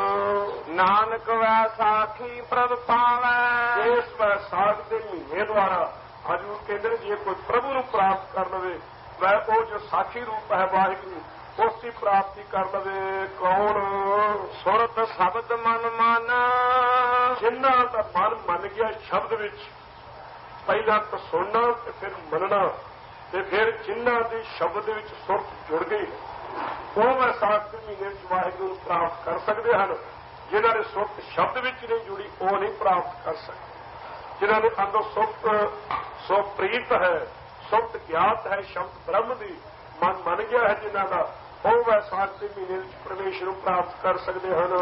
ਨਾਨਕ ਵੈਸਾਖੀ ਪ੍ਰਭ ਪਾਵੈ। ਇਸ ਵੈਸਾਖ ਦੇ ਮਹੀਨੇ ਦੁਆਰਾ ਹਜੂਰ ਕਹਿੰਦੇ ਜੇ ਕੋਈ ਪ੍ਰਭੂ ਨੂੰ ਪ੍ਰਾਪਤ ਕਰ ਲਵੇ, ਵੈ ਉਹ ਜੋ ਸਾਖੀ ਰੂਪ ਹੈ ਵਾਹਿਗੁਰੂ, ਉਸ ਦੀ ਪ੍ਰਾਪਤੀ ਕਰ ਲਵੇ। ਕੌਣ? ਸੁਰਤ ਸ਼ਬਦ ਮਨ ਮਾਨਾ। ਜਿਨ੍ਹਾਂ ਦਾ ਮਨ ਮੰਨ ਗਿਆ ਸ਼ਬਦ ਵਿੱਚ, ਪਹਿਲਾਂ ਤਾਂ ਸੁਣਨਾ ਤੇ ਫਿਰ ਮੰਨਣਾ, ਤੇ ਫਿਰ ਜਿਨ੍ਹਾਂ ਦੀ ਸ਼ਬਦ ਵਿੱਚ ਸੁਰਤ ਜੁੜ ਗਈ, ਉਹ ਵੈਸਾਖ ਦੇ ਮਹੀਨੇ ਵਿੱਚ ਵਾਹਿਗੁਰੂ ਨੂੰ ਪ੍ਰਾਪਤ ਕਰ ਸਕਦੇ ਹਨ। ਜਿਨ੍ਹਾਂ ਨੇ ਸੁਰਤ ਸ਼ਬਦ ਵਿੱਚ ਨਹੀਂ ਜੁੜੀ, ਉਹ ਨਹੀਂ ਪ੍ਰਾਪਤ ਕਰ ਸਕਦੇ। ਜਿਨ੍ਹਾਂ ਦੇ ਅੰਦਰ ਸੁਰਤ ਸੋ ਪ੍ਰੀਤ ਹੈ, ਸੁਰਤ ਗਿਆਤ ਹੈ ਸ਼ਬਦ ਬ੍ਰਹਮ ਦੀ, ਮਨ ਮੰਨ ਗਿਆ ਹੈ ਜਿਨ੍ਹਾਂ ਦਾ, ਉਹ ਵੈਸਾਖ ਦੇ ਮਹੀਨੇ ਵਿੱਚ ਪਰਮੇਸ਼ਰ ਨੂੰ ਪ੍ਰਾਪਤ ਕਰ ਸਕਦੇ ਹਨ।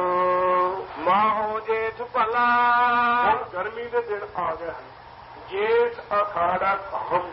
ਮਾਹੋ ਜੇਠ ਭਲਾ। ਹੁਣ ਗਰਮੀ ਦੇ ਦਿਨ ਆ ਗਏ ਹਨ। ਜੇਠ ਅਖਾੜਾ ਕਾਹਮ,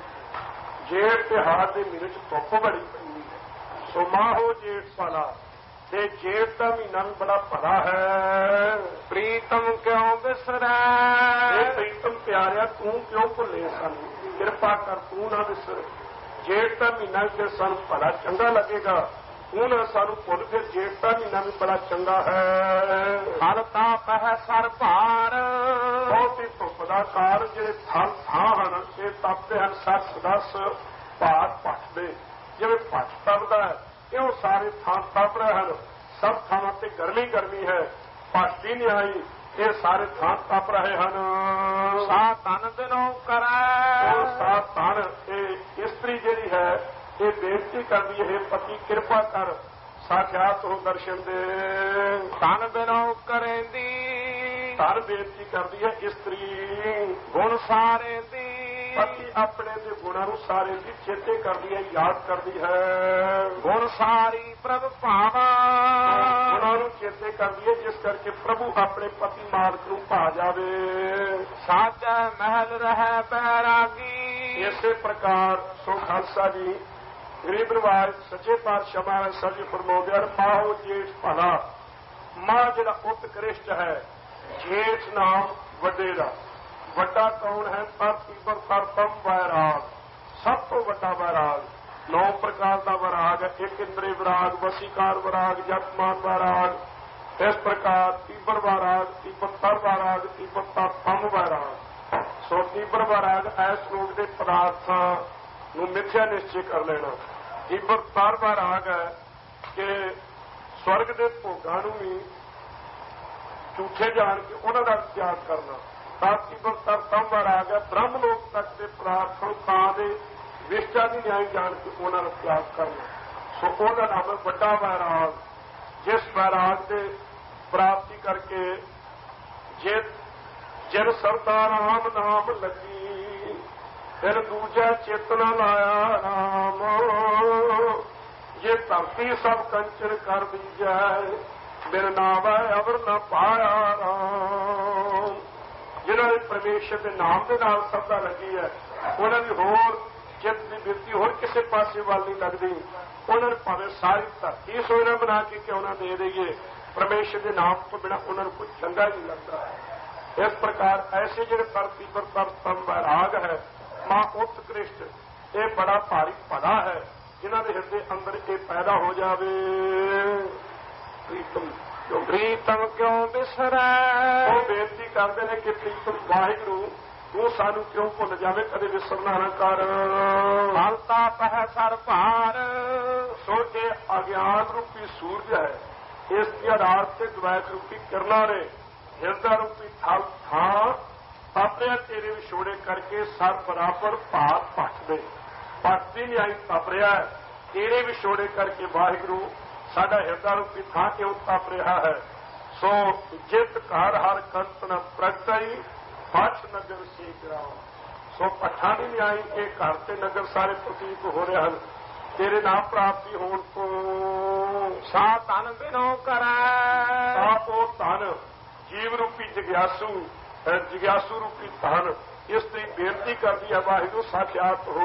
ਜੇਠ ਤਿਉਹਾਰ ਦੇ ਮਹੀਨੇ ਚ ਧੁੱਪ ਬੜੀ ਪੈਂਦੀ ਹੈ। ਸੋ ਮਾਹੋ ਜੇਠ ਭਲਾ, ਤੇ ਜੇਠ ਦਾ ਮਹੀਨਾ ਵੀ ਬੜਾ ਭਲਾ ਹੈ। ਪ੍ਰੀਤਮ ਕਿਉਂ ਬਿਸਰੈ। ਇਹ ਪ੍ਰੀਤਮ ਪਿਆਰਿਆ ਤੂੰ ਕਿਉਂ ਭੁੱਲੇ ਸਾਨੂੰ, ਕਿਰਪਾ ਕਰ ਤੂੰ ਨਾ ਵਿਸਰ। ਜੇਠ ਦਾ ਮਹੀਨਾ ਫਿਰ ਸਾਨੂੰ ਭਲਾ ਚੰਗਾ ਲੱਗੇਗਾ, ਤੂੰ ਨਾ ਸਾਨੂੰ ਭੁੱਲ। ਫਿਰ ਜੇਠ ਦਾ ਮਹੀਨਾ ਵੀ ਬੜਾ ਚੰਗਾ ਹੈ। ਹਰ ਤਾਪ ਹੈ ਸਰ ਭਾਰ। ਬਹੁਤ ਹੀ ਧੁੱਪ ਦਾ ਕਾਰ ਜਿਹੜੇ ਥਾਂ ਥਾਂ ਹਨ, ਇਹ ਤਪਦੇ ਹਨ ਸੱਤ ਦਸ ਭਾਰ ਭੱਟਦੇ। ਜਿਵੇਂ ਭੱਟ ਤਪਦਾ ਹੈ, ਇਉਂ ਸਾਰੇ ਥਾਂ ਤਪ ਰਹੇ ਹਨ। ਸਭ ਥਾਵਾਂ ਤੇ ਗਰਮੀ ਗਰਮੀ ਹੈ, ਭੱਟ ਹੀ ਨਹੀਂ ਆਈ, ਇਹ ਸਾਰੇ ਥਾਂ ਤਪ ਰਹੇ ਹਨ। ਸਾ ਤਨ ਦਿਨੋਂ ਕਰੈ। ਉਹ ਸਾ ਤਨ, ਇਹ ਇਸਤਰੀ ਜਿਹੜੀ ਹੈ ਇਹ ਬੇਨਤੀ ਕਰਦੀ ਹੈ, ਪਤੀ ਕਿਰਪਾ ਕਰ ਸਾਖਿਆਤ ਹੋ ਦਰਸ਼ਨ ਦੇ। ਤਨ ਦਿਨੋਂ ਕਰੇਂਦੀ। ਧਨ ਬੇਨਤੀ ਕਰਦੀ ਹੈ ਇਸਤਰੀ। ਗੁਣ ਸਾਰੇ ਦੀ। ਪਤੀ ਆਪਣੇ ਦੇ ਗੁਣਾਂ ਨੂੰ ਸਾਰੇ ਦੀ ਚੇਤੇ ਕਰਦੀ ਹੈ, ਯਾਦ ਕਰਦੀ ਹੈ। ਗੁਣ ਸਾਰੀ ਪ੍ਰਭ ਭਾਵਾ। ਗੁਣਾਂ ਨੂੰ ਚੇਤੇ ਕਰਦੀ ਹੈ, ਜਿਸ ਕਰਕੇ ਪ੍ਰਭੂ ਆਪਣੇ ਪਤੀ ਮਾਲਕ ਨੂੰ ਭਾ ਜਾਵੇ। ਸਾਚੈ ਮਹਿਲ ਰਹਿ ਬੈਰਾਗੀ। ਇਸੇ ਪ੍ਰਕਾਰ ਸੋ ਖਾਲਸਾ ਜੀ ਗਰੀਬ ਰਿਵਾਜ ਸੱਚੇ ਪਾਤਸ਼ਾਹ ਮਹਾਰਾਜ ਸਾਹਿਬ ਜੀ ਫਰਮਾਉਂਦੇ ਹਨ, ਮਾਹੋ ਜੇਠ ਭਲਾ। ਮਾਂ ਜਿਹੜਾ ਉਤਕ੍ਰਿਸ਼ਟ ਹੈ, ਜੇਠ ਨਾਮ ਵੱਡੇ ਦਾ। ਵੱਡਾ ਕੌਣ ਹੈ? ਤਰ ਤੀਬਰ ਸਰਤਮ ਵੈਰਾਗ, ਸਭ ਤੋਂ ਵੱਡਾ ਵੈਰਾਗ। ਨੌ ਪ੍ਰਕਾਰ ਦਾ ਵੈਰਾਗ ਹੈ। ਇੱਕ ਇੰਦਰੀ ਵਿਰਾਗ, ਵਸੀਕਾਰ ਵਿਰਾਗ, ਜਪਮਾਨ ਵੈਰਾਗ। ਇਸ ਪ੍ਰਕਾਰ ਤੀਬਰ ਵੈਰਾਗ, ਤੀਬਰ ਵੈਰਾਗ, ਤੀਬਰ ਤਮ ਵੈਰਾਗ। ਸੋ ਤੀਬਰ ਵੈਰਾਗ ਐਸ ਰੂਪ ਦੇ ਪਦਾਰਥਾਂ ਨੂੰ ਮਿਥਿਆ ਨਿਸ਼ਚੈ ਕਰ ਲੈਣਾ। ਤੀਬਰ ਤਾਰ ਦਾ ਰਾਗ ਹੈ ਕਿ ਸਵਰਗ ਦੇ ਭੋਗਾਂ ਨੂੰ ਵੀ ਝੂਠੇ ਜਾਣ ਕੇ ਉਹਨਾਂ ਦਾ ਤਿਆਗ ਕਰਨਾ। ਤਾਂ ਤੀਬਰ ਤਾਰ ਤਮ ਦਾ ਰਾਗ ਹੈ ਬ੍ਰਹਮ ਲੋਕ ਤੱਕ ਦੇ ਪ੍ਰਾਰਥਨ ਤਾਂ ਦੇ ਵਿਸ਼ਟਾ ਦੀ ਨਿਆਈ ਜਾਣ ਕੇ ਉਹਨਾਂ ਦਾ ਤਿਆਗ ਕਰਨਾ। ਸੋ ਉਹਦਾ ਨਾਮ ਹੈ ਵੱਡਾ ਵੈਰਾਗ। ਜਿਸ ਵੈਰਾਗ ਦੇ ਪ੍ਰਾਪਤੀ ਕਰਕੇ ਜੇ ਜਿਨ ਸਰਦਾ ਰਾਮ ਨਾਮ ਲੱਗੀ ਫਿਰ ਦੂਜਾ ਚੇਤਨਾ ਲਾਇਆ ਰਾਮ। ਜੇ ਧਰਤੀ ਸਭ ਕੰਚਨ ਕਰ ਦੀਜੈ ਬਿਨ ਨਾਵੈ ਅਵਰ ਨ ਪਾਇਆ ਰਾਮ। ਜਿਨ੍ਹਾਂ ਨੇ ਪਰਮੇਸ਼ਰ ਦੇ ਨਾਮ ਦੇ ਨਾਲ ਸਰਦਾ ਲੱਗੀ ਹੈ ਉਹਨਾਂ ਦੀ ਹੋਰ ਚਿੱਤ ਦੀ ਬਿਰਤੀ ਹੋਰ ਕਿਸੇ ਪਾਸੇ ਵੱਲ ਨਹੀਂ ਲੱਗਦੀ। ਉਹਨਾਂ ਨੂੰ ਭਾਵੇਂ ਸਾਰੀ ਧਰਤੀ ਸੋਨਾ ਬਣਾ ਕੇ ਕਿਉਂ ਨਾ ਦੇ ਦੇਈਏ, ਪਰਮੇਸ਼ਰ ਦੇ ਨਾਮ ਤੋਂ ਬਿਨਾਂ ਉਹਨਾਂ ਨੂੰ ਕੁਝ ਚੰਗਾ ਨਹੀਂ ਲੱਗਦਾ। ਇਸ ਪ੍ਰਕਾਰ ਐਸੇ ਜਿਹੜੇ ਧਰਤੀ ਪਰ ਤਰਤਮ ਵੈਰਾਗ ਹੈ ਮਾਂ ਉਤਕ੍ਰਿਸ਼ਟ, ਇਹ ਬੜਾ ਭਾਰੀ ਭਲਾ ਹੈ ਜਿਨ੍ਹਾਂ ਦੇ ਹਿਰਦੇ ਅੰਦਰ ਇਹ ਪੈਦਾ ਹੋ ਜਾਵੇ। ਪ੍ਰੀਤਮ ਕਿਉਂ ਪ੍ਰੀਤਮ ਕਿਉਂ ਬਿਸਰੈ, ਉਹ ਬੇਨਤੀ ਕਰਦੇ ਨੇ ਕਿ ਪ੍ਰੀਤਮ ਵਾਹਿਗੁਰੂ ਤੂੰ ਸਾਨੂੰ ਕਿਉਂ ਭੁੱਲ ਜਾਵੇ, ਕਦੇ ਵਿਸਰਨਾ ਨਾ ਕਰ। ਹਲਤਾ ਪਹਿ ਸਰ ਭਾਰ, ਸੋ ਇਹ ਅਗਿਆਨ ਰੂਪੀ ਸੂਰਜ ਹੈ, ਇਸ ਦੀਆਂ ਰਾਤ ਤੇ ਦਵੈਤ ਰੂਪੀ ਕਿਰਨਾਂ ਨੇ ਹਿਰਦਾ ਰੂਪੀ ਥਲ ਥਾਂ ਆਪਣੇ ਤੇਰੇ ਵਿਛੋੜੇ ਕਰਕੇ ਸਰ ਬਰਾਬਰ ਭਾਰ ਭੱਟਦੇ ਭੱਟਦੀ ਨਹੀਂ ਆਈ ਤਪ ਰਿਹਾ ਤੇਰੇ ਵਿਛੋੜੇ ਕਰਕੇ। ਵਾਹਿਗੁਰੂ ਸਾਡਾ ਹਿਰਦਾ ਰੂਪੀ ਥਾਂ ਕਿਉਂ ਤਪ ਰਿਹਾ ਹੈ। ਸੋ ਜਿਤ ਘਰ ਹਰ ਕੰਤ ਨ ਪ੍ਰਗਟਾਈ ਪੱਠ ਨਗਰ ਸੇ ਗਰਾਓ। ਸੋ ਪੱਠਾਂ ਦੀ ਨਹੀਂ ਆਈ, ਇਹ ਘਰ ਤੇ ਨਗਰ ਸਾਰੇ ਪ੍ਰਤੀਤ ਹੋ ਰਹੇ ਹਨ ਤੇਰੇ ਨਾਮ ਪ੍ਰਾਪਤੀ ਹੋਣ ਤੋਂ। ਸਾ ਧਨ ਬਿਨੋ ਕਰੈ, ਸਾਪ ਉਹ ਧਨ ਜੀਵ ਰੂਪੀ ਜਗਿਆਸੂ ਜਗਿਆਸੂ ਰੂਪੀ ਧਨ ਇਸ ਦੀ ਬੇਨਤੀ ਕਰਦੀ ਹੈ ਵਾਹਿਗੁਰੂ ਸਾਖਿਆਤ ਹੋ।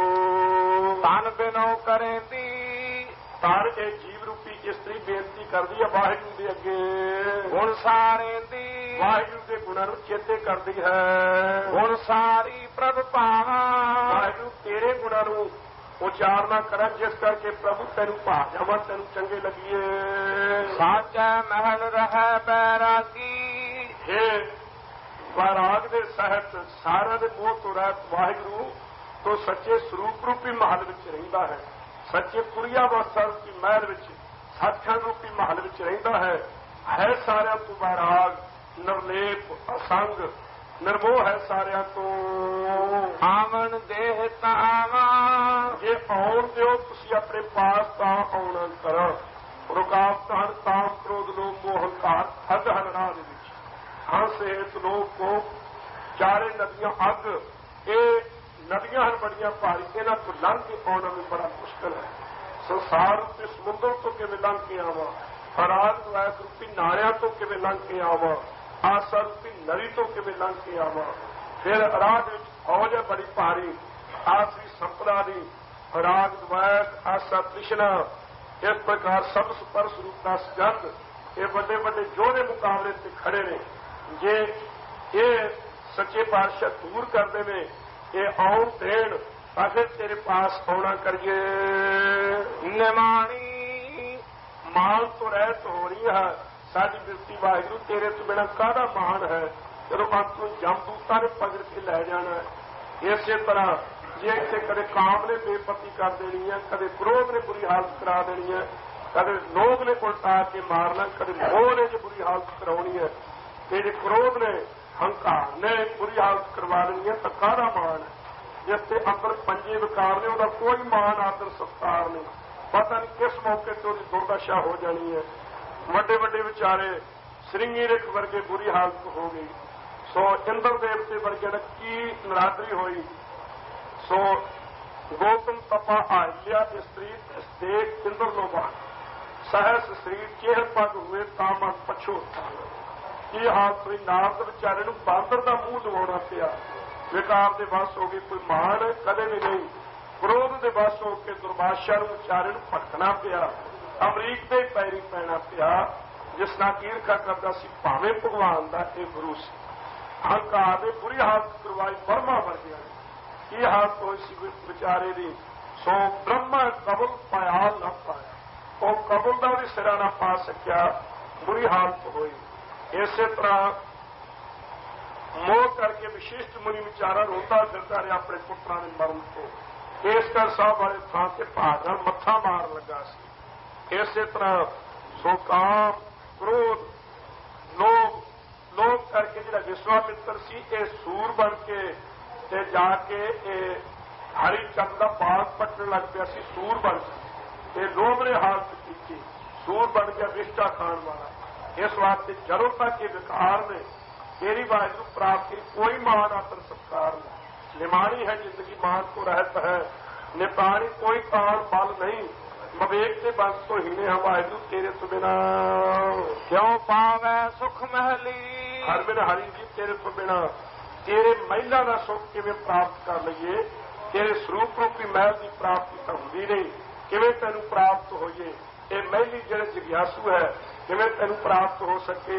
ਧਨ ਬਿਨੋ ਕਰੇਂਦੀ, ਧਨ ਇਹ ਜੀਵ ਰੂਪੀ ਇਸਤਰੀ ਬੇਨਤੀ ਕਰਦੀ ਹੈ ਵਾਹਿਗੁਰੂ ਦੇ ਅੱਗੇ। ਗੁਣ ਸਾਰੇਂਦੀ, ਵਾਹਿਗੁਰੂ ਦੇ ਗੁਣਾਂ ਨੂੰ ਚੇਤੇ ਕਰਦੀ ਹੈ। ਗੁਣ ਸਾਰੀ ਪ੍ਰਭ ਭਾਵਾ, ਵਾਹਿਗੁਰੂ ਤੇਰੇ ਗੁਣਾਂ ਨੂੰ ਉਚਾਰਨਾ ਕਰਾਂ ਜਿਸ ਕਰਕੇ ਪ੍ਰਭੂ ਤੈਨੂੰ ਭਾ ਜਾਵਾਂ, ਤੈਨੂੰ ਚੰਗੇ ਲੱਗੀਏ। ਸਾਚੈ ਮਹਿਲ ਰਹਿ ਬੈਰਾਗੀ, ਹੇ ਵੈਰਾਗ ਦੇ ਸਹਿਤ ਸਾਰਿਆਂ ਦੇ ਮੋਹ ਤੋਂ ਰਹਿਤ ਵਾਹਿਗੁਰੂ ਤੋਂ ਸੱਚੇ ਸਰੂਪ ਰੂਪੀ ਮਹਲ ਵਿੱਚ ਰਹਿੰਦਾ ਹੈ, ਸੱਚੇ ਪੁਰੀਆ ਅਵਸਥਾ ਰੂਪੀ ਮਹਿਲ ਵਿੱਚ ਸੱਚਖੰਡ ਰੂਪੀ ਮਹਲ ਵਿੱਚ ਰਹਿੰਦਾ ਹੈ। ਹੈ ਸਾਰਿਆਂ ਤੋਂ ਵੈਰਾਗ, ਨਿਰਲੇਪ, ਅਸੰਗ, ਨਿਰਮੋਹ ਹੈ ਸਾਰਿਆਂ ਤੋਂ। ਆਵਣ ਦੇਹ ਤਾਵਾ, ਜੇ ਆਉਣ ਦਿਓ ਤੁਸੀਂ ਆਪਣੇ ਪਾਸ ਤਾਂ ਆਉਣਾ ਕਰੋ। ਰੁਕਾਵਟ ਹਨ ਤਾਮ ਕ੍ਰੋਧ ਲੋਭ ਮੋਹ ਹੰਕਾਰ ਥਦ ਹਨ ਰਾਹ ਦੇ ਵਿੱਚ। ਹੰਸ ਹੇਤ ਲੋਕ ਕੋ ਚਾਰੇ ਨਦੀਆਂ ਅੱਗ, ਇਹ ਨਦੀਆਂ ਹਨ ਬੜੀਆਂ ਭਾਰੀ, ਇਹਨਾਂ ਤੋਂ ਲੰਘ ਕੇ ਆਉਣਾ ਵੀ ਬੜਾ ਮੁਸ਼ਕਲ ਹੈ। ਸੰਸਾਰ ਉੱਤੇ ਸਮੁੰਦਰ ਤੋਂ ਕਿਵੇਂ ਲੰਘ ਕੇ ਆਵਾਂ, ਫਰਾਗ ਦਵੈਤ ਰੂਪੀ ਨਾਰਿਆਂ ਤੋਂ ਕਿਵੇਂ ਲੰਘ ਕੇ ਆਵਾਂ, ਆਸਾ ਰੂਪੀ ਨਦੀ ਤੋਂ ਕਿਵੇਂ ਲੰਘ ਕੇ ਆਵਾਂ। ਫਿਰ ਰਾਹ ਵਿੱਚ ਫੌਜ ਹੈ ਬੜੀ ਭਾਰੀ, ਆਸਰੀ ਸੰਪਦਾ ਦੀ ਫਰਾਗ ਦਵੈਤ ਆਸਾ ਤ੍ਰਿਸ਼ਨਾ। ਇਸ ਪ੍ਰਕਾਰ ਸਭ ਸਪਰ ਸਰੂਪ ਦਾ ਸਗੰਧ, ਇਹ ਵੱਡੇ ਵੱਡੇ ਯੋਧੇ ਮੁਕਾਬਲੇ ਤੇ ਖੜੇ ਨੇ। ਜੇ ਇਹ ਸੱਚੇ ਪਾਤਸ਼ਾਹ ਦੂਰ ਕਰਦੇ ਨੇ, ਇਹ ਆਉਣ ਦੇਣ ਤਾਂ ਫਿਰ ਤੇਰੇ ਪਾਸ ਆਉਣਾ ਕਰੀਏ। ਨਿਮਾਣੀ ਮਾਨ ਤੋਂ ਰਹਿਤ ਹੋ ਰਹੀ ਹੈ ਸਾਡੀ ਬਿਰਤੀ ਵਾਹਿਗੁਰੂ, ਤੇਰੇ ਤੋਂ ਬਿਨਾਂ ਕਾਹਦਾ ਮਾਣ ਹੈ ਜਦੋਂ ਅੰਤ ਨੂੰ ਜਮਦੂਤਾਂ ਨੇ ਪਕੜ ਕੇ ਲੈ ਜਾਣਾ ਹੈ। ਇਸੇ ਤਰ੍ਹਾਂ ਜੇ ਇੱਥੇ ਕਦੇ ਕਾਮ ਨੇ ਬੇਪਤੀ ਕਰ ਦੇਣੀ ਹੈ, ਕਦੇ ਕ੍ਰੋਧ ਨੇ ਬੁਰੀ ਹਾਲਤ ਕਰਾ ਦੇਣੀ ਹੈ, ਕਦੇ ਲੋਭ ਨੇ ਉਲਟਾ ਕੇ ਮਾਰਨਾ, ਕਦੇ ਮੋਹ ਨੇ ਜੇ ਬੁਰੀ ਹਾਲਤ ਕਰਾਉਣੀ ਹੈ, ਤੇ ਜੇ ਕ੍ਰੋਧ ਨੇ ਹੰਕਾਰ ਨੇ ਬੁਰੀ ਹਾਲਤ ਕਰਵਾ ਦੇਣੀ ਹੈ ਤਾਂ ਕਾਹਦਾ ਮਾਣ ਹੈ। ਜਿਸ ਤੇ ਅੰਦਰ ਪੰਜੇ ਵਿਕਾਰ ਨੇ ਉਹਦਾ ਕੋਈ ਮਾਣ ਆਦਰ ਸਤਿਕਾਰ ਨਹੀਂ। ਪਤਾ ਨਹੀਂ ਕਿਸ ਮੌਕੇ ਤੇ ਉਹਦੀ ਦੁਰਦਸ਼ਾ ਹੋ ਜਾਣੀ ਹੈ। ਵੱਡੇ ਵੱਡੇ ਵਿਚਾਰੇ ਸ੍ਰਿੰਗੀ ਰਿਖ ਵਰਗੇ ਬੁਰੀ ਹਾਲਤ ਹੋ ਗਈ। ਸੋ ਇੰਦਰ ਦੇਵਤੇ ਵਰਗੇ ਨੇ ਕੀ ਨਰਾਦਰੀ ਹੋਈ। ਸੋ ਗੌਤਮ ਤਪਾ ਆਲਿਆ ਇਸਤਰੀ ਦੇਖ ਇੰਦਰ ਲੋਭਾ ਸਹਿਸ ਸਰੀਰ ਚੇਹਰ ਪਗ ਹੋਏ ਤਾਂ ਮਨ ਪਛੋ। ਕੀ ਹਾਲਤ ਹੋਈ, ਨਾਰਦ ਵਿਚਾਰੇ ਨੂੰ ਬਾਂਦਰ ਦਾ ਮੂੰਹ ਲਵਾਉਣਾ ਪਿਆ। ਵਿਕਾਰ ਦੇ ਵਸ ਹੋ ਗਈ, ਕੋਈ ਮਾਣ ਕਦੇ ਵੀ ਨਹੀਂ। ਕ੍ਰੋਧ ਦੇ ਵਸ ਹੋ ਕੇ ਦੁਰਬਾਸ਼ਾ ਨੂੰ ਵਿਚਾਰੇ ਨੂੰ ਭਟਕਣਾ ਪਿਆ। ਅਮਰੀਕ ਦੇ ਪੈਰੀ ਪੈਣਾ ਪਿਆ ਜਿਸ ਨਾਲ ਈਰਖਾ ਕਰਦਾ ਸੀ ਭਾਵੇਂ ਭਗਵਾਨ ਦਾ ਇਹ ਗੁਰੂ ਸੀ। ਹੰਕਾਰ ਦੇ ਬੁਰੀ ਹਾਲਤ ਕਰਵਾਈ ਬਰਮਾ ਵਰਗਿਆਂ ਨੇ। ਕੀ ਹਾਲਤ ਹੋਈ ਸੀ ਵਿਚਾਰੇ ਦੀ। ਸੋ ਬ੍ਰਹਮਾ ਕਬਲ ਪਾਇਆ ਨਾ ਪਾਇਆ, ਉਹ ਕਬਲ ਦਾ ਵੀ ਸਿਰਾ ਨਾ ਪਾ ਸਕਿਆ, ਬੁਰੀ ਹਾਲਤ ਹੋਈ। ਇਸੇ ਤਰ੍ਹਾਂ ਮੋਹ ਕਰਕੇ ਵਿਸ਼ਿਸ਼ਟ ਮੁਨੀ ਵਿਚਾਰਾ ਰੋਂਦਾ ਫਿਰਦਾ ਰਿਹਾ ਆਪਣੇ ਪੁੱਤਰਾਂ ਦੇ ਮਰਨ ਤੋਂ। ਕੇਸਗੜ੍ਹ ਸਾਹਿਬ ਵਾਲੇ ਥਾਂ ਤੇ ਭਾਗ ਨਾਲ ਮੱਥਾ ਮਾਰਨ ਲੱਗਾ ਸੀ। ਇਸੇ ਤਰ੍ਹਾਂ ਸੋ ਕਾਮ, ਕ੍ਰੋਧ, ਲੋਭ ਲੋਭ ਕਰਕੇ ਜਿਹੜਾ ਵਿਸ਼ਵਾਮਿੱਤਰ ਸੀ ਇਹ ਸੂਰ ਬਣ ਕੇ ਤੇ ਜਾ ਕੇ ਇਹ ਹਰੀ ਚੰਦ ਦਾ ਬਾਗ ਪੱਟਣ ਲੱਗ ਪਿਆ ਸੀ। ਸੂਰ ਬਣ ਕੇ ਇਹ ਲੋਭ ਨੇ ਹਾਲਤ ਕੀਤੀ, ਸੂਰ ਬਣ ਗਿਆ ਵਿਸ਼ਟਾ ਖਾਣ ਵਾਲਾ। ਇਸ ਵਾਸਤੇ ਜਦੋਂ ਤੱਕ ਇਹ ਵਿਕਾਰ ਨੇ ਤੇਰੀ ਵਾਹਿਗੁਰੂ ਪ੍ਰਾਪਤੀ ਕੋਈ ਮਾਣ ਆਦਰ ਸਤਕਾਰ ਨਹੀਂ। ਨਿਮਾਣੀ ਹੈ ਜ਼ਿੰਦਗੀ ਮਾਨ ਕੋ ਰਹਿਤ ਹੈ, ਨਿਪਾਣੀ ਕੋਈ ਕਾਲ ਬਲ ਨਹੀਂ, ਮਵੇਕ ਤੇ ਬੰਸ ਤੋਂ ਹੀਨੇ ਹਮ ਵਾਹਿਗੁਰੂ ਤੇਰੇ ਤੋਂ ਬਿਨਾ ਕਿਉਂ ਪਾਵੈ ਸੁਖ ਮਹਿਲੀ। ਹਰ ਬਿਨ ਹਰੀ ਜੀ ਤੇਰੇ ਤੋਂ ਬਿਨਾ ਤੇਰੇ ਮਹਿਲਾ ਦਾ ਸੁਖ ਕਿਵੇਂ ਪ੍ਰਾਪਤ ਕਰ ਲਈਏ। ਤੇਰੇ ਸਰੂਪ ਰੂਪੀ ਮਹਿਲ ਦੀ ਪ੍ਰਾਪਤੀ ਤਾਂ ਹੁੰਦੀ ਨਹੀਂ, ਕਿਵੇਂ ਤੈਨੂੰ ਪ੍ਰਾਪਤ ਹੋਈਏ। ਇਹ ਮਹਿਲੀ ਜਿਹੜੇ ਜਿਗਿਆਸੂ ਹੈ ਕਿਵੇਂ ਤੈਨੂੰ ਪ੍ਰਾਪਤ ਹੋ ਸਕੇ।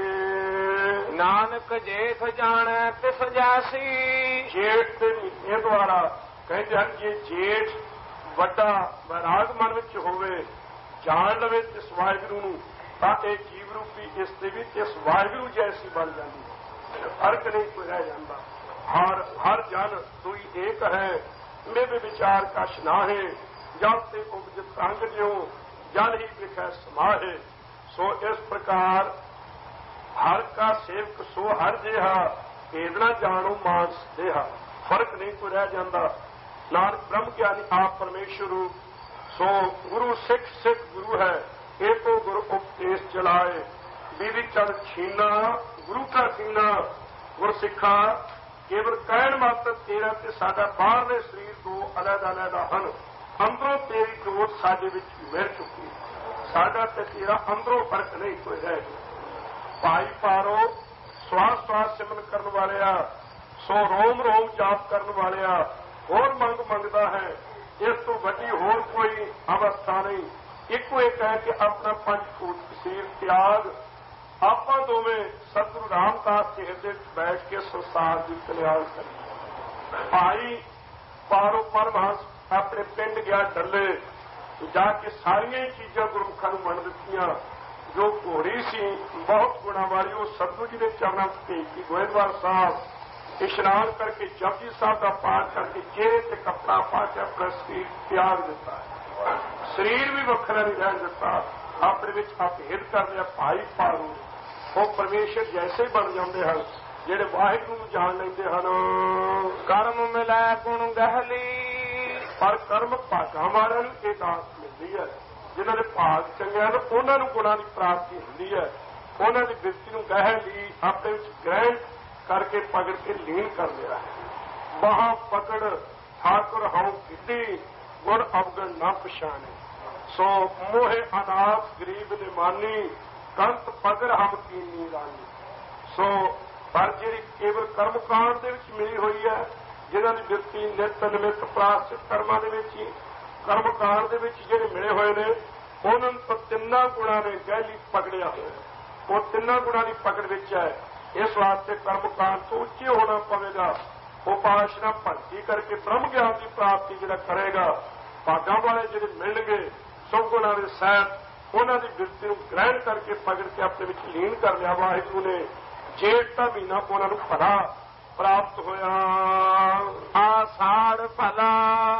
ਨਾਨਕ ਜੇਠ ਜਾਣੈ ਤਿਸ ਜਾਸੀ। ਜੇਠ ਦੇ ਮਹੀਨੇ ਦੁਆਰਾ ਕਹਿੰਦੇ ਹਨ ਜੇ ਜੇਠ ਵੱਡਾ ਵੈਰਾਗ ਮਨ ਵਿੱਚ ਹੋਵੇ, ਜਾਣ ਲਵੇ ਇਸ ਵਾਹਿਗੁਰੂ ਨੂੰ, ਤਾਂ ਇਹ ਜੀਵ ਰੂਪੀ ਇਸਤੇ ਵੀ ਇਸ ਵਾਹਿਗੁਰੂ ਜੈਸੀ ਬਣ ਜਾਂਦੀ ਹੈ। ਫਰਕ ਨਹੀਂ ਕੋਈ ਰਹਿ ਜਾਂਦਾ। ਹਰ ਹਰ ਜਨ ਸੋਈ ਏਕ ਹੈ, ਮੇਰੇ ਵਿਚਾਰ ਕਛ ਨਾਹੇ, ਜਬ ਤੇ ਉਪਜਿਤ ਅੰਗ ਜਿਉ ਜਨ ਹੀ ਵਿਖੈ ਸਮਾਹੇ। ਸੋ ਇਸ ਪ੍ਰਕਾਰ ਹਰ ਕਾ ਸੇਵਕ ਸੋ ਹਰ ਜਿਹਾ, ਭੇਦਨਾ ਜਾਣੋ ਮਾਨਸ ਦੇਹਾ। ਫਰਕ ਨਹੀਂ ਕੋਈ ਰਹਿ ਜਾਂਦਾ। ਨਾਨਕ ਬ੍ਰਹਮ ਗਿਆਨੀ ਆਪ ਪਰਮੇਸ਼ਰ ਰੂਪ। ਸੋ ਗੁਰੂ ਸਿੱਖ ਸਿੱਖ ਗੁਰੂ ਹੈ, ਏਕੋ ਗੁਰੂ ਉਪਦੇਸ਼ ਚਲਾਏ। ਬੀਵੀ ਚਲ ਛੀਨਾ ਗੁਰੂ ਕਾ ਸੀਨਾ, ਗੁਰ ਸਿੱਖਾ ਕੇਵਲ ਕਹਿਣ ਮਾਤਰ ਤੇਰਾ ਤੇ ਸਾਡਾ ਬਾਹਰਲੇ ਸਰੀਰ ਤੋਂ ਅਲੱਗ ਅਲੱਗ ਹਨ। ਅੰਦਰੋਂ ਤੇਰੀ ਜੋਤ ਸਾਡੇ ਵਿੱਚ ਮਿਲ ਚੁੱਕੀ, ਸਾਡਾ ਤੇ ਤੇਰਾ ਅੰਦਰੋਂ ਫਰਕ ਨਹੀਂ ਕੋਈ ਰਹਿ ਗਿਆ। ਭਾਈ ਪਾਰੋ ਸਵਾਸ ਸਵਾਸ ਸਿਮਰਨ ਕਰਨ ਵਾਲਿਆ, ਸੋ ਰੋਮ ਰੋਮ ਜਾਪ ਕਰਨ ਵਾਲਿਆ ਹੋਰ ਮੰਗ ਮੰਗਦਾ ਹੈ। ਇਸ ਤੋਂ ਵੱਡੀ ਹੋਰ ਕੋਈ ਅਵਸਥਾ ਨਹੀਂ। ਇੱਕੋ ਇੱਕ ਹੈ ਕਿ ਆਪਣਾ ਪੰਜ ਫੂਟ ਸਰੀਰ ਤਿਆਗ, ਆਪਾਂ ਦੋਵੇਂ ਸਤਿਗੁਰੂ ਰਾਮਦਾਸ ਦੇ ਹਿਰਦੇ ਵਿੱਚ ਬੈਠ ਕੇ ਸੰਸਾਰ ਦੀ ਕਲਿਆਣ ਕਰੀਏ। ਭਾਈ ਪਾਰੋ ਪਰਮਹੰਸ ਆਪਣੇ ਪਿੰਡ ਗਿਆ ਡੱਲੇ, ਜਾ ਕੇ ਸਾਰੀਆਂ ਹੀ ਚੀਜ਼ਾਂ ਗੁਰਮੁਖਾਂ ਨੂੰ ਵੰਡ ਦਿੱਤੀਆਂ। ਜੋ ਘੋੜੀ ਸੀ ਬਹੁਤ ਗੁਣਾਂ ਵਾਲੀ, ਉਹ ਸਤਿਗੁਰੂ ਜੀ ਦੇ ਚਰਨਾਂ ਵਿੱਚ ਭੇਜੀ। ਗੋਇੰਦਵਾਲ ਸਾਹਿਬ ਇਸ਼ਨਾਨ ਕਰਕੇ ਜਪਜੀ ਸਾਹਿਬ ਦਾ ਪਾਠ ਕਰਕੇ ਚਿਹਰੇ ਤੇ ਕੱਪੜਾ ਪਾ ਕੇ ਆਪਣਾ ਸਰੀਰ ਤਿਆਗ ਦਿੱਤਾ। ਸਰੀਰ ਵੀ ਵੱਖਰਾ ਨਹੀਂ ਰਹਿਣ ਦਿੱਤਾ, ਆਪਣੇ ਵਿੱਚ ਅਭੇਦ ਕਰ ਲਿਆ। ਭਾਈ ਪਾਰੂ ਉਹ ਪਰਮੇਸ਼ਰ ਜੈਸੇ ਬਣ ਜਾਂਦੇ ਹਨ ਜਿਹੜੇ ਵਾਹਿਗੁਰੂ ਨੂੰ ਜਾਣ ਲੈਂਦੇ ਹਨ। ਕਰਮ ਮਿਲੈ ਗੁਣ ਗਹਿਲੀ। ਪਰ ਕਰਮ ਭਾਗਾਂ ਵਾਲਿਆਂ ਨੂੰ ਇਹ ਦਾਤ ਮਿਲਦੀ ਹੈ। ਜਿਨ੍ਹਾਂ ਦੇ ਭਾਗ ਚੰਗੇ ਹਨ ਉਹਨਾਂ ਨੂੰ ਗੁਣਾਂ ਦੀ ਪ੍ਰਾਪਤੀ ਹੁੰਦੀ ਹੈ। ਉਹਨਾਂ ਦੀ ਬਿਰਤੀ ਨੂੰ ਗਹਿ ਲਈ ਆਪਣੇ ਵਿੱਚ ਗ੍ਰਹਿਣ ਕਰਕੇ ਪਕੜ ਕੇ ਲੀਨ ਕਰ ਲਿਆ ਹੈ। ਬਾਹਾਂ ਪਕੜ ਠਾਕੁਰ ਹਉ ਕੀਤੀ, ਗੁਣ ਅਵਗਣ ਨਾ ਪਛਾਣੇ। ਸੋ ਮੋਹੇ ਅਨਾਥ ਗਰੀਬ ਨਿਮਾਨੀ, ਕੰਤ ਪਗਰ ਹਮ ਕੀਨੀ ਰਾਨੀ। ਸੋ ਪਰ ਜਿਹੜੀ ਕੇਵਲ ਕਰਮਕਾਂਡ ਦੇ ਵਿੱਚ ਮਿਲੀ ਹੋਈ ਹੈ, ਜਿਨ੍ਹਾਂ ਦੀ ਬਿਰਤੀ ਨਿਤ ਨਿਮਿਤ ਪ੍ਰਾਸ਼ਚਿਤ ਕਰਮਾਂ ਦੇ ਵਿੱਚ ਹੀ ਕਰਮਕਾਂਡ ਦੇ ਵਿੱਚ ਜਿਹੜੇ ਮਿਲੇ ਹੋਏ ਨੇ, ਉਹਨਾਂ ਨੂੰ ਤਾਂ ਤਿੰਨਾਂ ਗੁਣਾਂ ਨੇ ਗਹਿਲੀ ਪਕੜਿਆ ਹੋਇਆ। ਉਹ ਤਿੰਨਾਂ ਗੁਣਾਂ ਦੀ ਪਕੜ ਵਿੱਚ ਹੈ। ਇਸ ਵਾਸਤੇ ਕਰਮਕਾਂਡ ਤੋਂ ਉੱਚੇ ਹੋਣਾ ਪਵੇਗਾ। ਉਪਾਸਨਾ ਭਗਤੀ ਕਰਕੇ ਬ੍ਰਹਮ ਗਿਆਨ ਦੀ ਪ੍ਰਾਪਤੀ ਜਿਹੜਾ ਕਰੇਗਾ, ਭਾਗਾਂ ਵਾਲੇ ਜਿਹੜੇ ਮਿਲਣਗੇ ਸਭ ਗੁਣਾਂ ਦੇ ਸਹਿਤ, ਉਹਨਾਂ ਦੀ ਬਿਰਤੀ ਨੂੰ ਗ੍ਰਹਿਣ ਕਰਕੇ ਪਕੜ ਕੇ ਆਪਣੇ ਵਿੱਚ ਲੀਨ ਕਰ ਲਿਆ। ਵਾਹਿਗੁਰੂ ਨੇ ਜੇਠ ਦਾ ਮਹੀਨਾ ਉਹਨਾਂ ਨੂੰ ਭਲਾ ਪ੍ਰਾਪਤ ਹੋਇਆ। ਆਸਾੜ ਭਲਾ।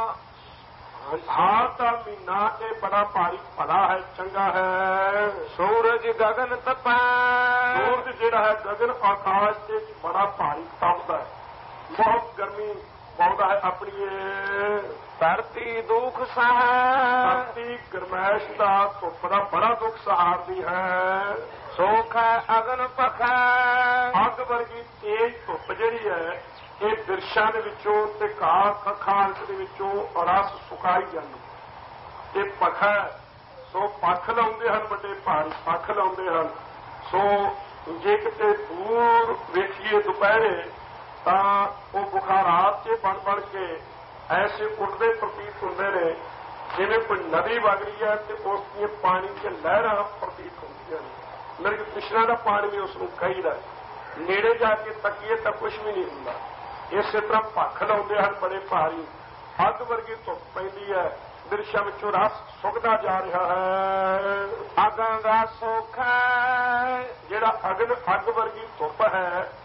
ਹਾੜ ਦਾ ਮਹੀਨਾ ਇਹ ਬੜਾ ਭਾਰੀ ਭਲਾ ਹੈ, ਚੰਗਾ ਹੈ। ਸੂਰਜ ਗਗਨ ਤਪੈ। ਸੂਰਜ ਜਿਹੜਾ ਹੈ ਗਗਨ ਆਕਾਸ਼ ਦੇ ਵਿੱਚ ਬੜਾ ਭਾਰੀ ਤਪਦਾ ਹੈ, ਬਹੁਤ ਗਰਮੀ ਪਾਉਂਦਾ ਹੈ ਆਪਣੀ। ਧਰਤੀ ਦੁੱਖ ਸਹੈ। ਧਰਤੀ ਗਰਮੈਸ਼ ਦਾ ਧੁੱਪ ਦਾ ਬੜਾ ਦੁੱਖ ਸਹਾਰਦੀ ਹੈ। ਸੋਖ ਹੈ ਅਗਨ ਪਖੈ। ਅੱਗ ਵਰਗੀ ਤੇਜ਼ ਧੁੱਪ ਜਿਹੜੀ ਹੈ ਇਹ ਬਿਰਸ਼ਾਂ ਦੇ ਵਿੱਚੋਂ ਤੇ ਘਾਹ ਕੱਖਾਂ ਦੇ ਵਿੱਚੋਂ ਰਸ ਸੁਕਾਈ ਜਾਂਦੀ ਤੇ ਪਖਾ। ਸੋ ਪੱਖ ਲਾਉਂਦੇ ਹਨ, ਵੱਡੇ ਭਾਰੀ ਪੱਖ ਲਾਉਂਦੇ ਹਨ। ਸੋ ਜੇ ਕਿਤੇ ਦੂਰ ਵੇਖੀਏ ਦੁਪਹਿਰੇ ਤਾਂ ਉਹ ਬੁਖਾਰਾਤ 'ਚ ਬਣ ਬਣ ਕੇ ਐਸੇ ਉੱਡਦੇ ਪ੍ਰਤੀਤ ਹੁੰਦੇ ਨੇ ਜਿਵੇਂ ਕੋਈ ਨਦੀ ਵਗ ਰਹੀ ਹੈ ਤੇ ਉਸ ਦੀਆਂ ਪਾਣੀ 'ਚ ਲਹਿਰਾਂ ਪ੍ਰਤੀਤ ਹੁੰਦੀਆਂ ਨੇ। ਮੇਰੇ ਕ੍ਰਿਸ਼ਨਾ ਦਾ ਪਾਣੀ ਵੀ ਉਸ ਨੂੰ ਕਹੀਦਾ। ਨੇੜੇ ਜਾ ਕੇ ਤੱਕੀਏ ਤਾਂ ਕੁਝ ਵੀ ਨਹੀਂ ਹੁੰਦਾ। ਇਸੇ ਤਰ੍ਹਾਂ ਪੱਖ ਲਾਉਂਦੇ ਹਨ ਬੜੇ ਭਾਰੀ। ਅੱਗ ਵਰਗੀ ਧੁੱਪ ਪੈਂਦੀ ਹੈ, ਬਿਰਸ਼ਾਂ ਵਿੱਚੋਂ ਰਸ ਸੁੱਕਦਾ ਜਾ ਰਿਹਾ ਹੈ। ਅਗਨ ਦਾ ਸੁੱਖ ਹੈ। ਜਿਹੜਾ ਅਗਨ ਅੱਗ ਵਰਗੀ ਧੁੱਪ ਹੈ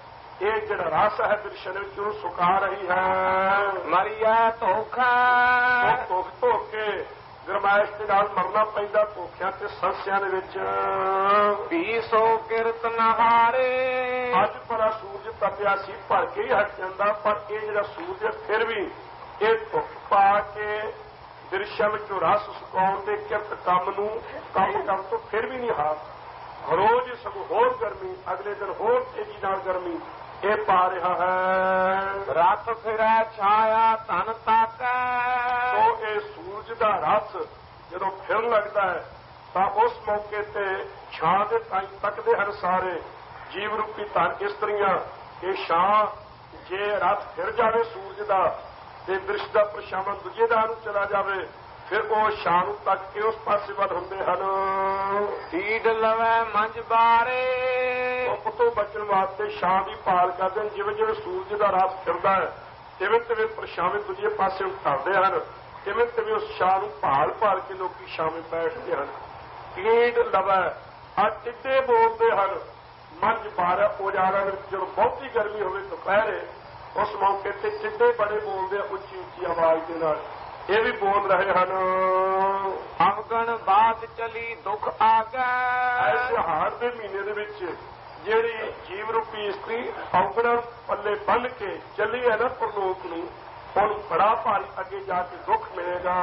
ਇਹ ਜਿਹੜਾ ਰਸ ਹੈ ਦ੍ਰਿਸ਼ਨ ਵਿੱਚ ਉਹ ਸੁਕਾ ਰਹੀ ਹੈ। ਮਰਿਆ ਧੋਖਾ ਧੋਖ ਧੋ ਕੇ ਗਰਮਾਇਸ਼ ਦੇ ਨਾਲ ਮਰਨਾ ਪੈਂਦਾ ਧੋਖਿਆਂ ਤੇ ਸੰਸਿਆਂ ਦੇ ਵਿੱਚ। ਵੀ ਸੋ ਕਿਰਤ ਨਹਾਰੇ ਅੱਜ ਭਰਾ ਸੂਰਜ ਤਪਿਆ ਸੀ ਭਰ ਕੇ ਹੀ ਹਟ ਜਾਂਦਾ, ਪਰ ਇਹ ਜਿਹੜਾ ਸੂਰਜ ਫਿਰ ਵੀ ਇਹ ਧੁੱਪ ਪਾ ਕੇ ਦ੍ਰਿਸ਼ਾਂ ਵਿੱਚੋਂ ਰਸ ਸੁਕਾਉਣ ਦੇ ਕਿਰਤ ਕੰਮ ਨੂੰ ਕੰਮ ਕਰਨ ਤੋਂ ਫਿਰ ਵੀ ਨਹੀਂ ਹਾਰ। ਰੋਜ਼ ਸਗੋਂ ਹੋਰ ਗਰਮੀ, ਅਗਲੇ ਦਿਨ ਹੋਰ ਤੇਜ਼ੀ ਨਾਲ ਗਰਮੀ ਇਹ ਪਾ ਰਿਹਾ ਹੈ। ਰਤ ਫਿਰੈ ਛਾਇਆ ਧਨ ਤਾਕੈ ਸੋ ਇਹ ਸੂਰਜ ਦਾ ਰਸ ਜਦੋਂ ਫਿਰਨ ਲੱਗਦਾ ਹੈ ਤਾਂ ਉਸ ਮੌਕੇ ਤੇ ਛਾਂ ਦੇ ਤਾਈਂ ਤੱਕਦੇ ਹਨ ਸਾਰੇ ਜੀਵ ਰੂਪੀ ਧਨ ਇਸਤਰੀਆਂ। ਇਹ ਛਾਂ ਜੇ ਰਸ ਫਿਰ ਜਾਵੇ ਸੂਰਜ ਦਾ ਤੇ ਦ੍ਰਿਸ਼ ਦਾ ਪ੍ਰਸ਼ਾਵਨ ਦੂਜੇ ਦਾ ਨੂੰ ਚਲਾ ਜਾਵੇ ਫਿਰ ਉਹ ਛਾਂ ਨੂੰ ਤੱਕ ਕੇ ਉਸ ਪਾਸੇ ਵੱਲ ਹੁੰਦੇ ਹਨ। ਢੀਡ ਲਵੈ ਮੰਝ ਬਾਰੇ ਧੁੱਪ ਤੋਂ ਬਚਣ ਵਾਸਤੇ ਛਾਂ ਦੀ ਭਾਲ ਕਰਦੇ ਹਨ। ਜਿਵੇਂ ਜਿਵੇਂ ਸੂਰਜ ਦਾ ਰਸ ਫਿਰਦਾ ਹੈ ਤਿਵੇਂ ਤਿਵੇਂ ਪ੍ਰਸ਼ਾਵੇਂ ਦੂਜੇ ਪਾਸੇ ਉਤਾਰਦੇ ਹਨ, ਤਿਵੇਂ ਤਿਵੇਂ ਉਸ ਛਾਂ ਨੂੰ ਭਾਲ ਭਾਲ ਕੇ ਲੋਕੀ ਛਾਵੇਂ ਬੈਠਦੇ ਹਨ। ਢੀਡ ਲਵੈ ਆ ਟਿੱਡੇ ਬੋਲਦੇ ਹਨ। ਮੰਝ ਬਾਰੇ ਉਜਾੜਨ ਵਿੱਚ ਜਦੋਂ ਬਹੁਤੀ ਗਰਮੀ ਹੋਵੇ ਦੁਪਹਿਰੇ ਉਸ ਮੌਕੇ ਤੇ ਟਿੱਡੇ ਬੜੇ ਬੋਲਦੇ ਉੱਚੀ ਉੱਚੀ ਆਵਾਜ਼ ਦੇ ਨਾਲ ਇਹ ਵੀ ਬੋਲ ਰਹੇ ਹਨ। ਅਵਗਣ ਬਾਤ ਚਲੀ ਦੁੱਖ ਆਗੈ ਐਸੇ ਹਾੜ ਦੇ ਮਹੀਨੇ ਦੇ ਵਿੱਚ ਜਿਹੜੀ ਜੀਵ ਰੂਪੀ ਇਸਤਰੀ ਔਗਣ ਪੱਲੇ ਬੰਨ ਕੇ ਚੱਲੀ ਹੈ ਨਾ ਪਰਲੋਕ ਨੂੰ, ਉਹਨੂੰ ਬੜਾ ਭਾਰੀ ਅੱਗੇ ਜਾ ਕੇ ਦੁੱਖ ਮਿਲੇਗਾ।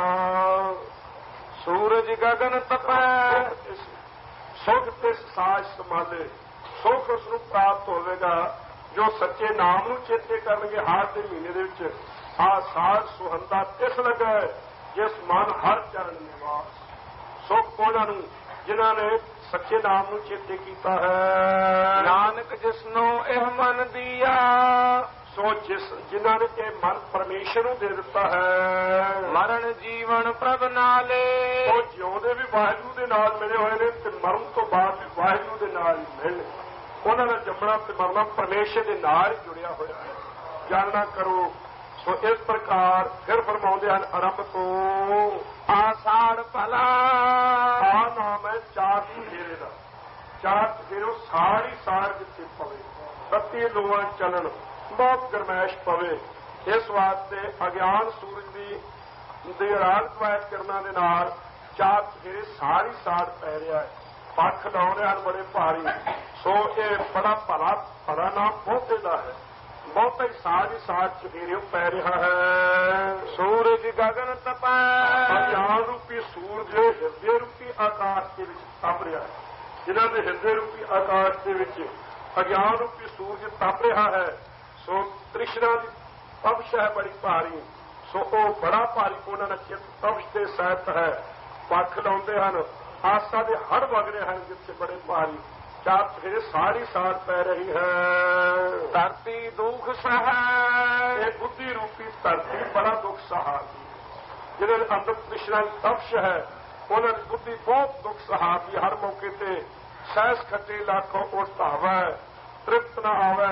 ਸੂਰਜ ਗਗਨ ਤਪੈ ਸੁਖ ਤੇ ਸਾਜ ਸੰਭਾਲੇ ਸੁਖ ਉਸ ਨੂੰ ਪ੍ਰਾਪਤ ਹੋਵੇਗਾ ਜੋ ਸੱਚੇ ਨਾਮ ਨੂੰ ਚੇਤੇ ਕਰਨਗੇ। ਹਾੜ ਦੇ ਮਹੀਨੇ ਦੇ ਵਿੱਚ ਆ ਸਾਜ ਸੁਹੰਦਾ ਤਿਸ ਲੱਗਾ ਜਿਸ ਮਨ ਹਰ ਚਰਨ ਨਿਵਾਸ। ਸੁਖ ਉਹਨਾਂ ਨੂੰ ਜਿਨ੍ਹਾਂ ਨੇ ਸੱਚੇ ਨਾਮ ਨੂੰ ਚੇਤੇ ਕੀਤਾ ਹੈ। ਨਾਨਕ ਜਿਸਨੂੰ ਇਹ ਮਨ ਦੀਆ ਸੋ ਜਿਸ ਜਿਨ੍ਹਾਂ ਨੇ ਇਹ ਮਨ ਪਰਮੇਸ਼ਰ ਨੂੰ ਦੇ ਦਿੱਤਾ ਹੈ। ਮਰਨ ਜੀਵਨ ਪ੍ਰਭ ਨਾਲੇ ਉਹ ਜਿਉਂਦੇ ਵੀ ਵਾਹਿਗੁਰੂ ਦੇ ਨਾਲ ਮਿਲੇ ਹੋਏ ਨੇ ਤੇ ਮਰਨ ਤੋਂ ਬਾਅਦ ਵੀ ਵਾਹਿਗੁਰੂ ਦੇ ਨਾਲ ਹੀ ਮਿਲਣ। ਉਹਨਾਂ ਦਾ ਜੰਮਣਾ ਤੇ ਮਰਨਾ ਪਰਮੇਸ਼ਰ ਦੇ ਨਾਲ ਹੀ ਜੁੜਿਆ ਹੋਇਆ ਹੈ। ਜਾਣਨਾ ਕਰੋ। ਸੋ ਇਸ ਪ੍ਰਕਾਰ ਫਿਰ ਫਰਮਾਉਂਦੇ ਹਨ ਆਰੰਭ ਤੋਂ ਆਸਾੜ ਭਲਾ ਆ ਨਾਮ ਹੈ ਚਾਰ ਚੁਫੇਰੇ ਦਾ। ਚਾਰ ਚੁਫੇਰੇ ਸਾੜੀ ਸਾੜ ਜਿੱਥੇ ਪਵੇ ਬੱਤੀ ਲੋਆਂ ਚੱਲਣ ਬਹੁਤ ਗਰਮੈਸ਼ ਪਵੇ। ਇਸ ਵਾਸਤੇ ਅਗਿਆਨ ਸੂਰਜ ਦੀ ਦੇ ਰਾਲ ਕਵਾਇਤ ਕਰਨਾ ਦੇ ਨਾਲ ਚਾਰ ਚੁਫੇਰੇ ਸਾੜੀ ਸਾੜ ਪੈ ਰਿਹਾ ਹੈ। ਪੱਖ ਲਾਉਣੇ ਹਨ ਬੜੇ ਭਾਰੀ। ਸੋ ਇਹ ਬੜਾ ਭਲਾ ਭਲਾ ਨਾਮ ਬਹੁਤੇ ਦਾ ਹੈ। ਬਹੁਤਾ ਹੀ ਸਾਜ ਸਾਜ ਚੁਫੇਰੇ ਪੈ ਰਿਹਾ ਹੈ। ਸੂਰਜ ਗਗਨ ਤਪੈ ਅਗਿਆਨ ਰੂਪੀ ਸੂਰਜ ਹਿਰਦੇ ਰੂਪੀ ਆਕਾਸ਼ ਦੇ ਵਿੱਚ ਤਪ ਰਿਹਾ ਹੈ। ਜਿਨ੍ਹਾਂ ਦੇ ਹਿਰਦੇ ਰੂਪੀ ਆਕਾਸ਼ ਦੇ ਵਿੱਚ ਅਗਿਆਨ ਰੂਪੀ ਸੂਰਜ ਤਪ ਰਿਹਾ ਹੈ ਸੋ ਤ੍ਰਿਸ਼ਨਾ ਦੀ ਤਪਸ਼ ਹੈ ਬੜੀ ਭਾਰੀ। ਸੋ ਉਹ ਬੜਾ ਭਾਰੀ ਉਹਨਾਂ ਦਾ ਚਿੱਤ ਤਪਸ਼ ਦੇ ਸਹਿਤ ਹੈ। ਪੱਖ ਲਾਉਂਦੇ ਹਨ ਆਸਾ ਦੇ ਹੜ ਵਗ ਰਹੇ ਹਨ ਜਿੱਥੇ ਬੜੇ ਭਾਰੀ। ਚਾਰ ਚੁਫੇਰੇ ਸਾਰੀ ਸਾੜ ਪੈ ਰਹੀ ਹੈ। ਧਰਤੀ ਦੁੱਖ ਸਹੈ ਇਹ ਬੁੱਧੀ ਰੂਪੀ ਧਰਤੀ ਬੜਾ ਦੁੱਖ ਸਹਾਰਦੀ। ਜਿਹਦੇ ਅੰਦਰ ਤ੍ਰਿਸ਼ਨਾ ਦੀ ਤਪਸ਼ ਹੈ ਉਹਨਾਂ ਦੀ ਬੁੱਧੀ ਬਹੁਤ ਦੁੱਖ ਸਹਾਰਦੀ। ਹਰ ਮੌਕੇ ਤੇ ਸਹਿਸ ਖੱਟੇ ਲੱਖੋਂ ਉਸ ਧਾਵੈ ਤ੍ਰਿਪਤ ਨਾ ਆਵੈ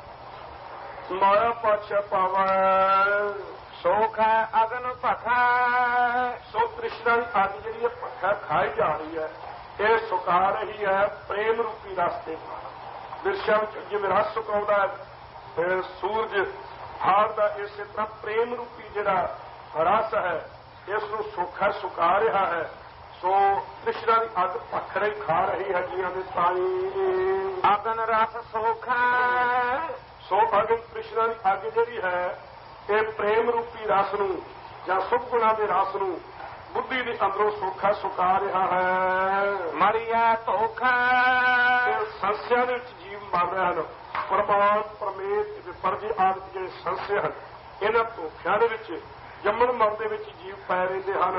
ਮਾਇਆ ਪਾਛਾ ਪਾਵੈ। ਸੋਖ ਹੈ ਅਗਨ ਭਖੈ ਸੋ ਤ੍ਰਿਸ਼ਨਾ ਦੀ ਅੱਗ ਜਿਹੜੀ ਹੈ ਭੱਖਾ ਖਾਈ ਜਾ ਰਹੀ ਹੈ ਇਹ ਸੁਕਾ ਰਹੀ ਹੈ ਪ੍ਰੇਮ ਰੂਪੀ ਰਸਤੇ। ਦ੍ਰਿਸ਼ਾਂ ਵਿੱਚ ਜਿਵੇਂ ਰਸ ਸੁਕਾਉਂਦਾ ਹੈ ਸੂਰਜ ਹਾੜ ਦਾ ਇਸੇ ਤਰ੍ਹਾਂ ਪ੍ਰੇਮ ਰੂਪੀ ਜਿਹੜਾ ਰਸ ਹੈ ਇਸ ਨੂੰ ਸੁੱਖਾ ਸੁਕਾ ਰਿਹਾ ਹੈ। ਸੋ ਤ੍ਰਿਸ਼ਨਾ ਦੀ ਅੱਗ ਭੱਖ ਰਹੀ ਖਾ ਰਹੀ ਹੈ ਜੀਆਂ ਦੇ ਤਾਈ। ਅਗਨ ਰਸ ਸੋਖ ਹੈ ਸੋ ਅਗਨ ਤ੍ਰਿਸ਼ਨਾ ਦੀ ਅੱਗ ਜਿਹੜੀ ਹੈ ਇਹ ਪ੍ਰੇਮ ਰੂਪੀ ਰਸ ਨੂੰ ਜਾਂ ਸੁਖ ਗੁਣਾ ਦੇ ਰਸ ਨੂੰ ਬੁੱਧੀ ਦੇ ਅੰਦਰੋਂ ਸੋਖਾ ਸੁਕਾ ਰਿਹਾ ਹੈ। ਮਰਿਆ ਧੋਖਾ ਸੰਸਿਆ ਦੇ ਵਿੱਚ ਜੀਵ ਮਰ ਰਹੇ ਹਨ। ਪ੍ਰਮਾਣ ਪ੍ਰਮੇਤ ਵਿਪਰਜੇ ਆਦਿ ਜਿਹੜੇ ਸੰਸਿਆ ਹਨ ਇਹਨਾਂ ਧੋਖਿਆਂ ਦੇ ਵਿੱਚ ਜੰਮਣ ਮਰਨ ਦੇ ਵਿੱਚ ਜੀਵ ਪੈ ਰਹਿੰਦੇ ਹਨ।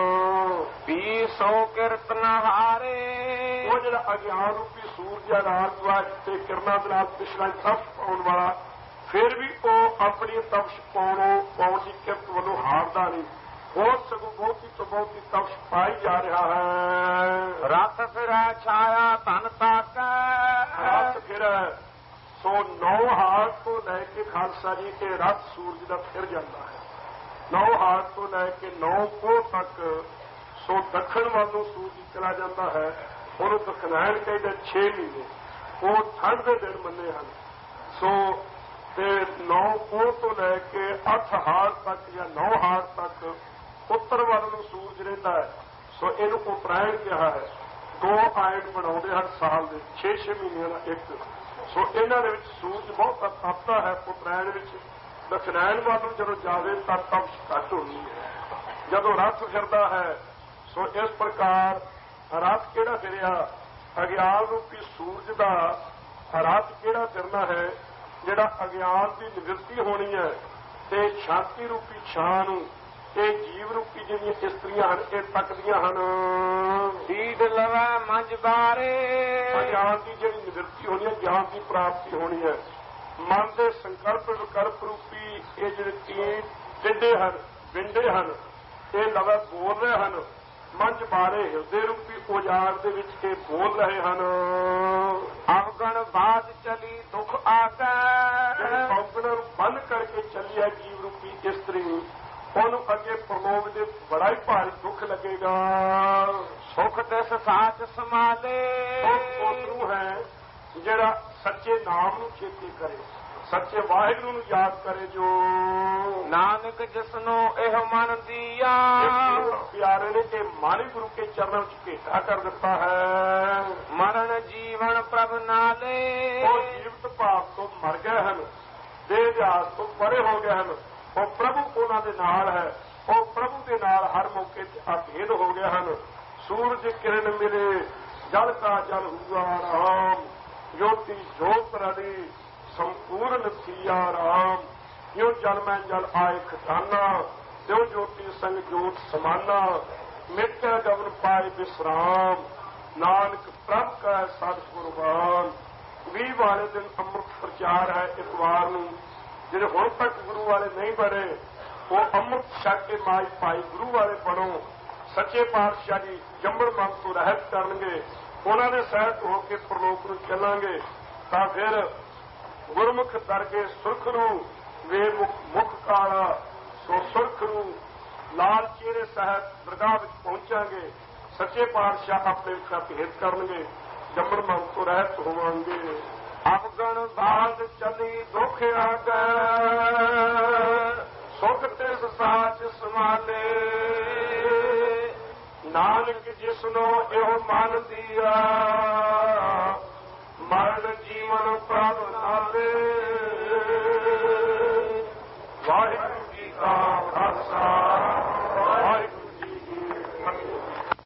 ਵੀ ਸੋ ਕਿਰਤ ਨਹਾਰੇ ਉਹ ਜਿਹੜਾ ਅਗਿਆਨ ਰੂਪੀ ਸੂਰਜ ਰਾਤ ਤੇ ਕਿਰਨਾਂ ਦੇ ਨਾਲ ਤ੍ਰਿਸ਼ਨਾ ਦੀ ਤਪਸ਼ ਪਾਉਣ ਵਾਲਾ ਫਿਰ ਵੀ ਉਹ ਆਪਣੀ ਤਪਸ਼ ਪਾਉਣੋਂ ਪਾਉਣ ਦੀ ਕਿਰਤ ਵੱਲੋਂ ਹਾਰਦਾ ਨਹੀਂ। ਬਹੁਤ ਸਗੋਂ ਬਹੁਤੀ ਤੋਂ ਬਹੁਤੀ ਤਪਸ਼ ਪਾਈ ਜਾ ਰਿਹਾ ਹੈ। ਰਤ ਫਿਰੈ ਛਾਇਆ ਧਨ ਤਾਕੈ ਰਤ ਫਿਰੈ ਸੋ ਨੌ ਹਾੜ ਤੋਂ ਲੈ ਕੇ ਖਾਲਸਾ ਜੀ ਇਹ ਰਤ ਸੂਰਜ ਦਾ ਫਿਰ ਜਾਂਦਾ ਹੈ। ਨੌ ਹਾੜ ਤੋਂ ਲੈ ਕੇ ਨੌ ਕੋਹ ਤੱਕ ਸੋ ਦੱਖਣ ਵੱਲ ਨੂੰ ਸੂਰਜ ਚਲਾ ਜਾਂਦਾ ਹੈ। ਉਹਨੂੰ ਦਖਨਾਇਣ ਕਹਿੰਦੇ ਛੇ ਮਹੀਨੇ ਉਹ ਠੰਡ ਦੇ ਦਿਨ ਮੰਨੇ ਹਨ। ਸੋ ਤੇ ਨੌ ਪੋਹ ਤੋਂ ਲੈ ਕੇ ਅੱਠ ਹਾੜ ਤੱਕ ਜਾਂ ਨੌ ਹਾੜ ਤੱਕ ਉੱਤਰ ਵੱਲ ਨੂੰ ਸੂਰਜ ਰਹਿੰਦਾ ਹੈ। ਸੋ ਇਹਨੂੰ ਉਤਰਾਇਣ ਕਿਹਾ ਹੈ। ਦੋ ਆਇਣ ਬਣਾਉਂਦੇ ਹਨ ਸਾਲ ਦੇ, ਛੇ ਛੇ ਮਹੀਨਿਆਂ ਦਾ ਇੱਕ। ਸੋ ਇਹਨਾਂ ਦੇ ਵਿੱਚ ਸੂਰਜ ਬਹੁਤ ਤਪਦਾ ਹੈ। ਉਤਰਾਇਣ ਵਿੱਚ ਦਖਣੈਣ ਵੱਲ ਨੂੰ ਜਦੋਂ ਜਾਵੇ ਤਾਂ ਤਪਸ਼ ਘੱਟ ਹੁੰਦੀ ਹੈ। ਜਦੋਂ ਰੱਥ ਫਿਰਦਾ ਹੈ, ਸੋ ਇਸ ਪ੍ਰਕਾਰ ਰੱਥ ਕਿਹੜਾ ਫਿਰਿਆ? ਅਗਿਆਨ ਰੂਪੀ ਸੂਰਜ ਦਾ ਰੱਥ ਕਿਹੜਾ ਫਿਰਨਾ ਹੈ? ਜਿਹੜਾ ਅਗਿਆਨ ਦੀ ਨਿਵਰਤੀ ਹੋਣੀ ਹੈ ਤੇ ਸ਼ਾਂਤੀ ਰੂਪੀ ਛਾਂ ਨੂੰ ਇਹ ਜੀਵ ਰੂਪੀ ਜਿਹੜੀਆਂ ਇਸਤਰੀਆਂ ਹਨ ਇਹ ਤੱਕਦੀਆਂ ਹਨ। ਦੀਦ ਲਵਾ ਮੰਝ ਬਾਰੇ ਅਗਿਆਨ ਦੀ ਜਿਹੜੀ ਨਿਵਰਤੀ ਹੋਣੀ ਹੈ, ਗਿਆਨ ਦੀ ਪ੍ਰਾਪਤੀ ਹੋਣੀ ਹੈ। ਮਨ ਦੇ ਸੰਕਲਪ ਵਿਕਲਪ ਰੂਪੀ ਇਹ ਜਿਹੜੇ ਤੀਨ ਟਿੱਡੇ ਹਨ, ਵਿੰਡੇ ਹਨ, ਇਹ ਲਵਾ ਬੋਲ ਰਹੇ ਹਨ। ਮੰਝ ਬਾਰੇ ਹਿਰਦੇ ਰੂਪੀ ਉਜਾੜ ਦੇ ਵਿੱਚ ਇਹ ਬੋਲ ਰਹੇ ਹਨ। ਅਵਗਣ ਬਾਤ ਚਲੀ ਦੁੱਖ ਆਕੈ ਜਿਹੜੇ ਔਗਣ ਨੂੰ ਬੰਦ ਕਰਕੇ ਚੱਲੀ ਹੈ ਜੀਵ ਰੂਪੀ ਇਸਤਰੀ, ਉਹਨੂੰ ਅੱਗੇ ਪ੍ਰਲੋਭ ਦੇ ਬੜਾ ਹੀ ਭਾਰੀ ਦੁੱਖ ਲੱਗੇਗਾ। ਸੁਖ ਤਿਸ ਸਾਚ ਸਮਾਲੇ ਉਹ ਹੈ ਜਿਹੜਾ ਸੱਚੇ ਨਾਮ ਨੂੰ ਚੇਤੇ ਕਰੇ, ਸੱਚੇ ਵਾਹਿਗੁਰੂ ਨੂੰ ਯਾਦ ਕਰੇ। ਜੋ ਨਾਨਕ ਜਿਸਨੂੰ ਇਹ ਮਨ ਦੀਆ ਪਿਆਰੇ ਨੇ ਇਹ ਮਾਨੀ ਗੁਰੂ ਕੇ ਚਰਨਾਂ ਵਿੱਚ ਭੇਟਾ ਕਰ ਦਿੱਤਾ ਹੈ। ਮਰਨ ਜੀਵਨ ਪ੍ਰਭ ਨਾਲੇ ਉਹ ਜੀਵਤ ਭਾਵ ਤੋਂ ਮਰ ਗਏ ਹਨ, ਦੇਹ ਦਿਆਸ ਤੋਂ ਪਰੇ ਹੋ ਗਏ ਹਨ। ਉਹ ਪ੍ਰਭੂ ਉਹਨਾਂ ਦੇ ਨਾਲ ਹੈ। ਉਹ ਪ੍ਰਭੂ ਦੇ ਨਾਲ ਹਰ ਮੌਕੇ ਤੇ ਅਭੇਦ ਹੋ ਗਏ ਹਨ। ਸੂਰਜ ਕਿਰਨ ਮਿਲੇ ਜਲ ਕਾ ਜਲ ਹੁਆ ਰਾਮ, ਜੋਤੀ ਜੋਤ ਰੜੀ ਸੰਪੂਰਨ ਥੀਆ ਰਾਮ। ਜਿਉ ਜਲ ਮੈਂ ਜਲ ਆਏ ਖਜ਼ਾਨਾ, ਤਿਉ ਜੋਤੀ ਸੰਗ ਜੋਤ ਸਮਾਨਾ। ਮਿਟਿਆ ਗਵਨ ਪਾਏ ਵਿਸਰਾਮ, ਨਾਨਕ ਪ੍ਰਭ ਕਾ ਸਤਿਗੁਰ ਬਾਣ। ਵੀਹ ਵਾਲੇ ਦਿਨ ਅੰਮ੍ਰਿਤ ਪ੍ਰਚਾਰ ਹੈ ਇਤਵਾਰ ਨੂੰ। ਜਿਹੜੇ ਹੁਣ ਤੱਕ ਗੁਰੂ ਵਾਲੇ ਨਹੀਂ ਬਣੇ ਉਹ ਅੰਮ੍ਰਿਤ ਛਕ ਕੇ ਮਾਈ ਭਾਈ ਗੁਰੂ ਵਾਲੇ ਬਣੋ। ਸੱਚੇ ਪਾਤਸ਼ਾਹ ਜੀ ਜੰਮਣ ਮਨ ਤੋਂ ਰਹਿਤ ਕਰਨਗੇ, ਉਹਨਾਂ ਦੇ ਸਹਿਤ ਹੋ ਕੇ ਪ੍ਰਲੋਕ ਨੂੰ ਚੱਲਾਂਗੇ। ਤਾਂ ਫਿਰ ਗੁਰਮੁਖ ਦਰਗੇ ਸੁਰਖ ਨੂੰ ਵੇ ਮੁਖ ਕਾਲਾ, ਸੋ ਸੁਰਖ ਨੂੰ ਲਾਲ ਚਿਹਰੇ ਸਹਿਤ ਦਰਗਾਹ ਵਿੱਚ ਪਹੁੰਚਾਂਗੇ। ਸੱਚੇ ਪਾਤਸ਼ਾਹ ਆਪਣੇ ਵਿੱਚ ਭੇਦ ਕਰਨਗੇ, ਜੰਮਣ ਮਨ ਤੋਂ ਰਹਿਤ ਹੋਵਾਂਗੇ। ਅਵਗਣ ਬਾਤ ਚਲੀ ਦੁੱਖ ਆਗੈ, ਸੁਖ ਤਿਸ ਸਾਚ ਸਮਾਲੇ। ਨਾਨਕ ਜਿਸਨੂੰ ਇਹੋ ਮਨ ਦੀਆ, ਮਰਨ ਜੀਵਨ ਪ੍ਰਭ ਨਾਲੇ। ਵਾਹਿਗੁਰੂ ਜੀ ਕਾ ਖਾਲਸਾ